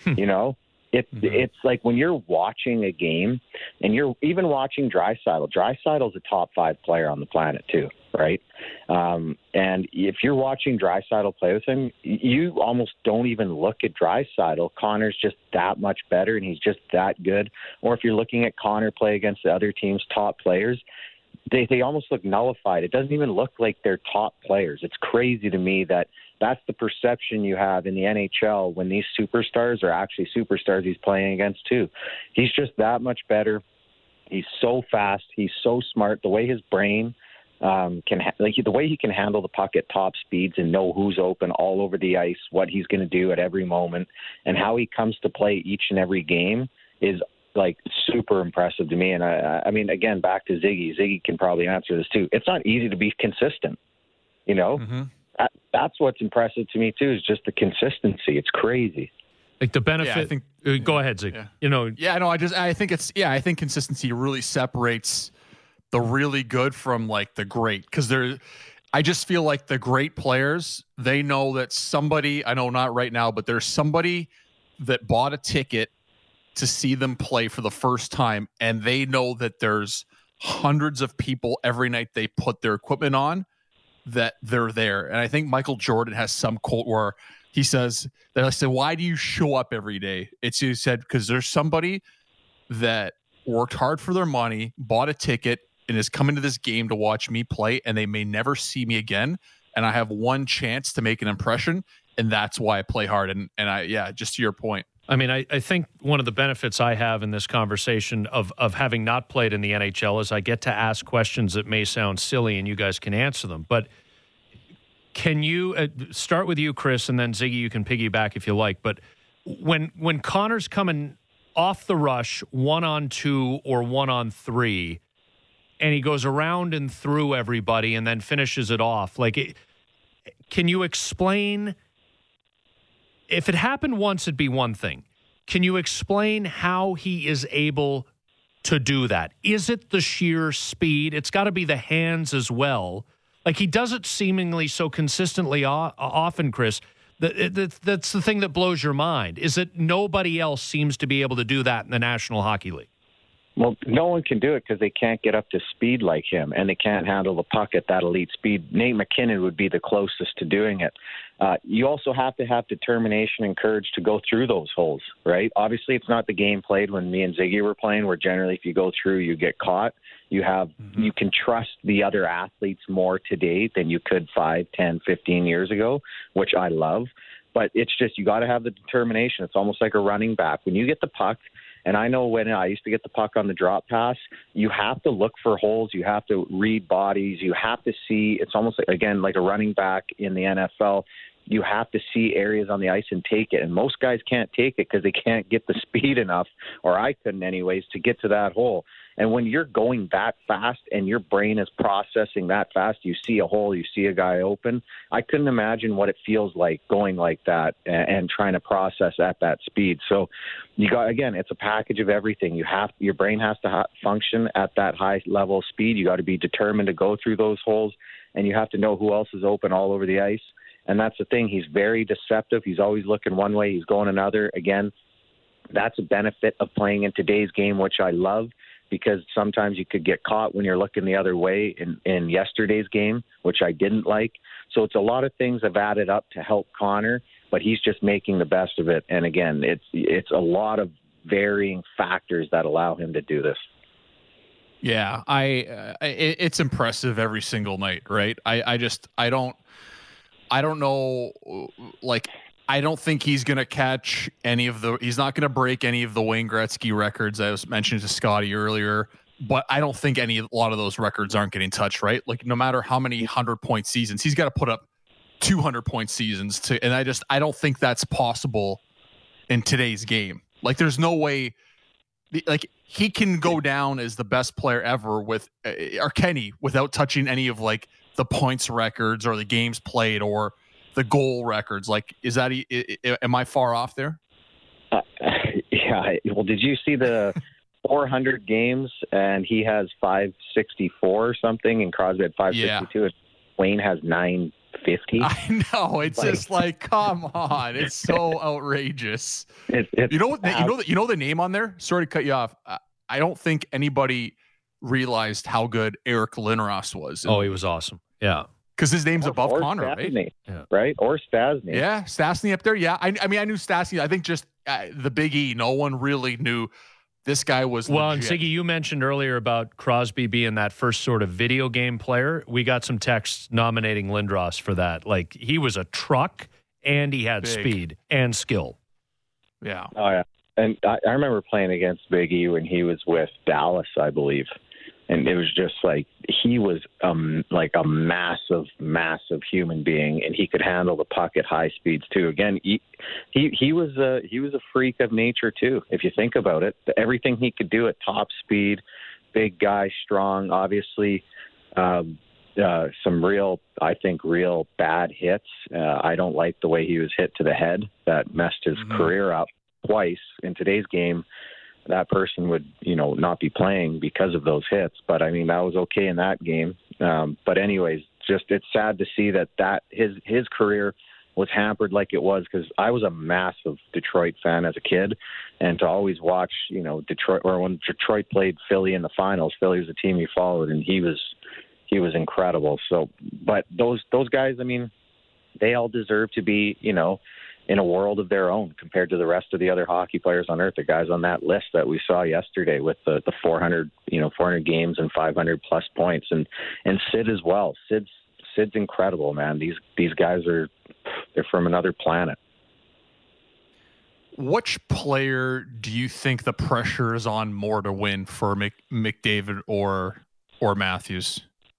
It's like when you're watching a game and you're even watching Draisaitl. Draisaitl's a top 5 player on the planet too, right? And if you're watching Draisaitl play with him, you almost don't even look at Draisaitl. Connor's just that much better, and he's just that good. Or if you're looking at Connor play against the other team's top players, they almost look nullified. It doesn't even look like they're top players. It's crazy to me that that's the perception you have in the NHL when these superstars are actually superstars he's playing against too. He's just that much better. He's so fast. He's so smart. The way his brain the way he can handle the puck at top speeds and know who's open all over the ice, what he's going to do at every moment, and how he comes to play each and every game is like super impressive to me. And I mean, again, back to Ziggy. Ziggy can probably answer this too. It's not easy to be consistent, That's what's impressive to me too, is just the consistency. It's crazy. Like the benefit. Yeah, I think, go ahead, Zig. Yeah. I think consistency really separates the really good from like the great, because I just feel like the great players, they know that somebody, I know not right now, but there's somebody that bought a ticket to see them play for the first time, and they know that there's hundreds of people every night they put their equipment on that they're there. And I think Michael Jordan has some quote where he says that, I said, why do you show up every day? He said, because there's somebody that worked hard for their money, bought a ticket, and is coming to this game to watch me play, and they may never see me again. And I have one chance to make an impression, and that's why I play hard. And just to your point. I mean, I think one of the benefits I have in this conversation of having not played in the NHL is I get to ask questions that may sound silly and you guys can answer them. But can you start with you, Chris, and then Ziggy, you can piggyback if you like. But when Connor's coming off the rush 1-on-2 or 1-on-3, and he goes around and through everybody and then finishes it off, can you explain? If it happened once, it'd be one thing. Can you explain how he is able to do that? Is it the sheer speed? It's got to be the hands as well. Like, he does it seemingly so consistently often, Chris. That's the thing that blows your mind, is that nobody else seems to be able to do that in the National Hockey League. Well, no one can do it because they can't get up to speed like him, and they can't handle the puck at that elite speed. Nate McKinnon would be the closest to doing it. You also have to have determination and courage to go through those holes, right? Obviously, it's not the game played when me and Ziggy were playing, where generally if you go through, you get caught. You can trust the other athletes more today than you could 5, 10, 15 years ago, which I love. But it's just, you got to have the determination. It's almost like a running back. When you get the puck And I know when I used to get the puck on the drop pass, you have to look for holes. You have to read bodies. You have to see. It's almost like, again, like a running back in the NFL. You have to see areas on the ice and take it. And most guys can't take it because they can't get the speed enough, or I couldn't anyways, to get to that hole. And when you're going that fast and your brain is processing that fast, you see a hole, you see a guy open. I couldn't imagine what it feels like going like that and trying to process at that speed. So you got, again, it's a package of everything. Your brain has to function at that high level of speed. You got to be determined to go through those holes, and you have to know who else is open all over the ice. And that's the thing. He's very deceptive. He's always looking one way. He's going another. Again, that's a benefit of playing in today's game, which I love, because sometimes you could get caught when you're looking the other way in yesterday's game, which I didn't like. So it's a lot of things have added up to help Connor, but he's just making the best of it. And again, it's a lot of varying factors that allow him to do this. Yeah, it's impressive every single night, right? I don't know, like, I don't think he's going to catch he's not going to break any of the Wayne Gretzky records I was mentioning to Scotty earlier, but I don't think a lot of those records aren't getting touched, right? Like, no matter how many 100-point seasons, he's got to put up 200-point seasons and I don't think that's possible in today's game. Like, there's no way, like, he can go down as the best player ever or Kenny, without touching any of, like, the points records or the games played or the goal records. Like, am I far off there? Yeah. Well, did you see the 400 games and he has 564 or something, and Crosby had 562 and Wayne has 950? I know. It's like, just like, come on. It's so outrageous. You know the name on there? Sorry to cut you off. I don't think anybody realized how good Eric Lindros was. Oh, he was awesome. Yeah. Because his name's above Connor, Stastny, right? Yeah. Right? Or Stastny. Yeah, Stastny up there. Yeah, I mean, I knew Stastny. I think just the Big E. No one really knew this guy was well, legit. And Siggy, you mentioned earlier about Crosby being that first sort of video game player. We got some texts nominating Lindros for that. Like, he was a truck, and he had speed and skill. Yeah. Oh, yeah. And I remember playing against Big E when he was with Dallas, I believe. And it was just like, he was like a massive, massive human being, and he could handle the puck at high speeds too. Again, he was a freak of nature too. If you think about it, everything he could do at top speed, big guy, strong. Obviously, some real bad hits. I don't like the way he was hit to the head. That messed his career up twice. In today's game, that person would, not be playing because of those hits. But I mean, that was okay in that game. But anyways, it's sad to see that his career was hampered like it was, because I was a massive Detroit fan as a kid, and to always watch, Detroit, or when Detroit played Philly in the finals, Philly was a team he followed, and he was incredible. So, but those guys, I mean, they all deserve to be, in a world of their own compared to the rest of the other hockey players on earth, the guys on that list that we saw yesterday with the 400 games and 500 plus points, and Sid as well. Sid's incredible, man. These guys they're from another planet. Which player do you think the pressure is on more to win for McDavid or Matthews?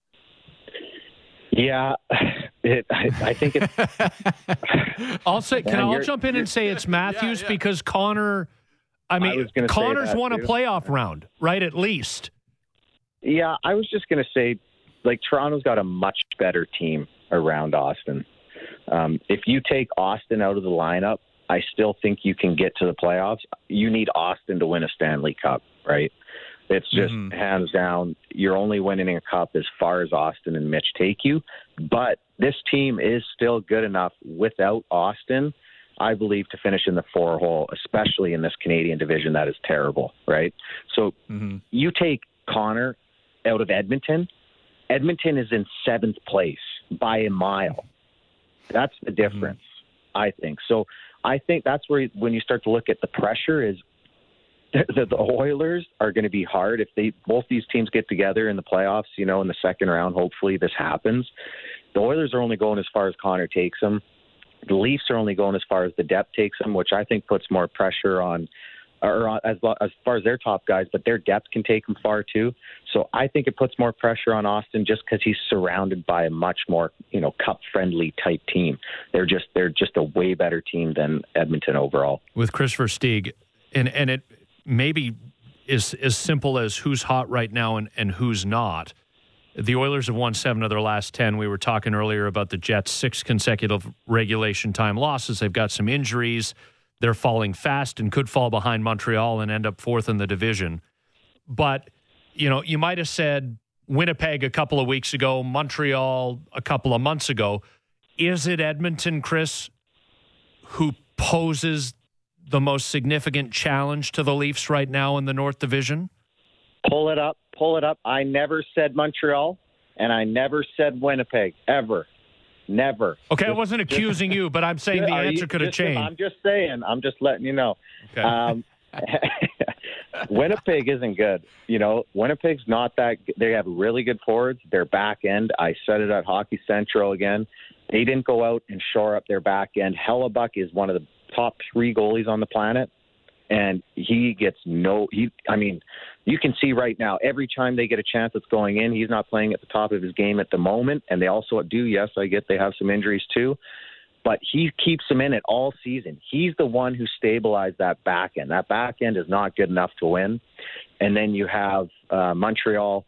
Yeah, I think it's. I'll jump in and say it's Matthews because Connor. I mean, Connor's won a playoff round, right? At least. Yeah, I was just going to say, like, Toronto's got a much better team around Austin. If you take Austin out of the lineup, I still think you can get to the playoffs. You need Austin to win a Stanley Cup, right? It's just hands down, you're only winning a cup as far as Austin and Mitch take you. But this team is still good enough without Austin, I believe, to finish in the 4-hole, especially in this Canadian division that is terrible, right? So you take Connor out of Edmonton. Edmonton is in 7th place by a mile. That's the difference, I think. So I think that's where, when you start to look at the pressure, is the Oilers are going to be hard if both these teams get together in the playoffs, in the second round. Hopefully this happens. The Oilers are only going as far as Connor takes them. The Leafs are only going as far as the depth takes them, which I think puts more pressure on or as far as their top guys, but their depth can take them far too. So I think it puts more pressure on Austin just because he's surrounded by a much more, cup-friendly type team. They're just a way better team than Edmonton overall. With Kris Versteeg, and it maybe is as simple as who's hot right now and who's not. The Oilers have won 7 of their last 10. We were talking earlier about the Jets' 6 consecutive regulation time losses. They've got some injuries. They're falling fast and could fall behind Montreal and end up 4th in the division. But, you might have said Winnipeg a couple of weeks ago, Montreal a couple of months ago. Is it Edmonton, Chris, who poses the most significant challenge to the Leafs right now in the North Division? Pull it up. I never said Montreal, and I never said Winnipeg, ever. Never. Okay, I wasn't accusing you, but I'm saying the answer could have changed. I'm just saying. I'm just letting you know. Okay. Winnipeg isn't good. Winnipeg's not that – they have really good forwards. Their back end, I said it at Hockey Central again, they didn't go out and shore up their back end. Hellebuck is one of the top 3 goalies on the planet, and he gets you can see right now, every time they get a chance that's going in, he's not playing at the top of his game at the moment, and they also do, yes, I get they have some injuries too, but he keeps them in it all season. He's the one who stabilized that back end. That back end is not good enough to win. And then you have Montreal.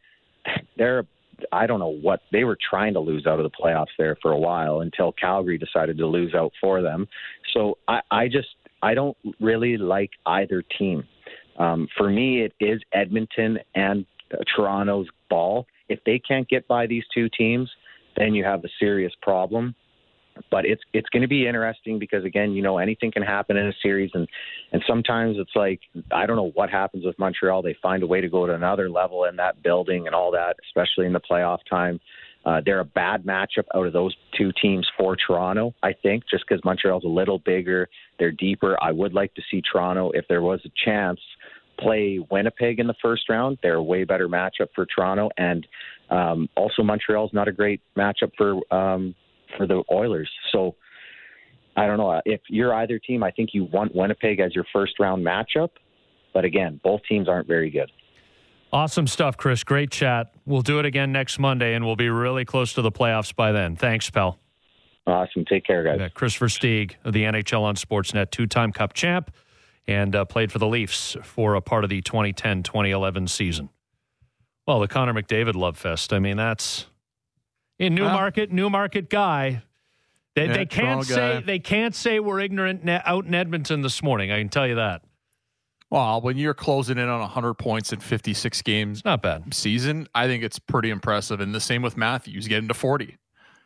I don't know what they were trying to lose out of the playoffs there for a while until Calgary decided to lose out for them. So I don't really like either team. For me, it is Edmonton and Toronto's ball. If they can't get by these 2 teams, then you have a serious problem. But it's going to be interesting because, again, anything can happen in a series. And sometimes it's like, I don't know what happens with Montreal. They find a way to go to another level in that building and all that, especially in the playoff time. They're a bad matchup out of those 2 teams for Toronto, I think, just because Montreal's a little bigger. They're deeper. I would like to see Toronto, if there was a chance, play Winnipeg in the first round. They're a way better matchup for Toronto. And also Montreal's not a great matchup for the Oilers. So I don't know. If you're either team, I think you want Winnipeg as your first-round matchup. But again, both teams aren't very good. Awesome stuff, Chris. Great chat. We'll do it again next Monday, and we'll be really close to the playoffs by then. Thanks, pal. Awesome. Take care, guys. Kris Versteeg of the NHL on Sportsnet, 2-time Cup champ, and played for the Leafs for a part of the 2010-2011 season. Well, the Connor McDavid love fest. I mean, that's in Newmarket guy. They can't say we're ignorant out in Edmonton this morning. I can tell you that. Well, when you're closing in on 100 points in 56 games, it's not bad season, I think it's pretty impressive. And the same with Matthews getting to 40.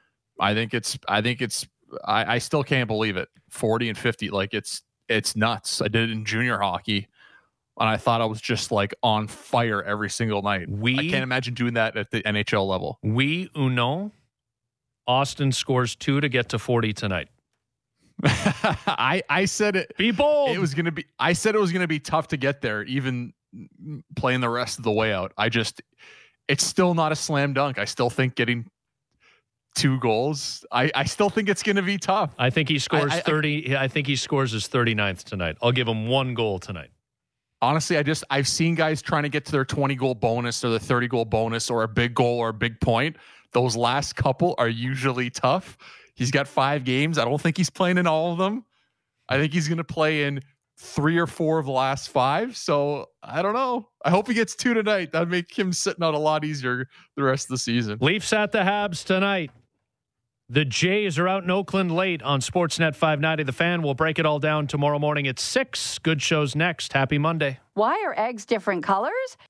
I still can't believe it. 40 and 50, like it's nuts. I did it in junior hockey, and I thought I was just like on fire every single night. I can't imagine doing that at the NHL level. Austin scores 2 to get to 40 tonight. I said it. Be bold. I said it was gonna be tough to get there, even playing the rest of the way out. It's still not a slam dunk. I still think getting 2 goals. I still think it's gonna be tough. I think he scores 30. I think he scores his 39th tonight. I'll give him 1 goal tonight. Honestly, I've seen guys trying to get to their 20 goal bonus or the 30 goal bonus or a big goal or a big point. Those last couple are usually tough. He's got 5 games. I don't think he's playing in all of them. I think he's going to play in 3 or 4 of the last 5. So I don't know. I hope he gets 2 tonight. That'd make him sitting out a lot easier the rest of the season. Leafs at the Habs tonight. The Jays are out in Oakland late on Sportsnet 590. The Fan will break it all down tomorrow morning at 6. Good shows next. Happy Monday. Why are eggs different colors?